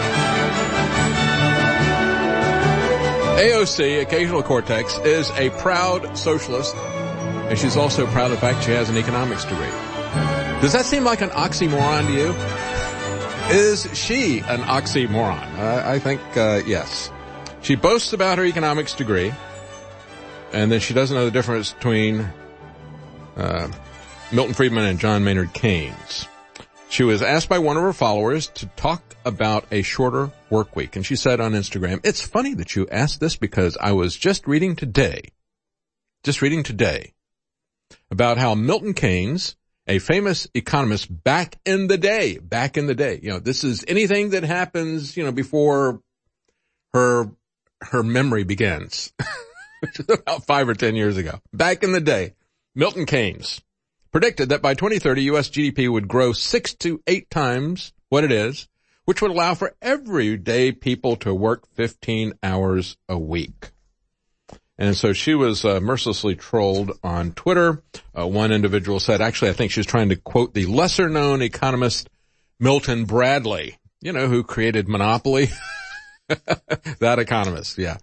AOC, Occasional Cortex, is a proud socialist, and she's also proud of the fact she has an economics degree. Does that seem like an oxymoron to you? Is she an oxymoron? I think, yes. She boasts about her economics degree, and then she doesn't know the difference between Milton Friedman and John Maynard Keynes. She was asked by one of her followers to talk about a shorter work week, and she said on Instagram, "It's funny that you asked this because I was just reading today about how Milton Keynes, a famous economist back in the day, you know, this is anything that happens, you know, before her memory begins, which is about 5 or 10 years ago. Back in the day, Milton Keynes predicted that by 2030, U.S. GDP would grow 6 to 8 times what it is, which would allow for everyday people to work 15 hours a week. And so she was mercilessly trolled on Twitter. One individual said, actually, I think she was trying to quote the lesser-known economist Milton Bradley, you know, who created Monopoly. That economist, yeah.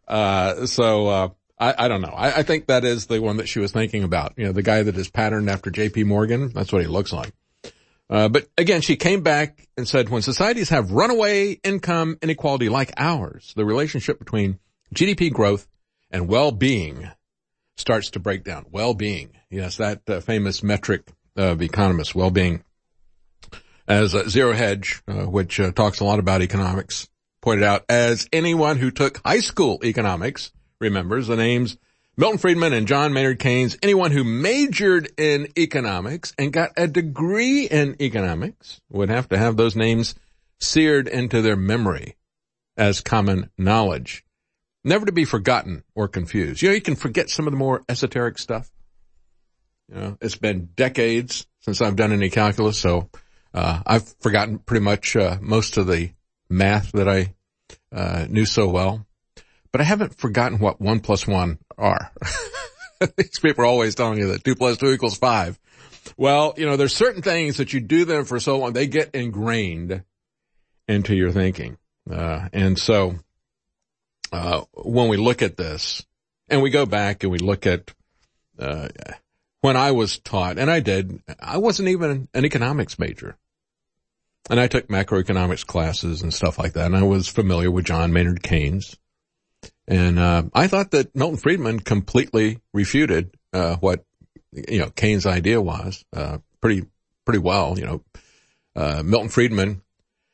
I don't know. I think that is the one that she was thinking about. You know, the guy that is patterned after J.P. Morgan. That's what he looks like. But again, she came back and said, when societies have runaway income inequality like ours, the relationship between GDP growth and well-being starts to break down. Well-being. Yes, that famous metric of economists, well-being. As Zero Hedge, which talks a lot about economics, pointed out, as anyone who took high school economics remembers, the names Milton Friedman and John Maynard Keynes, anyone who majored in economics and got a degree in economics would have to have those names seared into their memory as common knowledge, never to be forgotten or confused. You know, you can forget some of the more esoteric stuff. You know, it's been decades since I've done any calculus, so I've forgotten pretty much most of the math that I knew so well. But I haven't forgotten what 1 + 1 are. These people are always telling you that 2 + 2 = 5. Well, you know, there's certain things that you do them for so long, they get ingrained into your thinking. And so, when we look at this, and we go back and we look at, when I was taught, and I wasn't even an economics major. And I took macroeconomics classes and stuff like that, and I was familiar with John Maynard Keynes. And I thought that Milton Friedman completely refuted what, you know, Keynes' idea was pretty well. You know, Milton Friedman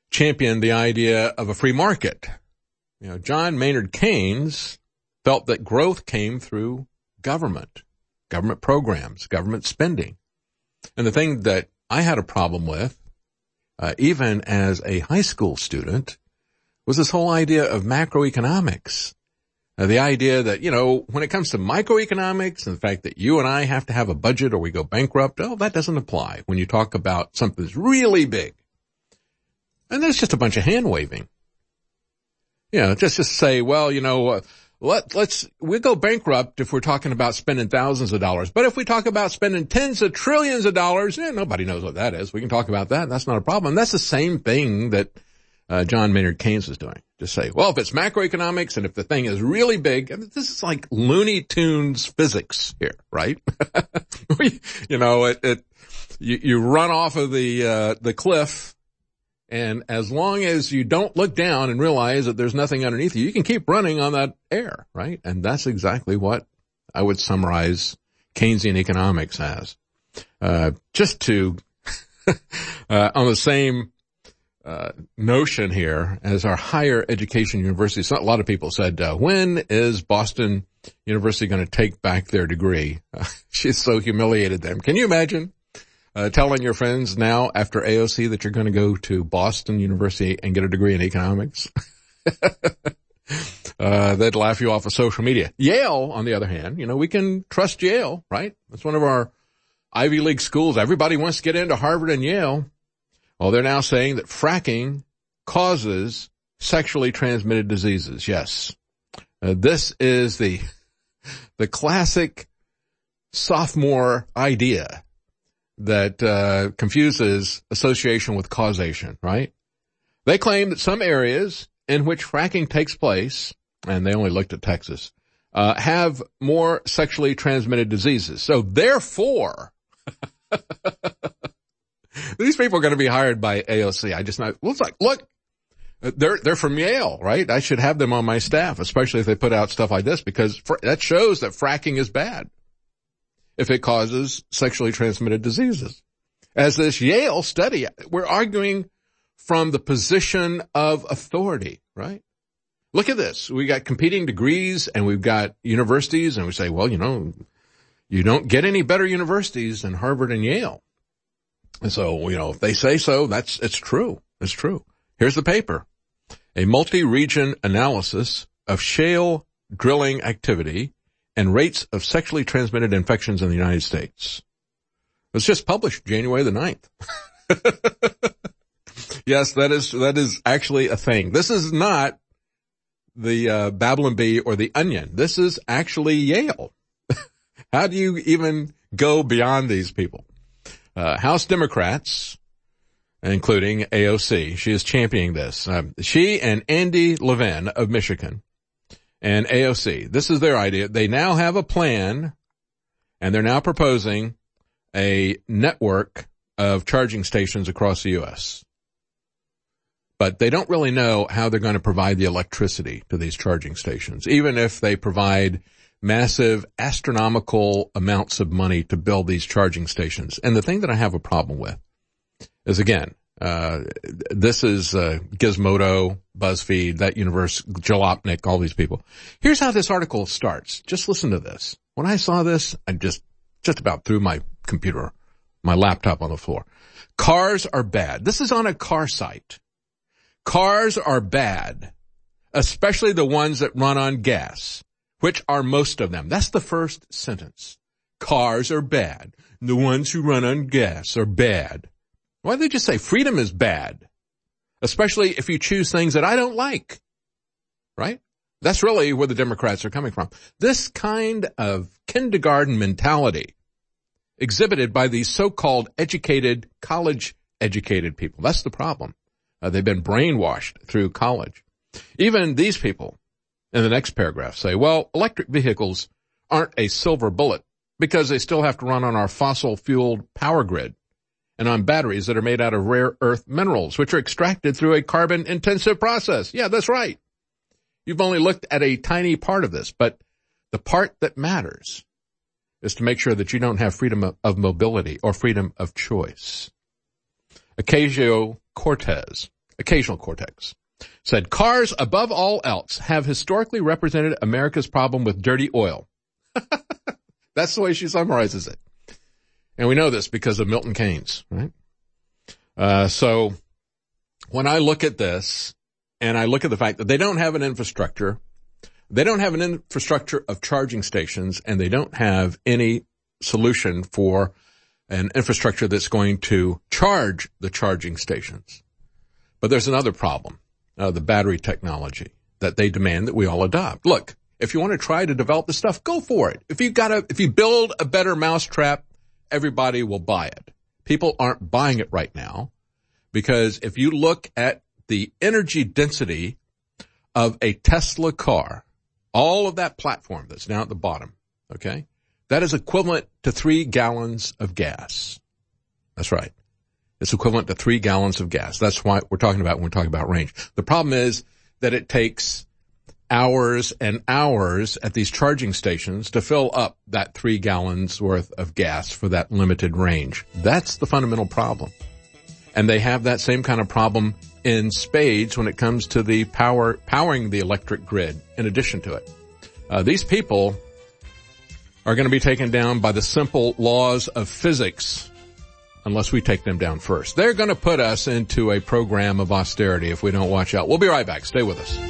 championed the idea of a free market. You know, John Maynard Keynes felt that growth came through government programs, government spending. And the thing that I had a problem with, even as a high school student, was this whole idea of macroeconomics. The idea that, you know, when it comes to microeconomics and the fact that you and I have to have a budget or we go bankrupt, that doesn't apply when you talk about something that's really big. And there's just a bunch of hand waving. You know, just say, well, you know, we'll go bankrupt if we're talking about spending thousands of dollars. But if we talk about spending tens of trillions of dollars, nobody knows what that is. We can talk about that. That's not a problem. That's the same thing that John Maynard Keynes is doing. Just say, well, if it's macroeconomics and if the thing is really big, this is like Looney Tunes physics here, right? You know, you run off of the cliff, and as long as you don't look down and realize that there's nothing underneath you, you can keep running on that air, right? And that's exactly what I would summarize Keynesian economics as. Just to, on the same notion here as our higher education universities. A lot of people said, when is Boston University going to take back their degree? She's so humiliated them. Can you imagine telling your friends now after AOC that you're going to go to Boston University and get a degree in economics? They'd laugh you off of social media. Yale, on the other hand, you know, we can trust Yale, right? That's one of our Ivy League schools. Everybody wants to get into Harvard and Yale. Well, they're now saying that fracking causes sexually transmitted diseases. Yes. This is the classic sophomore idea that confuses association with causation, right? They claim that some areas in which fracking takes place, and they only looked at Texas, have more sexually transmitted diseases. So therefore, these people are going to be hired by AOC. I just not, looks like, look, they're from Yale, right? I should have them on my staff, especially if they put out stuff like this, because that shows that fracking is bad if it causes sexually transmitted diseases. As this Yale study, we're arguing from the position of authority, right? Look at this. We got competing degrees and we've got universities, and we say, well, you know, you don't get any better universities than Harvard and Yale. And so, you know, if they say so, it's true. It's true. Here's the paper. A multi-region analysis of shale drilling activity and rates of sexually transmitted infections in the United States. It was just published January the 9th. Yes, that is actually a thing. This is not the Babylon Bee or the Onion. This is actually Yale. How do you even go beyond these people? House Democrats, including AOC, she is championing this. She and Andy Levin of Michigan and AOC, this is their idea. They now have a plan, and they're now proposing a network of charging stations across the U.S. But they don't really know how they're going to provide the electricity to these charging stations, even if they provide massive astronomical amounts of money to build these charging stations. And the thing that I have a problem with is, again, this is Gizmodo, BuzzFeed, that universe, Jalopnik, all these people. Here's how this article starts. Just listen to this. When I saw this, I just about threw my computer, my laptop on the floor. Cars are bad. This is on a car site. Cars are bad, especially the ones that run on gas, which are most of them. That's the first sentence. Cars are bad. The ones who run on gas are bad. Why don't they just say freedom is bad? Especially if you choose things that I don't like. Right? That's really where the Democrats are coming from. This kind of kindergarten mentality exhibited by these so-called educated, college-educated people. That's the problem. They've been brainwashed through college. Even these people in the next paragraph say, well, electric vehicles aren't a silver bullet because they still have to run on our fossil-fueled power grid and on batteries that are made out of rare earth minerals, which are extracted through a carbon-intensive process. Yeah, that's right. You've only looked at a tiny part of this, but the part that matters is to make sure that you don't have freedom of mobility or freedom of choice. Ocasio-Cortez occasional cortex, said cars above all else have historically represented America's problem with dirty oil. That's the way she summarizes it. And we know this because of Milton Keynes, right? So when I look at this and I look at the fact that they don't have an infrastructure, they don't have an infrastructure of charging stations, and they don't have any solution for an infrastructure that's going to charge the charging stations. But there's another problem, the battery technology that they demand that we all adopt. Look, if you want to try to develop this stuff, go for it. If you build a better mousetrap, everybody will buy it. People aren't buying it right now because if you look at the energy density of a Tesla car, all of that platform that's down at the bottom, okay, that is equivalent to 3 gallons of gas. That's right. It's equivalent to 3 gallons of gas. That's what we're talking about when we're talking about range. The problem is that it takes hours and hours at these charging stations to fill up that 3 gallons worth of gas for that limited range. That's the fundamental problem. And they have that same kind of problem in spades when it comes to the powering the electric grid in addition to it. These people are going to be taken down by the simple laws of physics unless we take them down first. They're going to put us into a program of austerity if we don't watch out. We'll be right back. Stay with us.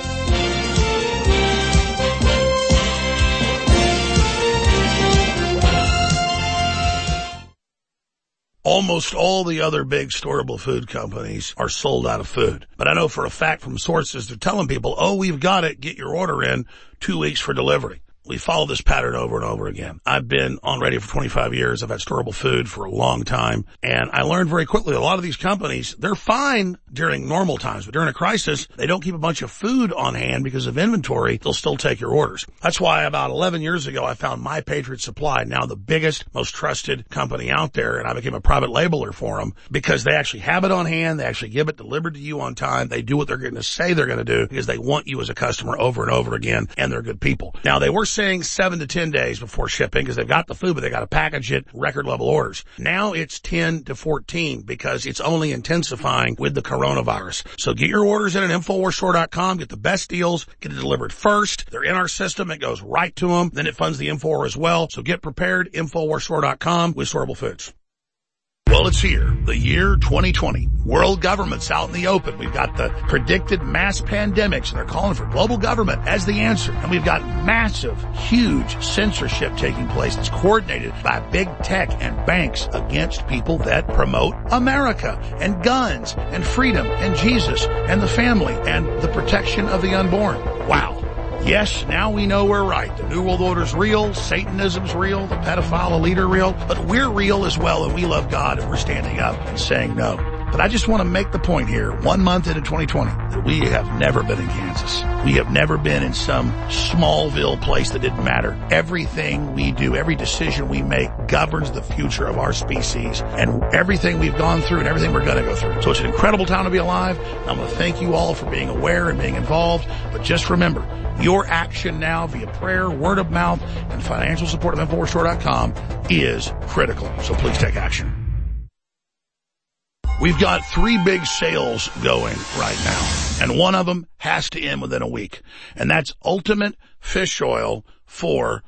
Almost all the other big storable food companies are sold out of food. But I know for a fact from sources, they're telling people, oh, we've got it. Get your order in 2 weeks for delivery. We follow this pattern over and over again. I've been on radio for 25 years. I've had storable food for a long time. And I learned very quickly a lot of these companies, they're fine during normal times. But during a crisis, they don't keep a bunch of food on hand because of inventory. They'll still take your orders. That's why about 11 years ago, I found My Patriot Supply, now the biggest, most trusted company out there. And I became a private labeler for them because they actually have it on hand. They actually give it delivered to you on time. They do what they're going to say they're going to do because they want you as a customer over and over again. And they're good people. Now, they were saying 7 to 10 days before shipping because they've got the food, but they got to package it, record level orders. Now it's 10 to 14 because it's only intensifying with the coronavirus. So get your orders in at InfoWarsStore.com, get the best deals, get it delivered first. They're in our system. It goes right to them. Then it funds the InfoWar as well. So get prepared, InfoWarsStore.com with storable foods. Well, it's here, the year 2020. World government's out in the open. We've got the predicted mass pandemics, and they're calling for global government as the answer. And we've got massive, huge censorship taking place that's coordinated by big tech and banks against people that promote America and guns and freedom and Jesus and the family and the protection of the unborn. Wow. Yes, now we know we're right. The New World Order's real, Satanism's real, the pedophile elite are real, but we're real as well, and we love God, and we're standing up and saying no. But I just want to make the point here, 1 month into 2020, that we have never been in Kansas. We have never been in some Smallville place that didn't matter. Everything we do, every decision we make governs the future of our species and everything we've gone through and everything we're going to go through. So it's an incredible time to be alive. And I'm going to thank you all for being aware and being involved. But just remember, your action now via prayer, word of mouth, and financial support of InfoWarsStore.com is critical. So please take action. We've got 3 big sales going right now, and one of them has to end within a week, and that's Ultimate Fish Oil for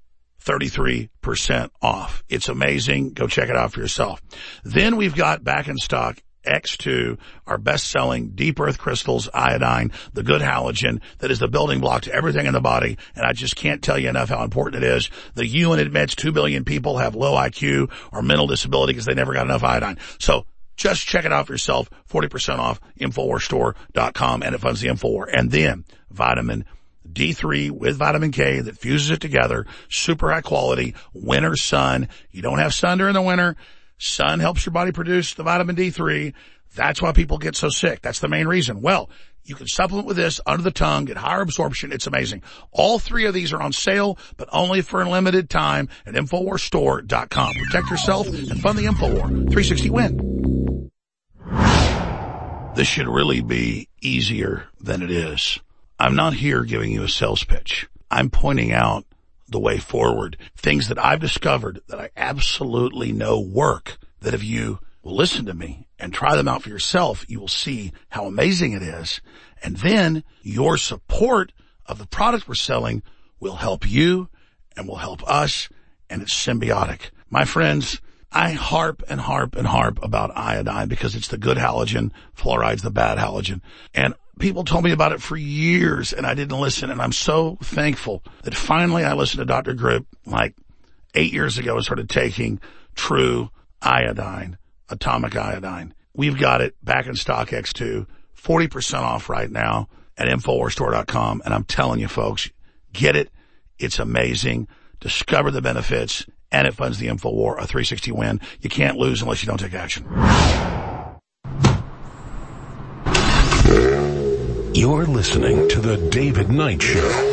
33% off. It's amazing. Go check it out for yourself. Then we've got back in stock X2, our best-selling deep earth crystals, iodine, the good halogen that is the building block to everything in the body. And I just can't tell you enough how important it is. The UN admits 2 billion people have low IQ or mental disability because they never got enough iodine. So just check it out for yourself. 40% off, InfoWarsStore.com, and it funds the InfoWar. And then vitamin D3 with vitamin K that fuses it together. Super high quality. Winter sun. You don't have sun during the winter. Sun helps your body produce the vitamin D3. That's why people get so sick. That's the main reason. Well, you can supplement with this under the tongue, get higher absorption. It's amazing. All 3 of these are on sale, but only for a limited time at InfoWarsStore.com. Protect yourself and fund the InfoWar. 360 win. This should really be easier than it is. I'm not here giving you a sales pitch. I'm pointing out the way forward, things that I've discovered that I absolutely know work, that if you Well, listen to me and try them out for yourself. You will see how amazing it is. And then your support of the product we're selling will help you and will help us, and it's symbiotic. My friends, I harp and harp and harp about iodine because it's the good halogen, fluoride's the bad halogen. And people told me about it for years and I didn't listen, and I'm so thankful that finally I listened to Dr. Grip like 8 years ago and started taking True Iodine, atomic iodine. We've got it back in stock, X2, 40% off right now at InfoWarsStore.com. And I'm telling you, folks, get it. It's amazing. Discover the benefits, and it funds the InfoWar, a 360 win. You can't lose unless you don't take action. You're listening to The David Knight Show.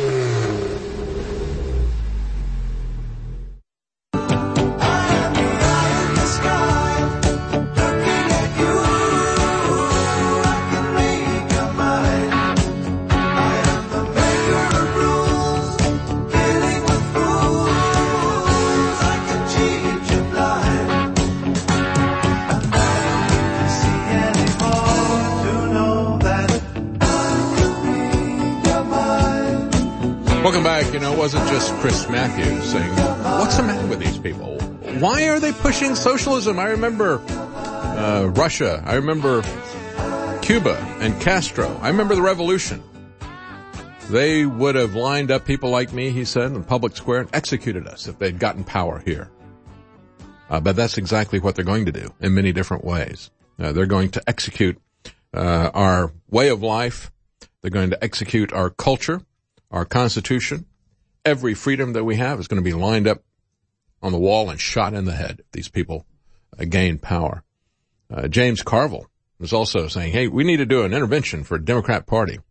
Welcome back. You know, it wasn't just Chris Matthews saying, what's the matter with these people? Why are they pushing socialism? I remember Russia. I remember Cuba and Castro. I remember the revolution. They would have lined up people like me, he said, in the public square and executed us if they'd gotten power here. But that's exactly what they're going to do in many different ways. They're going to execute our way of life. They're going to execute our culture, our Constitution. Every freedom that we have is going to be lined up on the wall and shot in the head if these people gain power. James Carville was also saying, hey, we need to do an intervention for the Democrat Party.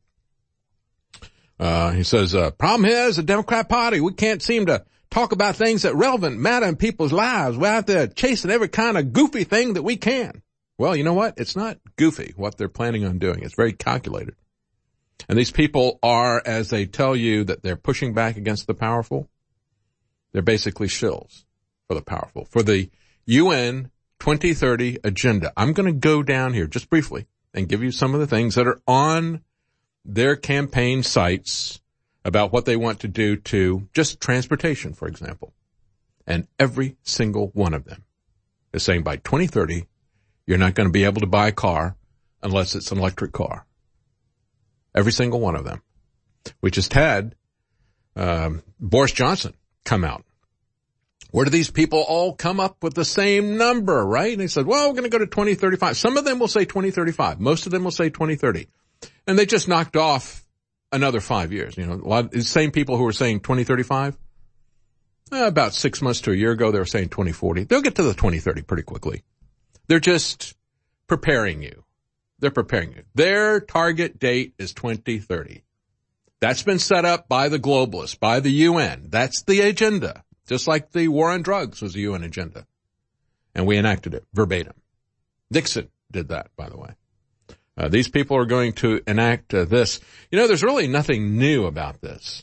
He says, problem here is the Democrat Party. We can't seem to talk about things that relevant matter in people's lives. We're out there chasing every kind of goofy thing that we can. Well, you know what? It's not goofy what they're planning on doing. It's very calculated. And these people are, as they tell you that they're pushing back against the powerful, they're basically shills for the powerful. For the UN 2030 agenda, I'm going to go down here just briefly and give you some of the things that are on their campaign sites about what they want to do to just transportation, for example. And every single one of them is saying by 2030, you're not going to be able to buy a car unless it's an electric car. Every single one of them. We just had Boris Johnson come out. Where do these people all come up with the same number, right? And they said, well, we're going to go to 2035. Some of them will say 2035. Most of them will say 2030. And they just knocked off another 5 years. You know, a lot of the same people who were saying 2035, about 6 months to a year ago, they were saying 2040. They'll get to the 2030 pretty quickly. They're just preparing you. They're preparing you. Their target date is 2030. That's been set up by the globalists, by the UN. That's the agenda. Just like the war on drugs was a UN agenda. And we enacted it verbatim. Nixon did that, by the way. These people are going to enact this. You know, there's really nothing new about this.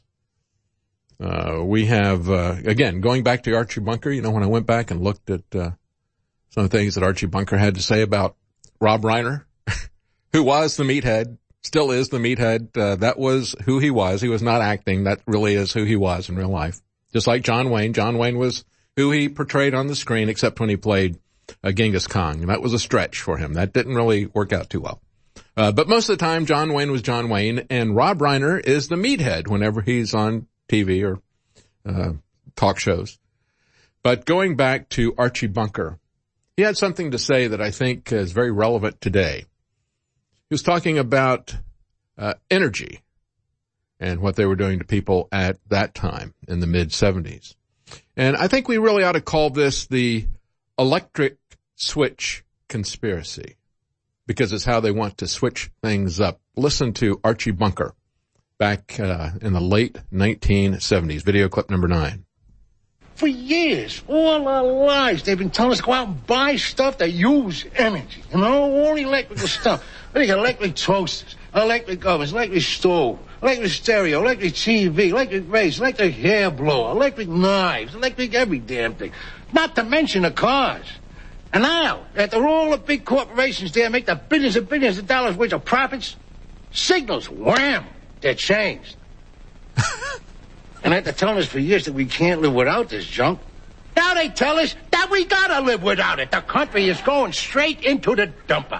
We have, again, going back to Archie Bunker, you know, when I went back and looked at some of the things that Archie Bunker had to say about Rob Reiner, who was the meathead, still is the meathead. That was who he was. He was not acting. That really is who he was in real life. Just like John Wayne. John Wayne was who he portrayed on the screen, except when he played Genghis Khan. And that was a stretch for him. That didn't really work out too well. But most of the time, John Wayne was John Wayne, and Rob Reiner is the meathead whenever he's on TV or talk shows. But going back to Archie Bunker, he had something to say that I think is very relevant today. He was talking about energy and what they were doing to people at that time in the mid-'70s. And I think we really ought to call this the electric switch conspiracy, because it's how they want to switch things up. Listen to Archie Bunker back in the late 1970s, video clip number 9. For years, all our lives, they've been telling us to go out and buy stuff that use energy. You know, all electrical stuff. They got electric toasters, electric ovens, electric stove, electric stereo, electric TV, electric razor, electric hair blower, electric knives, electric every damn thing. Not to mention the cars. And now, after all the big corporations there make the billions and billions of dollars worth of profits, signals, wham, they're changed. And after telling us for years that we can't live without this junk, now they tell us that we gotta live without it. The country is going straight into the dumper.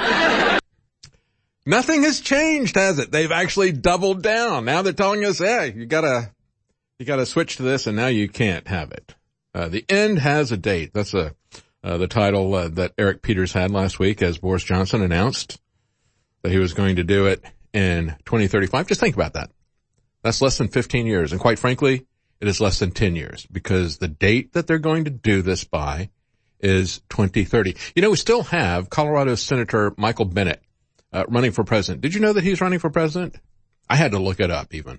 Nothing has changed, has it? They've actually doubled down. Now they're telling us, hey, you gotta switch to this, and now you can't have it. The end has a date. That's the title that Eric Peters had last week as Boris Johnson announced that he was going to do it in 2035. Just think about that. That's less than 15 years. And quite frankly, it is less than 10 years because the date that they're going to do this by is 2030. You know, we still have Colorado Senator Michael Bennet running for president. Did you know that he's running for president? I had to look it up even.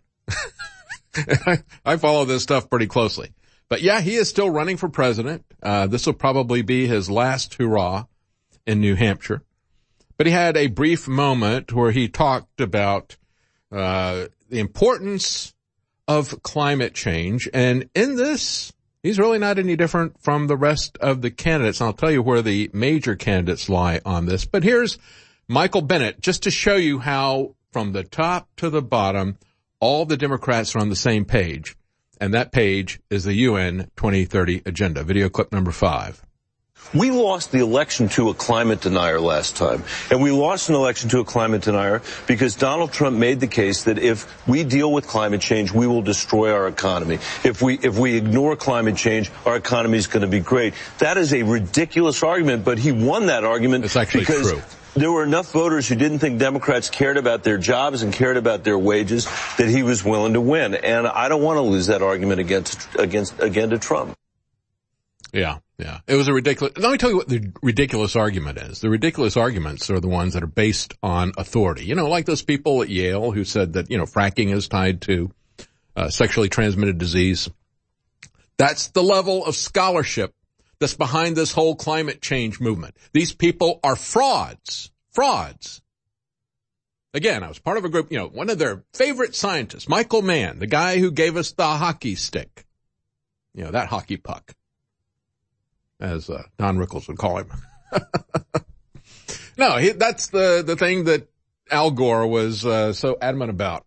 I follow this stuff pretty closely. But yeah, he is still running for president. This will probably be his last hurrah in New Hampshire. But he had a brief moment where he talked about the importance of climate change. And in this, he's really not any different from the rest of the candidates. And I'll tell you where the major candidates lie on this. But here's Michael Bennet, just to show you how from the top to the bottom, all the Democrats are on the same page. And that page is the UN 2030 agenda. Video clip number 5. We lost the election to a climate denier last time. And we lost an election to a climate denier because Donald Trump made the case that if we deal with climate change, we will destroy our economy. If we ignore climate change, our economy is going to be great. That is a ridiculous argument, but he won that argument. It's actually because true. There were enough voters who didn't think Democrats cared about their jobs and cared about their wages that he was willing to win. And I don't want to lose that argument again to Trump. Yeah. It was a ridiculous. Let me tell you what the ridiculous argument is. The ridiculous arguments are the ones that are based on authority. You know, like those people at Yale who said that, you know, fracking is tied to sexually transmitted disease. That's the level of scholarship that's behind this whole climate change movement. These people are frauds. Again, I was part of a group, you know, one of their favorite scientists, Michael Mann, the guy who gave us the hockey stick. You know, that hockey puck, as Don Rickles would call him. No, that's the thing that Al Gore was so adamant about.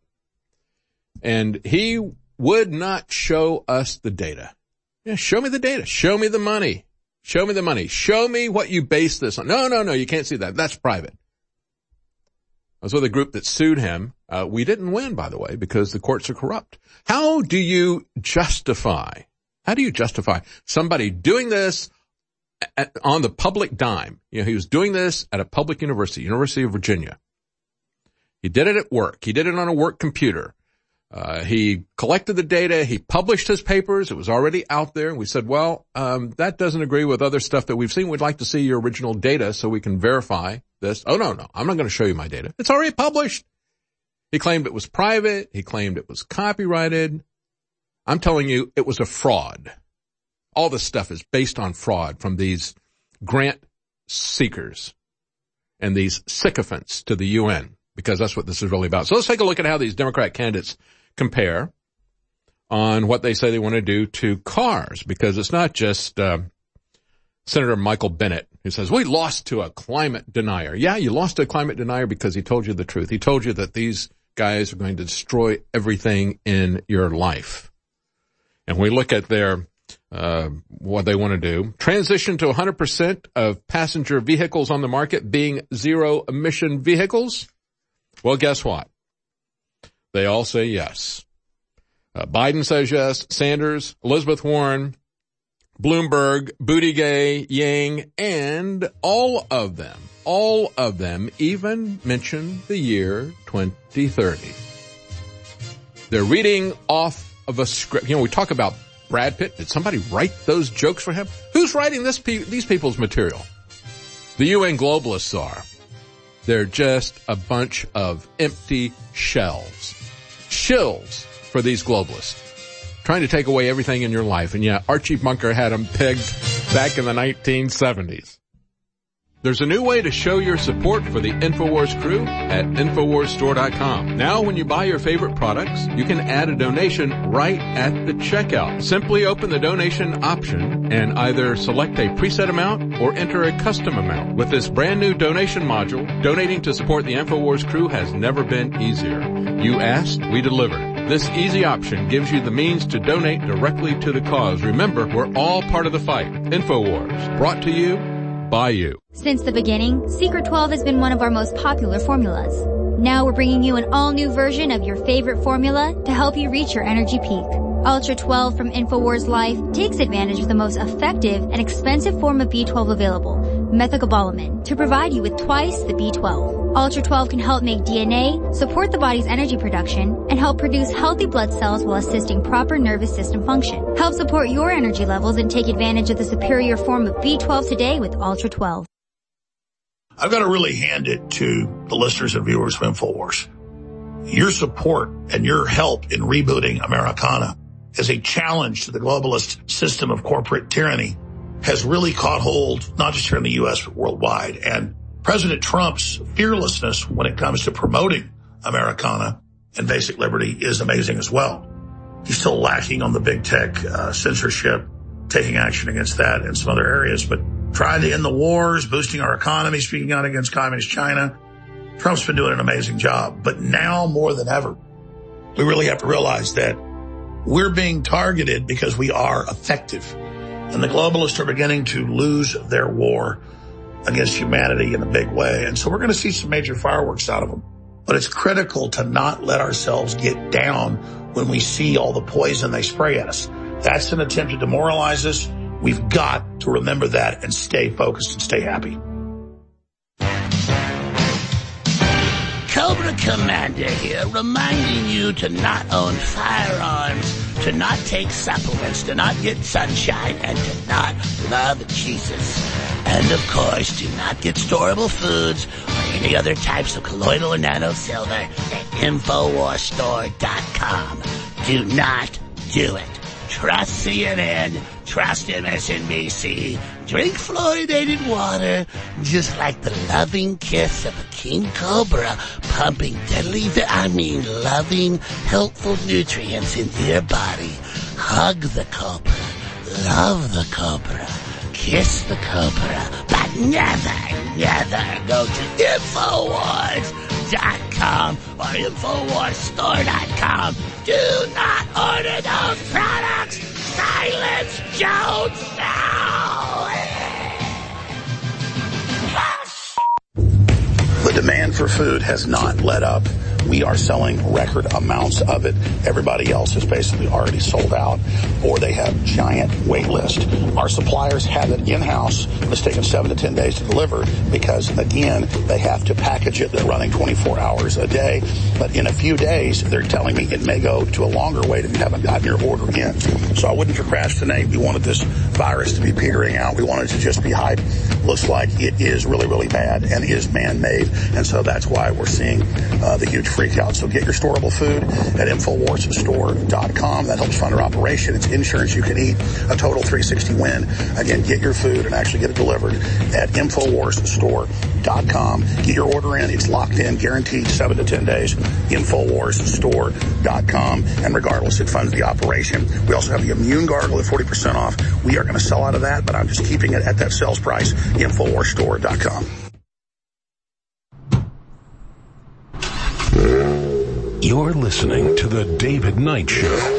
And he would not show us the data. Yeah, show me the data. Show me the money. Show me the money. Show me what you base this on. No, you can't see that. That's private. I was with a group that sued him. We didn't win, by the way, because the courts are corrupt. How do you justify somebody doing this on the public dime? You know, he was doing this at a public university, University of Virginia. He did it at work. He did it on a work computer. He collected the data. He published his papers. It was already out there. And we said, well, that doesn't agree with other stuff that we've seen. We'd like to see your original data so we can verify this. Oh, no. I'm not going to show you my data. It's already published. He claimed it was private. He claimed it was copyrighted. I'm telling you, it was a fraud. All this stuff is based on fraud from these grant seekers and these sycophants to the UN, because that's what this is really about. So let's take a look at how these Democrat candidates compare on what they say they want to do to cars, because it's not just Senator Michael Bennet who says, we lost to a climate denier. Yeah, you lost to a climate denier because he told you the truth. He told you that these guys are going to destroy everything in your life. And we look at their what they want to do. Transition to 100% of passenger vehicles on the market being zero-emission vehicles. Well, guess what? They all say yes. Biden says yes. Sanders, Elizabeth Warren, Bloomberg, Buttigieg, Yang, and all of them even mention the year 2030. They're reading off of a script. You know, we talk about Brad Pitt. Did somebody write those jokes for him? Who's writing these people's material? The UN globalists are. They're just a bunch of empty shells. Shills for these globalists. Trying to take away everything in your life. And yeah, Archie Bunker had them pegged back in the 1970s. There's a new way to show your support for the InfoWars crew at InfoWarsStore.com. Now, when you buy your favorite products, you can add a donation right at the checkout. Simply open the donation option and either select a preset amount or enter a custom amount. With this brand new donation module, donating to support the InfoWars crew has never been easier. You asked, we delivered. This easy option gives you the means to donate directly to the cause. Remember, we're all part of the fight. InfoWars, brought to you by you. Since the beginning, Secret 12 has been one of our most popular formulas. Now we're bringing you an all-new version of your favorite formula to help you reach your energy peak. Ultra 12 from InfoWars Life takes advantage of the most effective and expensive form of B12 available, methylcobalamin, to provide you with twice the B12. Ultra 12 can help make DNA, support the body's energy production, and help produce healthy blood cells while assisting proper nervous system function. Help support your energy levels and take advantage of the superior form of B12 today with Ultra 12. I've got to really hand it to the listeners and viewers of InfoWars. Your support and your help in rebooting Americana as a challenge to the globalist system of corporate tyranny has really caught hold, not just here in the U.S., but worldwide. And President Trump's fearlessness when it comes to promoting Americana and basic liberty is amazing as well. He's still lacking on the big tech censorship, taking action against that in some other areas, but trying to end the wars, boosting our economy, speaking out against communist China. Trump's been doing an amazing job. But now more than ever, we really have to realize that we're being targeted because we are effective. And the globalists are beginning to lose their war against humanity in a big way. And so we're going to see some major fireworks out of them. But it's critical to not let ourselves get down when we see all the poison they spray at us. That's an attempt to demoralize us. We've got to remember that and stay focused and stay happy. Cobra Commander here, reminding you to not own firearms, to not take supplements, to not get sunshine, and to not love Jesus. And of course, do not get storable foods or any other types of colloidal or nano silver at InfoWarsStore.com. Do not do it. Trust CNN, trust MSNBC, drink fluoridated water, just like the loving kiss of a king cobra pumping loving, helpful nutrients into your body. Hug the cobra, love the cobra, kiss the cobra, but never go to InfoWars.com or InfoWarsStore.com. Do not order those products. Silence Jones now. The demand for food has not let up. We are selling record amounts of it. Everybody else is basically already sold out, or they have giant wait list. Our suppliers have it in-house. It's taken 7 to 10 days to deliver because, again, they have to package it. They're running 24 hours a day. But in a few days, they're telling me it may go to a longer wait if you haven't gotten your order in. So I wouldn't procrastinate. We wanted this virus to be petering out. We wanted it to just be hype. Looks like it is really, really bad and is man-made. And so that's why we're seeing the huge freak out. So get your storable food at InfoWarsStore.com. That helps fund our operation. It's insurance you can eat. A total 360 win. Again, get your food and actually get it delivered at InfoWarsStore.com. Get your order in. It's locked in, guaranteed 7 to 10 days. InfoWarsStore.com. And regardless, it funds the operation. We also have the Immune Gargle at 40% off. We are going to sell out of that, but I'm just keeping it at that sales price. InfoWarsStore.com. You're listening to The David Knight Show.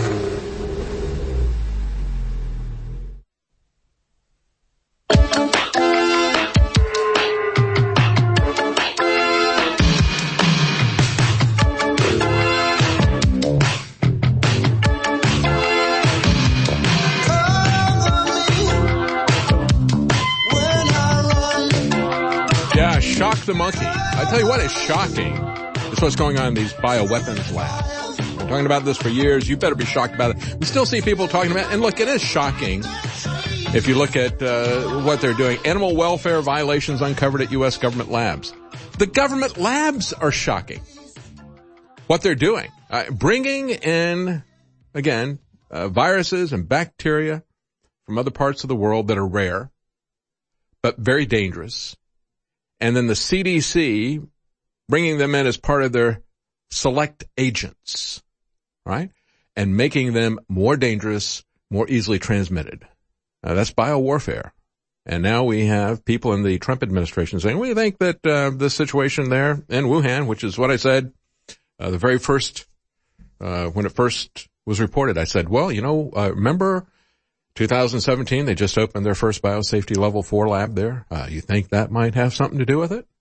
Yeah, shock the monkey. I tell you what is shocking. It's what's going on in these bioweapons labs. We're talking about this for years. You better be shocked about it. We still see people talking about it. And look, it is shocking if you look at what they're doing. Animal welfare violations uncovered at U.S. government labs. The government labs are shocking. What they're doing. Bringing in, again, viruses and bacteria from other parts of the world that are rare. but very dangerous. And then the CDC bringing them in as part of their select agents, right? And making them more dangerous, more easily transmitted. That's biowarfare. And now we have people in the Trump administration saying, we think that this situation there in Wuhan, which is what I said the very first, when it first was reported, I said, well, remember 2017, they just opened their first biosafety level 4 lab there. You think that might have something to do with it?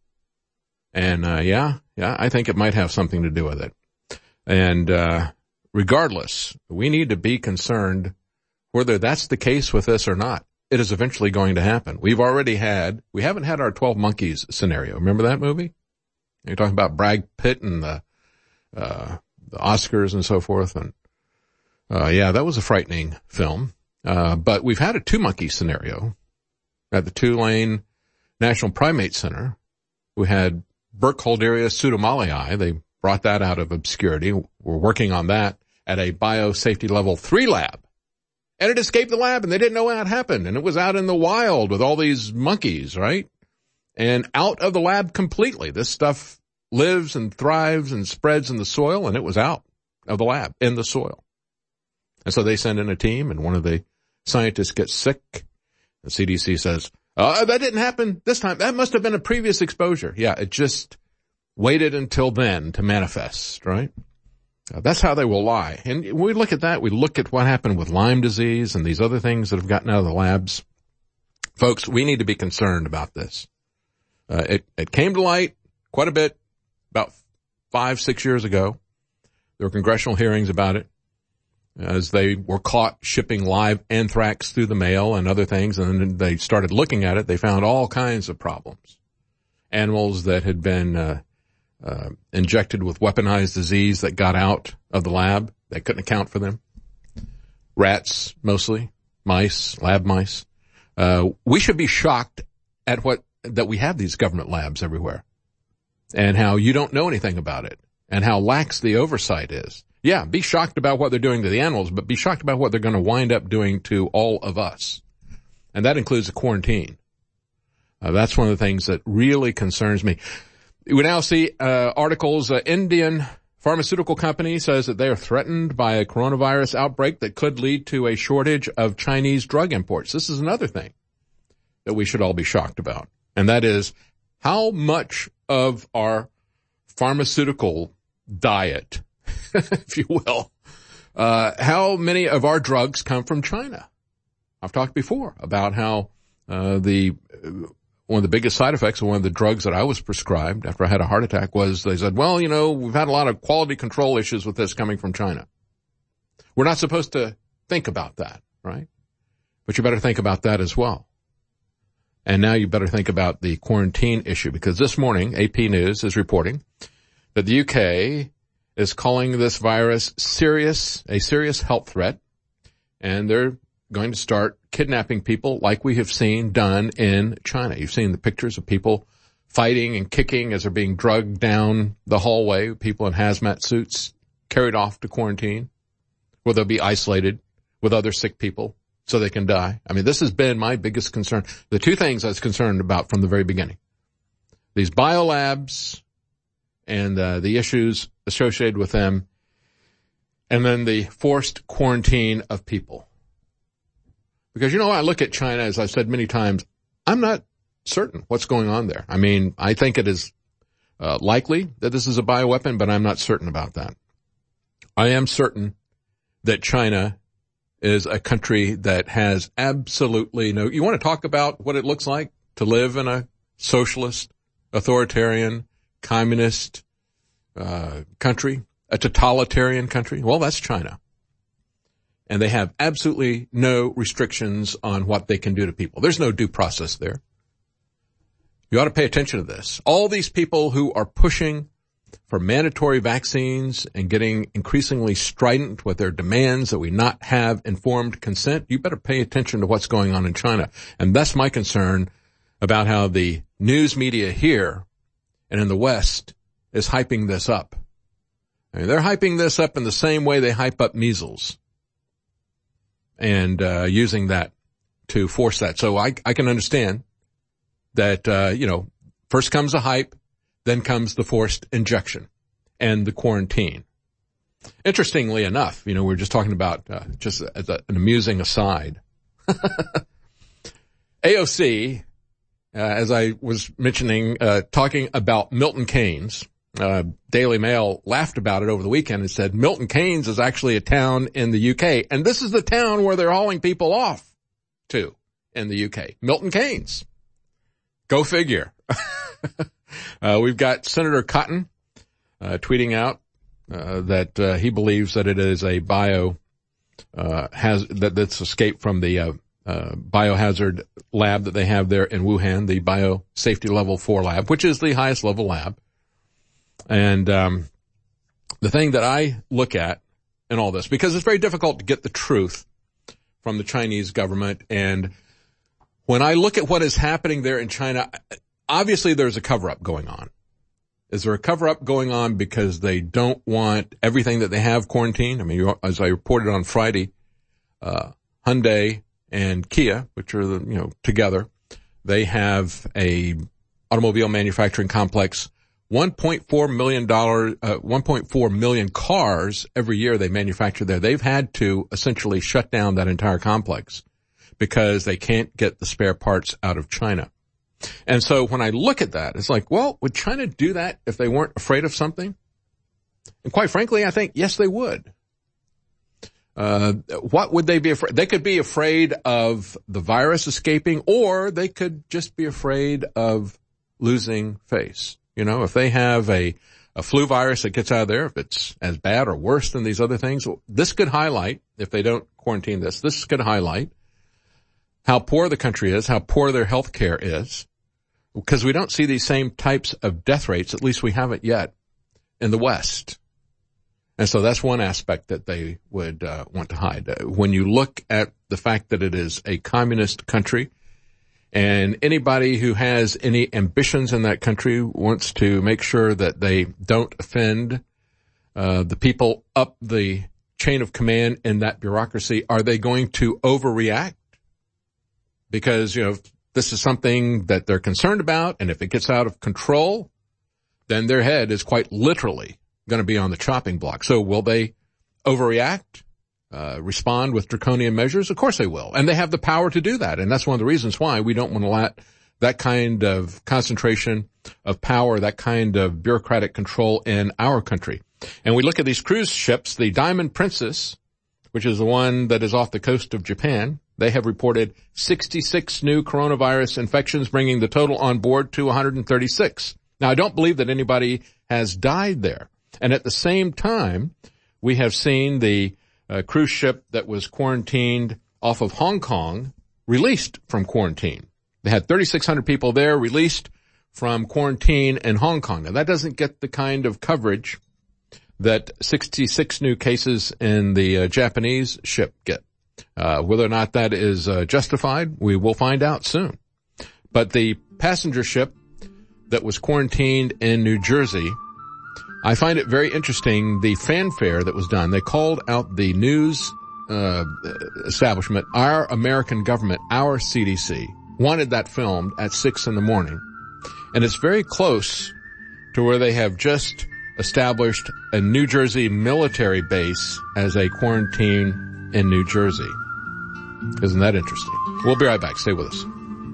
And yeah, I think it might have something to do with it. And regardless, we need to be concerned whether that's the case with this or not. It is eventually going to happen. We haven't had our 12 Monkeys scenario. Remember that movie? You're talking about Brad Pitt and the Oscars and so forth. And, yeah, that was a frightening film. But we've had a 2 monkey scenario at the Tulane National Primate Center. We had Burkholderia pseudomallei. They brought that out of obscurity. We're working on that at a biosafety level 3 lab. And it escaped the lab, and they didn't know how it happened. And it was out in the wild with all these monkeys, right? And out of the lab completely. This stuff lives and thrives and spreads in the soil, and it was out of the lab in the soil. And so they send in a team, and one of the scientists gets sick. The CDC says, that didn't happen this time. That must have been a previous exposure. Yeah, it just waited until then to manifest, right? That's how they will lie. And when we look at that, we look at what happened with Lyme disease and these other things that have gotten out of the labs. Folks, we need to be concerned about this. It came to light quite a bit about 5-6 years ago. There were congressional hearings about it as they were caught shipping live anthrax through the mail and other things. And then they started looking at it. They found all kinds of problems. Animals that had been injected with weaponized disease that got out of the lab. They couldn't account for them. Rats, mostly. Mice, lab mice. We should be shocked at that we have these government labs everywhere and how you don't know anything about it and how lax the oversight is. Yeah, be shocked about what they're doing to the animals, but be shocked about what they're going to wind up doing to all of us. And that includes the quarantine. That's one of the things that really concerns me. We now see articles, Indian pharmaceutical company says that they are threatened by a coronavirus outbreak that could lead to a shortage of Chinese drug imports. This is another thing that we should all be shocked about. And that is how much of our pharmaceutical diet, if you will, how many of our drugs come from China. I've talked before about how one of the biggest side effects of one of the drugs that I was prescribed after I had a heart attack was they said, well, we've had a lot of quality control issues with this coming from China. We're not supposed to think about that, right? But you better think about that as well. And now you better think about the quarantine issue, because this morning AP News is reporting that the UK is calling this virus a serious health threat, and they're going to start kidnapping people like we have seen done in China. You've seen the pictures of people fighting and kicking as they're being drugged down the hallway, people in hazmat suits carried off to quarantine, where they'll be isolated with other sick people so they can die. I mean, this has been my biggest concern. The 2 things I was concerned about from the very beginning. These biolabs and the issues associated with them, and then the forced quarantine of people. Because, I look at China, as I've said many times, I'm not certain what's going on there. I mean, I think it is likely that this is a bioweapon, but I'm not certain about that. I am certain that China is a country that has absolutely no... You want to talk about what it looks like to live in a socialist, authoritarian, communist country, a totalitarian country? Well, that's China. And they have absolutely no restrictions on what they can do to people. There's no due process there. You ought to pay attention to this. All these people who are pushing for mandatory vaccines and getting increasingly strident with their demands that we not have informed consent, you better pay attention to what's going on in China. And that's my concern about how the news media here and in the West is hyping this up. I mean, they're hyping this up in the same way they hype up measles. And using that to force that. So I can understand that, first comes the hype, then comes the forced injection and the quarantine. Interestingly enough, we were just talking about, just as an amusing aside, AOC, as I was mentioning, talking about Milton Keynes, Daily Mail laughed about it over the weekend and said Milton Keynes is actually a town in the UK. And this is the town where they're hauling people off to in the UK. Milton Keynes. Go figure. We've got Senator Cotton tweeting out that he believes that it is a that's escaped from the biohazard lab that they have there in Wuhan, the biosafety level 4 lab, which is the highest level lab. And the thing that I look at in all this, because it's very difficult to get the truth from the Chinese government, and when I look at what is happening there in China, obviously there's a cover-up going on. Is there a cover-up going on because they don't want everything that they have quarantined? I mean, as I reported on Friday, Hyundai and Kia, which are together, they have a automobile manufacturing complex. $1.4 million cars every year they manufacture there. They've had to essentially shut down that entire complex because they can't get the spare parts out of China. And so when I look at that, it's like, well, would China do that if they weren't afraid of something? And quite frankly, I think, yes, they would. What would they be afraid? They could be afraid of the virus escaping, or they could just be afraid of losing face. If they have a flu virus that gets out of there, if it's as bad or worse than these other things, this could highlight, if they don't quarantine this could highlight how poor the country is, how poor their health care is, because we don't see these same types of death rates, at least we haven't yet, in the West. And so that's one aspect that they would want to hide. When you look at the fact that it is a communist country, and anybody who has any ambitions in that country wants to make sure that they don't offend the people up the chain of command in that bureaucracy, are they going to overreact? Because, this is something that they're concerned about, and if it gets out of control, then their head is quite literally going to be on the chopping block. So will they overreact? Respond with draconian measures? Of course they will. And they have the power to do that. And that's one of the reasons why we don't want to let that kind of concentration of power, that kind of bureaucratic control in our country. And we look at these cruise ships, the Diamond Princess, which is the one that is off the coast of Japan. They have reported 66 new coronavirus infections, bringing the total on board to 136. Now, I don't believe that anybody has died there. And at the same time, we have seen the cruise ship that was quarantined off of Hong Kong released from quarantine. They had 3,600 people there released from quarantine in Hong Kong. Now, that doesn't get the kind of coverage that 66 new cases in the Japanese ship get. Whether or not that is justified, we will find out soon. But the passenger ship that was quarantined in New Jersey, I find it very interesting, the fanfare that was done. They called out the news establishment, our American government, our CDC, wanted that filmed at 6 a.m. And it's very close to where they have just established a New Jersey military base as a quarantine in New Jersey. Isn't that interesting? We'll be right back. Stay with us.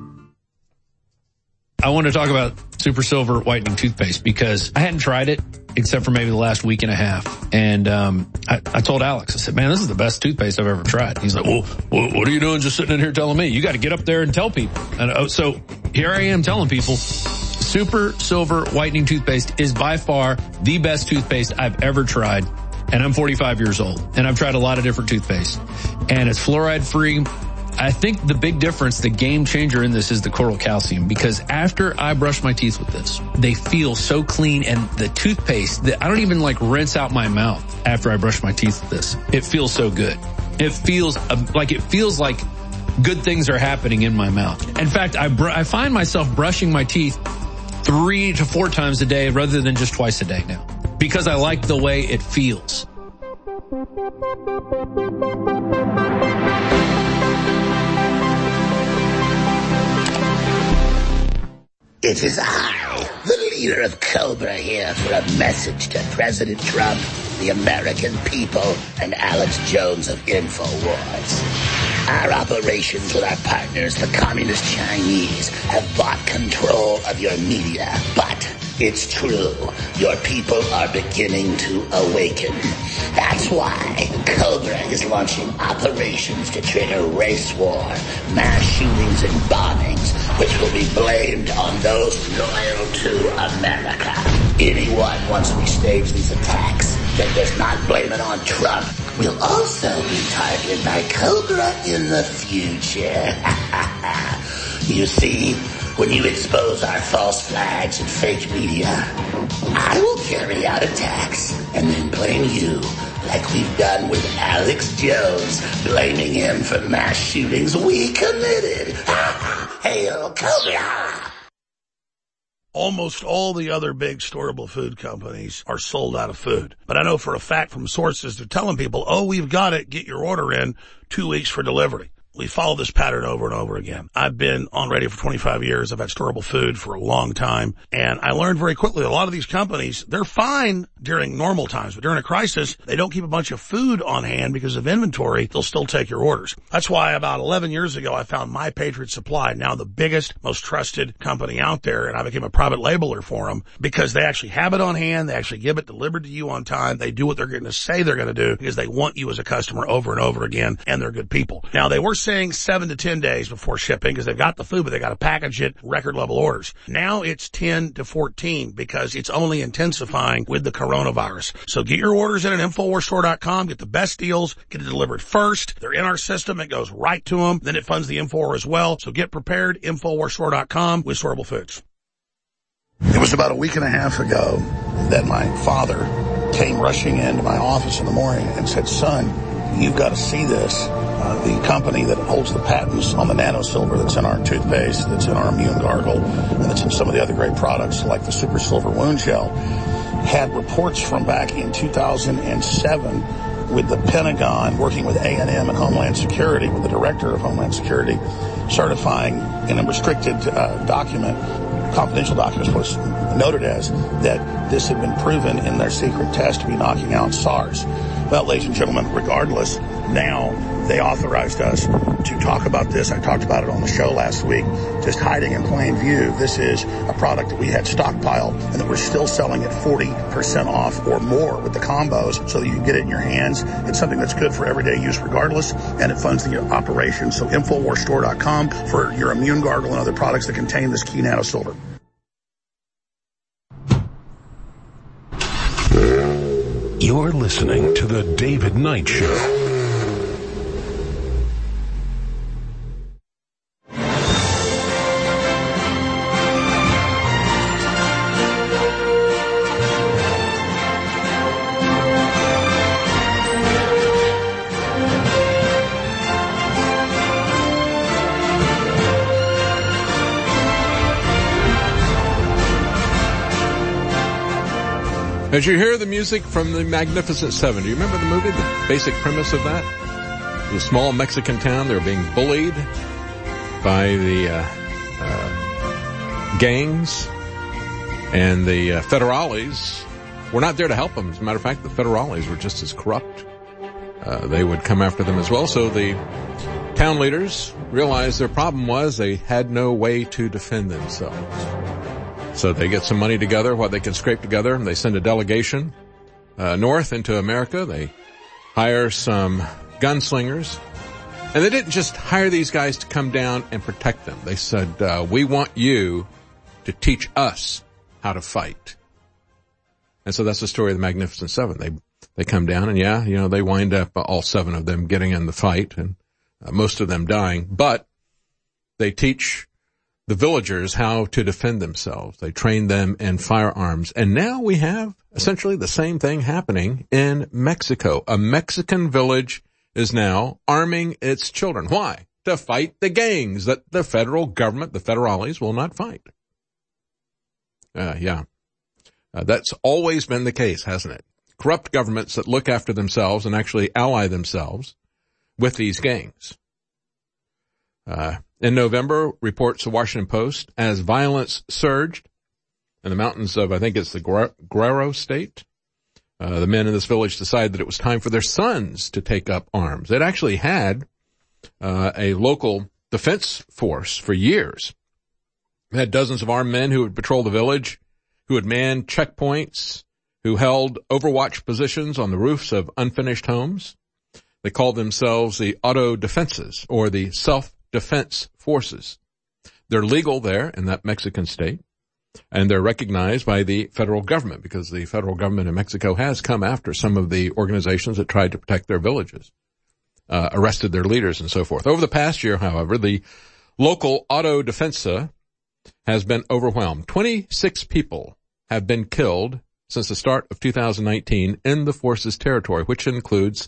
I want to talk about Super Silver whitening toothpaste because I hadn't tried it except for maybe the last week and a half. And I told Alex, I said, man, this is the best toothpaste I've ever tried. He's like, well, what are you doing just sitting in here telling me? You got to get up there and tell people. And so here I am telling people, Super Silver whitening toothpaste is by far the best toothpaste I've ever tried. And I'm 45 years old. And I've tried a lot of different toothpaste. And it's fluoride free. I think the big difference, the game changer in this is the coral calcium, because after I brush my teeth with this, they feel so clean, and the toothpaste, I don't even like rinse out my mouth after I brush my teeth with this. It feels so good. It feels like good things are happening in my mouth. In fact, I find myself brushing my teeth 3 to 4 times a day rather than just twice a day now, because I like the way it feels. It is I, the leader of Cobra, here for a message to President Trump, the American people, and Alex Jones of InfoWars. Our operations with our partners, the Communist Chinese, have bought control of your media, but it's true. Your people are beginning to awaken. That's why Cobra is launching operations to trigger race war, mass shootings and bombings, which will be blamed on those loyal to America. Anyone, once we stage these attacks, that does not blame it on Trump will also be targeted by Cobra in the future. You see, when you expose our false flags and fake media, I will carry out attacks and then blame you, like we've done with Alex Jones, blaming him for mass shootings we committed. Hail Cobra! Almost all the other big storable food companies are sold out of food. But I know for a fact from sources they're telling people, oh, we've got it, get your order in 2 weeks for delivery. We follow this pattern over and over again. I've been on radio for 25 years. I've had storable food for a long time. And I learned very quickly a lot of these companies, they're fine during normal times. But during a crisis, they don't keep a bunch of food on hand because of inventory. They'll still take your orders. That's why about 11 years ago, I found My Patriot Supply, now the biggest, most trusted company out there. And I became a private labeler for them because they actually have it on hand. They actually give it delivered to you on time. They do what they're going to say they're going to do because they want you as a customer over and over again. And they're good people. Now, they were saying 7 to 10 days before shipping because they've got the food, but they got to package it, record level orders. Now it's 10 to 14 because it's only intensifying with the coronavirus. So get your orders in at InfoWarsStore.com, get the best deals, get it delivered first. They're in our system. It goes right to them. Then it funds the InfoWar as well. So get prepared, InfoWarsStore.com with storable foods. It was about a week and a half ago that my father came rushing into my office in the morning and said, son, you've got to see this. The company that holds the patents on the nano silver that's in our toothpaste, that's in our immune gargle, and that's in some of the other great products like the Super Silver Wound Gel, had reports from back in 2007 with the Pentagon working with A&M and Homeland Security, with the Director of Homeland Security, certifying in a restricted document, confidential document was noted as, that this had been proven in their secret test to be knocking out SARS. Well, ladies and gentlemen, regardless, now they authorized us to talk about this. I talked about it on the show last week, just hiding in plain view. This is a product that we had stockpiled and that we're still selling at 40% off or more with the combos so that you can get it in your hands. It's something that's good for everyday use regardless, and it funds the operation. So InfoWarsStore.com for your immune gargle and other products that contain this key nano silver. You're listening to The David Knight Show. As you hear the music from the Magnificent Seven, do you remember the movie, the basic premise of that? The small Mexican town, they're being bullied by the gangs, and the federales were not there to help them. As a matter of fact, the federales were just as corrupt. They would come after them as well. So the town leaders realized their problem was they had no way to defend themselves. So they get some money together, what they can scrape together, and they send a delegation north into America. They hire some gunslingers. And they didn't just hire these guys to come down and protect them. They said, we want you to teach us how to fight. And so that's the story of the Magnificent Seven. They come down and they wind up, all 7 of them getting in the fight and most of them dying. But they teach the villagers how to defend themselves. They train them in firearms. And now we have essentially the same thing happening in Mexico. A Mexican village is now arming its children. Why? To fight the gangs that the federal government, the federales, will not fight. That's always been the case, hasn't it? Corrupt governments that look after themselves and actually ally themselves with these gangs. In November, reports the Washington Post, as violence surged in the mountains of, I think it's the Guerrero state, the men in this village decided that it was time for their sons to take up arms. They'd actually had a local defense force for years. They had dozens of armed men who would patrol the village, who would man checkpoints, who held overwatch positions on the roofs of unfinished homes. They called themselves the auto defenses, or the self-defense forces. They're legal there in that Mexican state, and they're recognized by the federal government because the federal government in Mexico has come after some of the organizations that tried to protect their villages, arrested their leaders and so forth. Over the past year, however, the local auto defensa has been overwhelmed. 26 people have been killed since the start of 2019 in the force's territory, which includes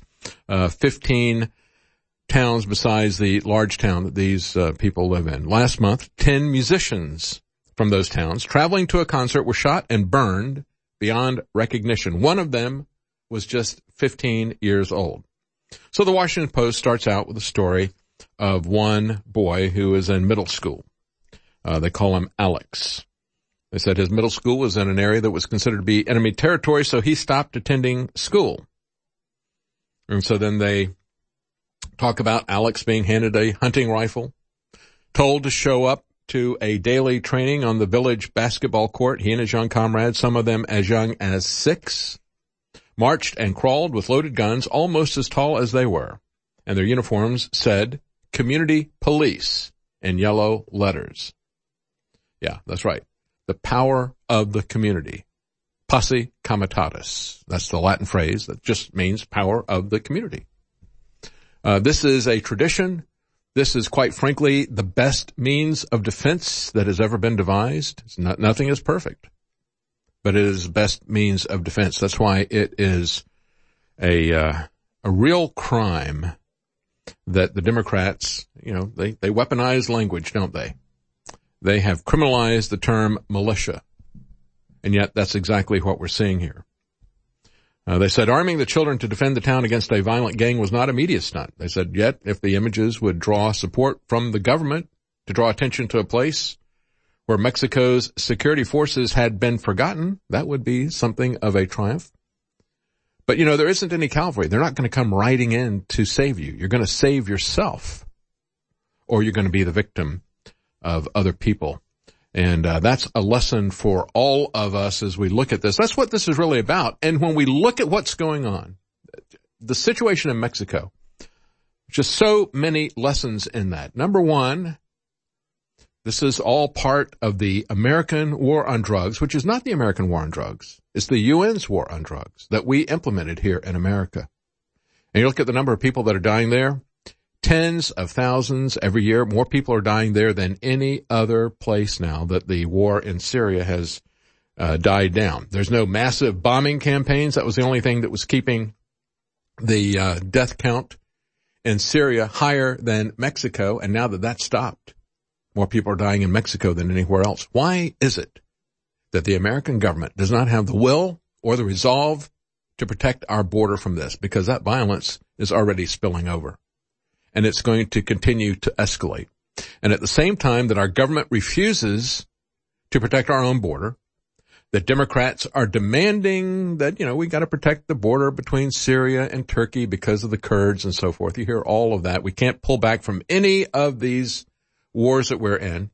15 towns besides the large town that these people live in. Last month, 10 musicians from those towns traveling to a concert were shot and burned beyond recognition. One of them was just 15 years old. So the Washington Post starts out with a story of one boy who is in middle school. They call him Alex. They said his middle school was in an area that was considered to be enemy territory, so he stopped attending school. And so then they talk about Alex being handed a hunting rifle, told to show up to a daily training on the village basketball court. He and his young comrades, some of them as young as 6, marched and crawled with loaded guns almost as tall as they were. And their uniforms said, "Community Police," in yellow letters. Yeah, that's right. The power of the community. Posse comitatus. That's the Latin phrase that just means power of the community. This is a tradition. This is, quite frankly, the best means of defense that has ever been devised. Nothing is perfect, but it is the best means of defense. That's why it is a real crime that the Democrats, they weaponize language, don't they? They have criminalized the term militia. And yet that's exactly what we're seeing here. They said arming the children to defend the town against a violent gang was not a media stunt. They said, yet if the images would draw support from the government to draw attention to a place where Mexico's security forces had been forgotten, that would be something of a triumph. But, there isn't any cavalry. They're not going to come riding in to save you. You're going to save yourself, or you're going to be the victim of other people. And that's a lesson for all of us as we look at this. That's what this is really about. And when we look at what's going on, the situation in Mexico, just so many lessons in that. Number one, this is all part of the American war on drugs, which is not the American war on drugs. It's the UN's war on drugs that we implemented here in America. And you look at the number of people that are dying there, tens of thousands every year. More people are dying there than any other place now that the war in Syria has died down. There's no massive bombing campaigns. That was the only thing that was keeping the death count in Syria higher than Mexico. And now that that's stopped, more people are dying in Mexico than anywhere else. Why is it that the American government does not have the will or the resolve to protect our border from this? Because that violence is already spilling over. And it's going to continue to escalate. And at the same time that our government refuses to protect our own border, the Democrats are demanding that, we got to protect the border between Syria and Turkey because of the Kurds and so forth. You hear all of that. We can't pull back from any of these wars that we're in.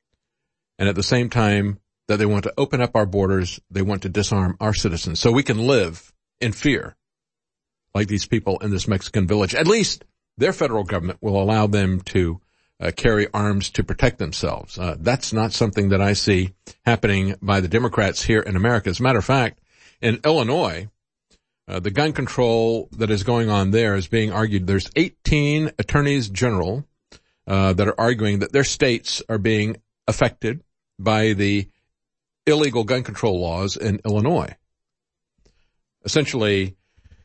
And at the same time that they want to open up our borders, they want to disarm our citizens so we can live in fear like these people in this Mexican village. At least their federal government will allow them to carry arms to protect themselves. That's not something that I see happening by the Democrats here in America. As a matter of fact, in Illinois, the gun control that is going on there is being argued. There's 18 attorneys general that are arguing that their states are being affected by the illegal gun control laws in Illinois. Essentially,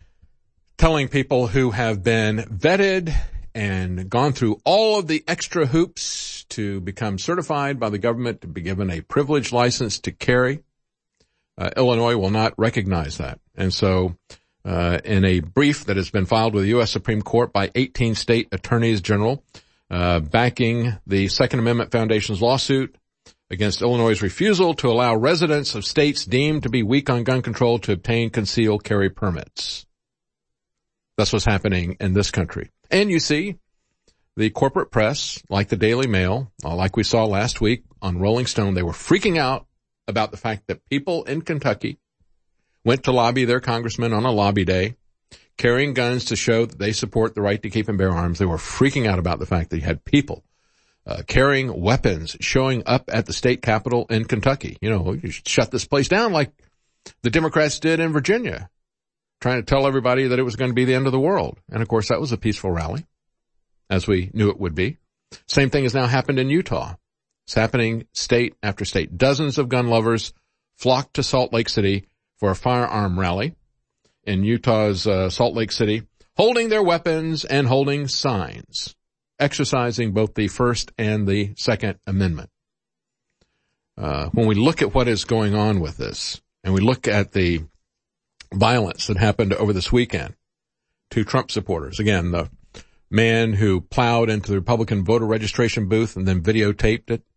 telling people who have been vetted and gone through all of the extra hoops to become certified by the government to be given a privileged license to carry. Illinois will not recognize that. And so, in a brief that has been filed with the U.S. Supreme Court by 18 state attorneys general, backing the Second Amendment Foundation's lawsuit against Illinois' refusal to allow residents of states deemed to be weak on gun control to obtain concealed carry permits. That's what's happening in this country. And you see, the corporate press, like the Daily Mail, like we saw last week on Rolling Stone, they were freaking out about the fact that people in Kentucky went to lobby their congressman on a lobby day, carrying guns to show that they support the right to keep and bear arms. They were freaking out about the fact that you had people carrying weapons, showing up at the state capitol in Kentucky. You know, you should shut this place down like the Democrats did in Virginia, trying to tell everybody that it was going to be the end of the world. And of course, that was a peaceful rally, as we knew it would be. Same thing has now happened in Utah. It's happening state after state. Dozens of gun lovers flocked to Salt Lake City for a firearm rally in Utah's Salt Lake City, holding their weapons and holding signs, exercising both the First and the Second Amendment. When we look at what is going on with this, and we look at the violence that happened over this weekend to Trump supporters, again, the man who plowed into the Republican voter registration booth and then videotaped it.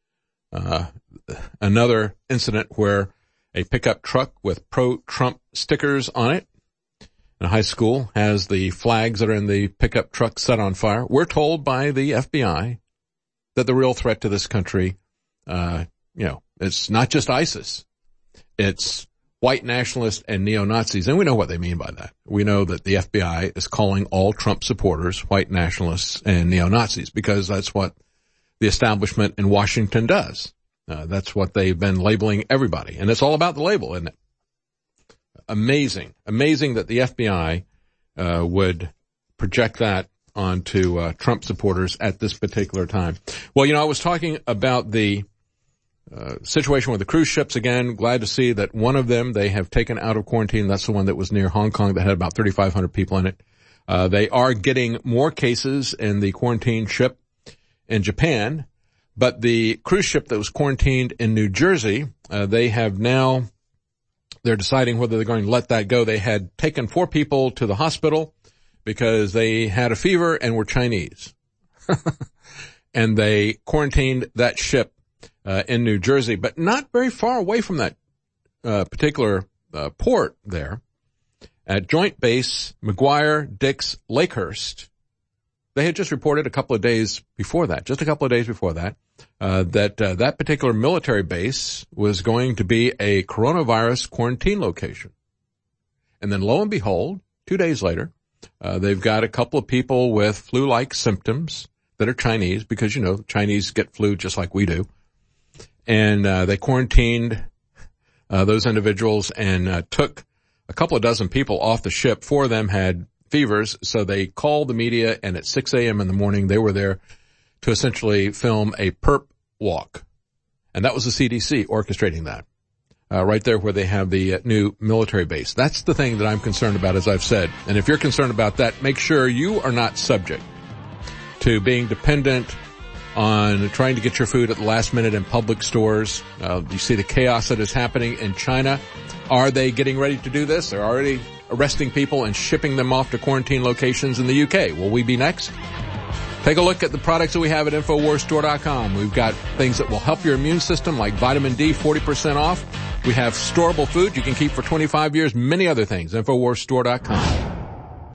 Another incident where a pickup truck with pro-Trump stickers on it in a high school has the flags that are in the pickup truck set on fire. We're told by the FBI that the real threat to this country, it's not just ISIS. It's white nationalists and neo-Nazis, and we know what they mean by that. We know that the FBI is calling all Trump supporters white nationalists and neo-Nazis because that's what the establishment in Washington does. That's what they've been labeling everybody, and it's all about the label, isn't it? Amazing that the FBI would project that onto Trump supporters at this particular time. Well, I was talking about the situation with the cruise ships again. Glad to see that one of them they have taken out of quarantine. That's the one that was near Hong Kong that had about 3,500 people in it. They are getting more cases in the quarantine ship in Japan, but the cruise ship that was quarantined in New Jersey, they're deciding whether they're going to let that go. They had taken 4 people to the hospital because they had a fever and were Chinese. And they quarantined that ship in New Jersey, but not very far away from that particular port there at Joint Base McGuire-Dix Lakehurst. They had just reported just a couple of days before that, that particular military base was going to be a coronavirus quarantine location. And then lo and behold, 2 days later, they've got a couple of people with flu-like symptoms that are Chinese because, Chinese get flu just like we do. And they quarantined those individuals and took a couple of dozen people off the ship. 4 of them had fevers, so they called the media, and at 6 a.m. in the morning, they were there to essentially film a perp walk. And that was the CDC orchestrating that, right there where they have the new military base. That's the thing that I'm concerned about, as I've said. And if you're concerned about that, make sure you are not subject to being dependent on trying to get your food at the last minute in public stores. You see the chaos that is happening in China. Are they getting ready to do this? They're already arresting people and shipping them off to quarantine locations in the UK. Will we be next? Take a look at the products that we have at InfoWarsStore.com. We've got things that will help your immune system like vitamin D, 40% off. We have storable food you can keep for 25 years, many other things. InfoWarsStore.com.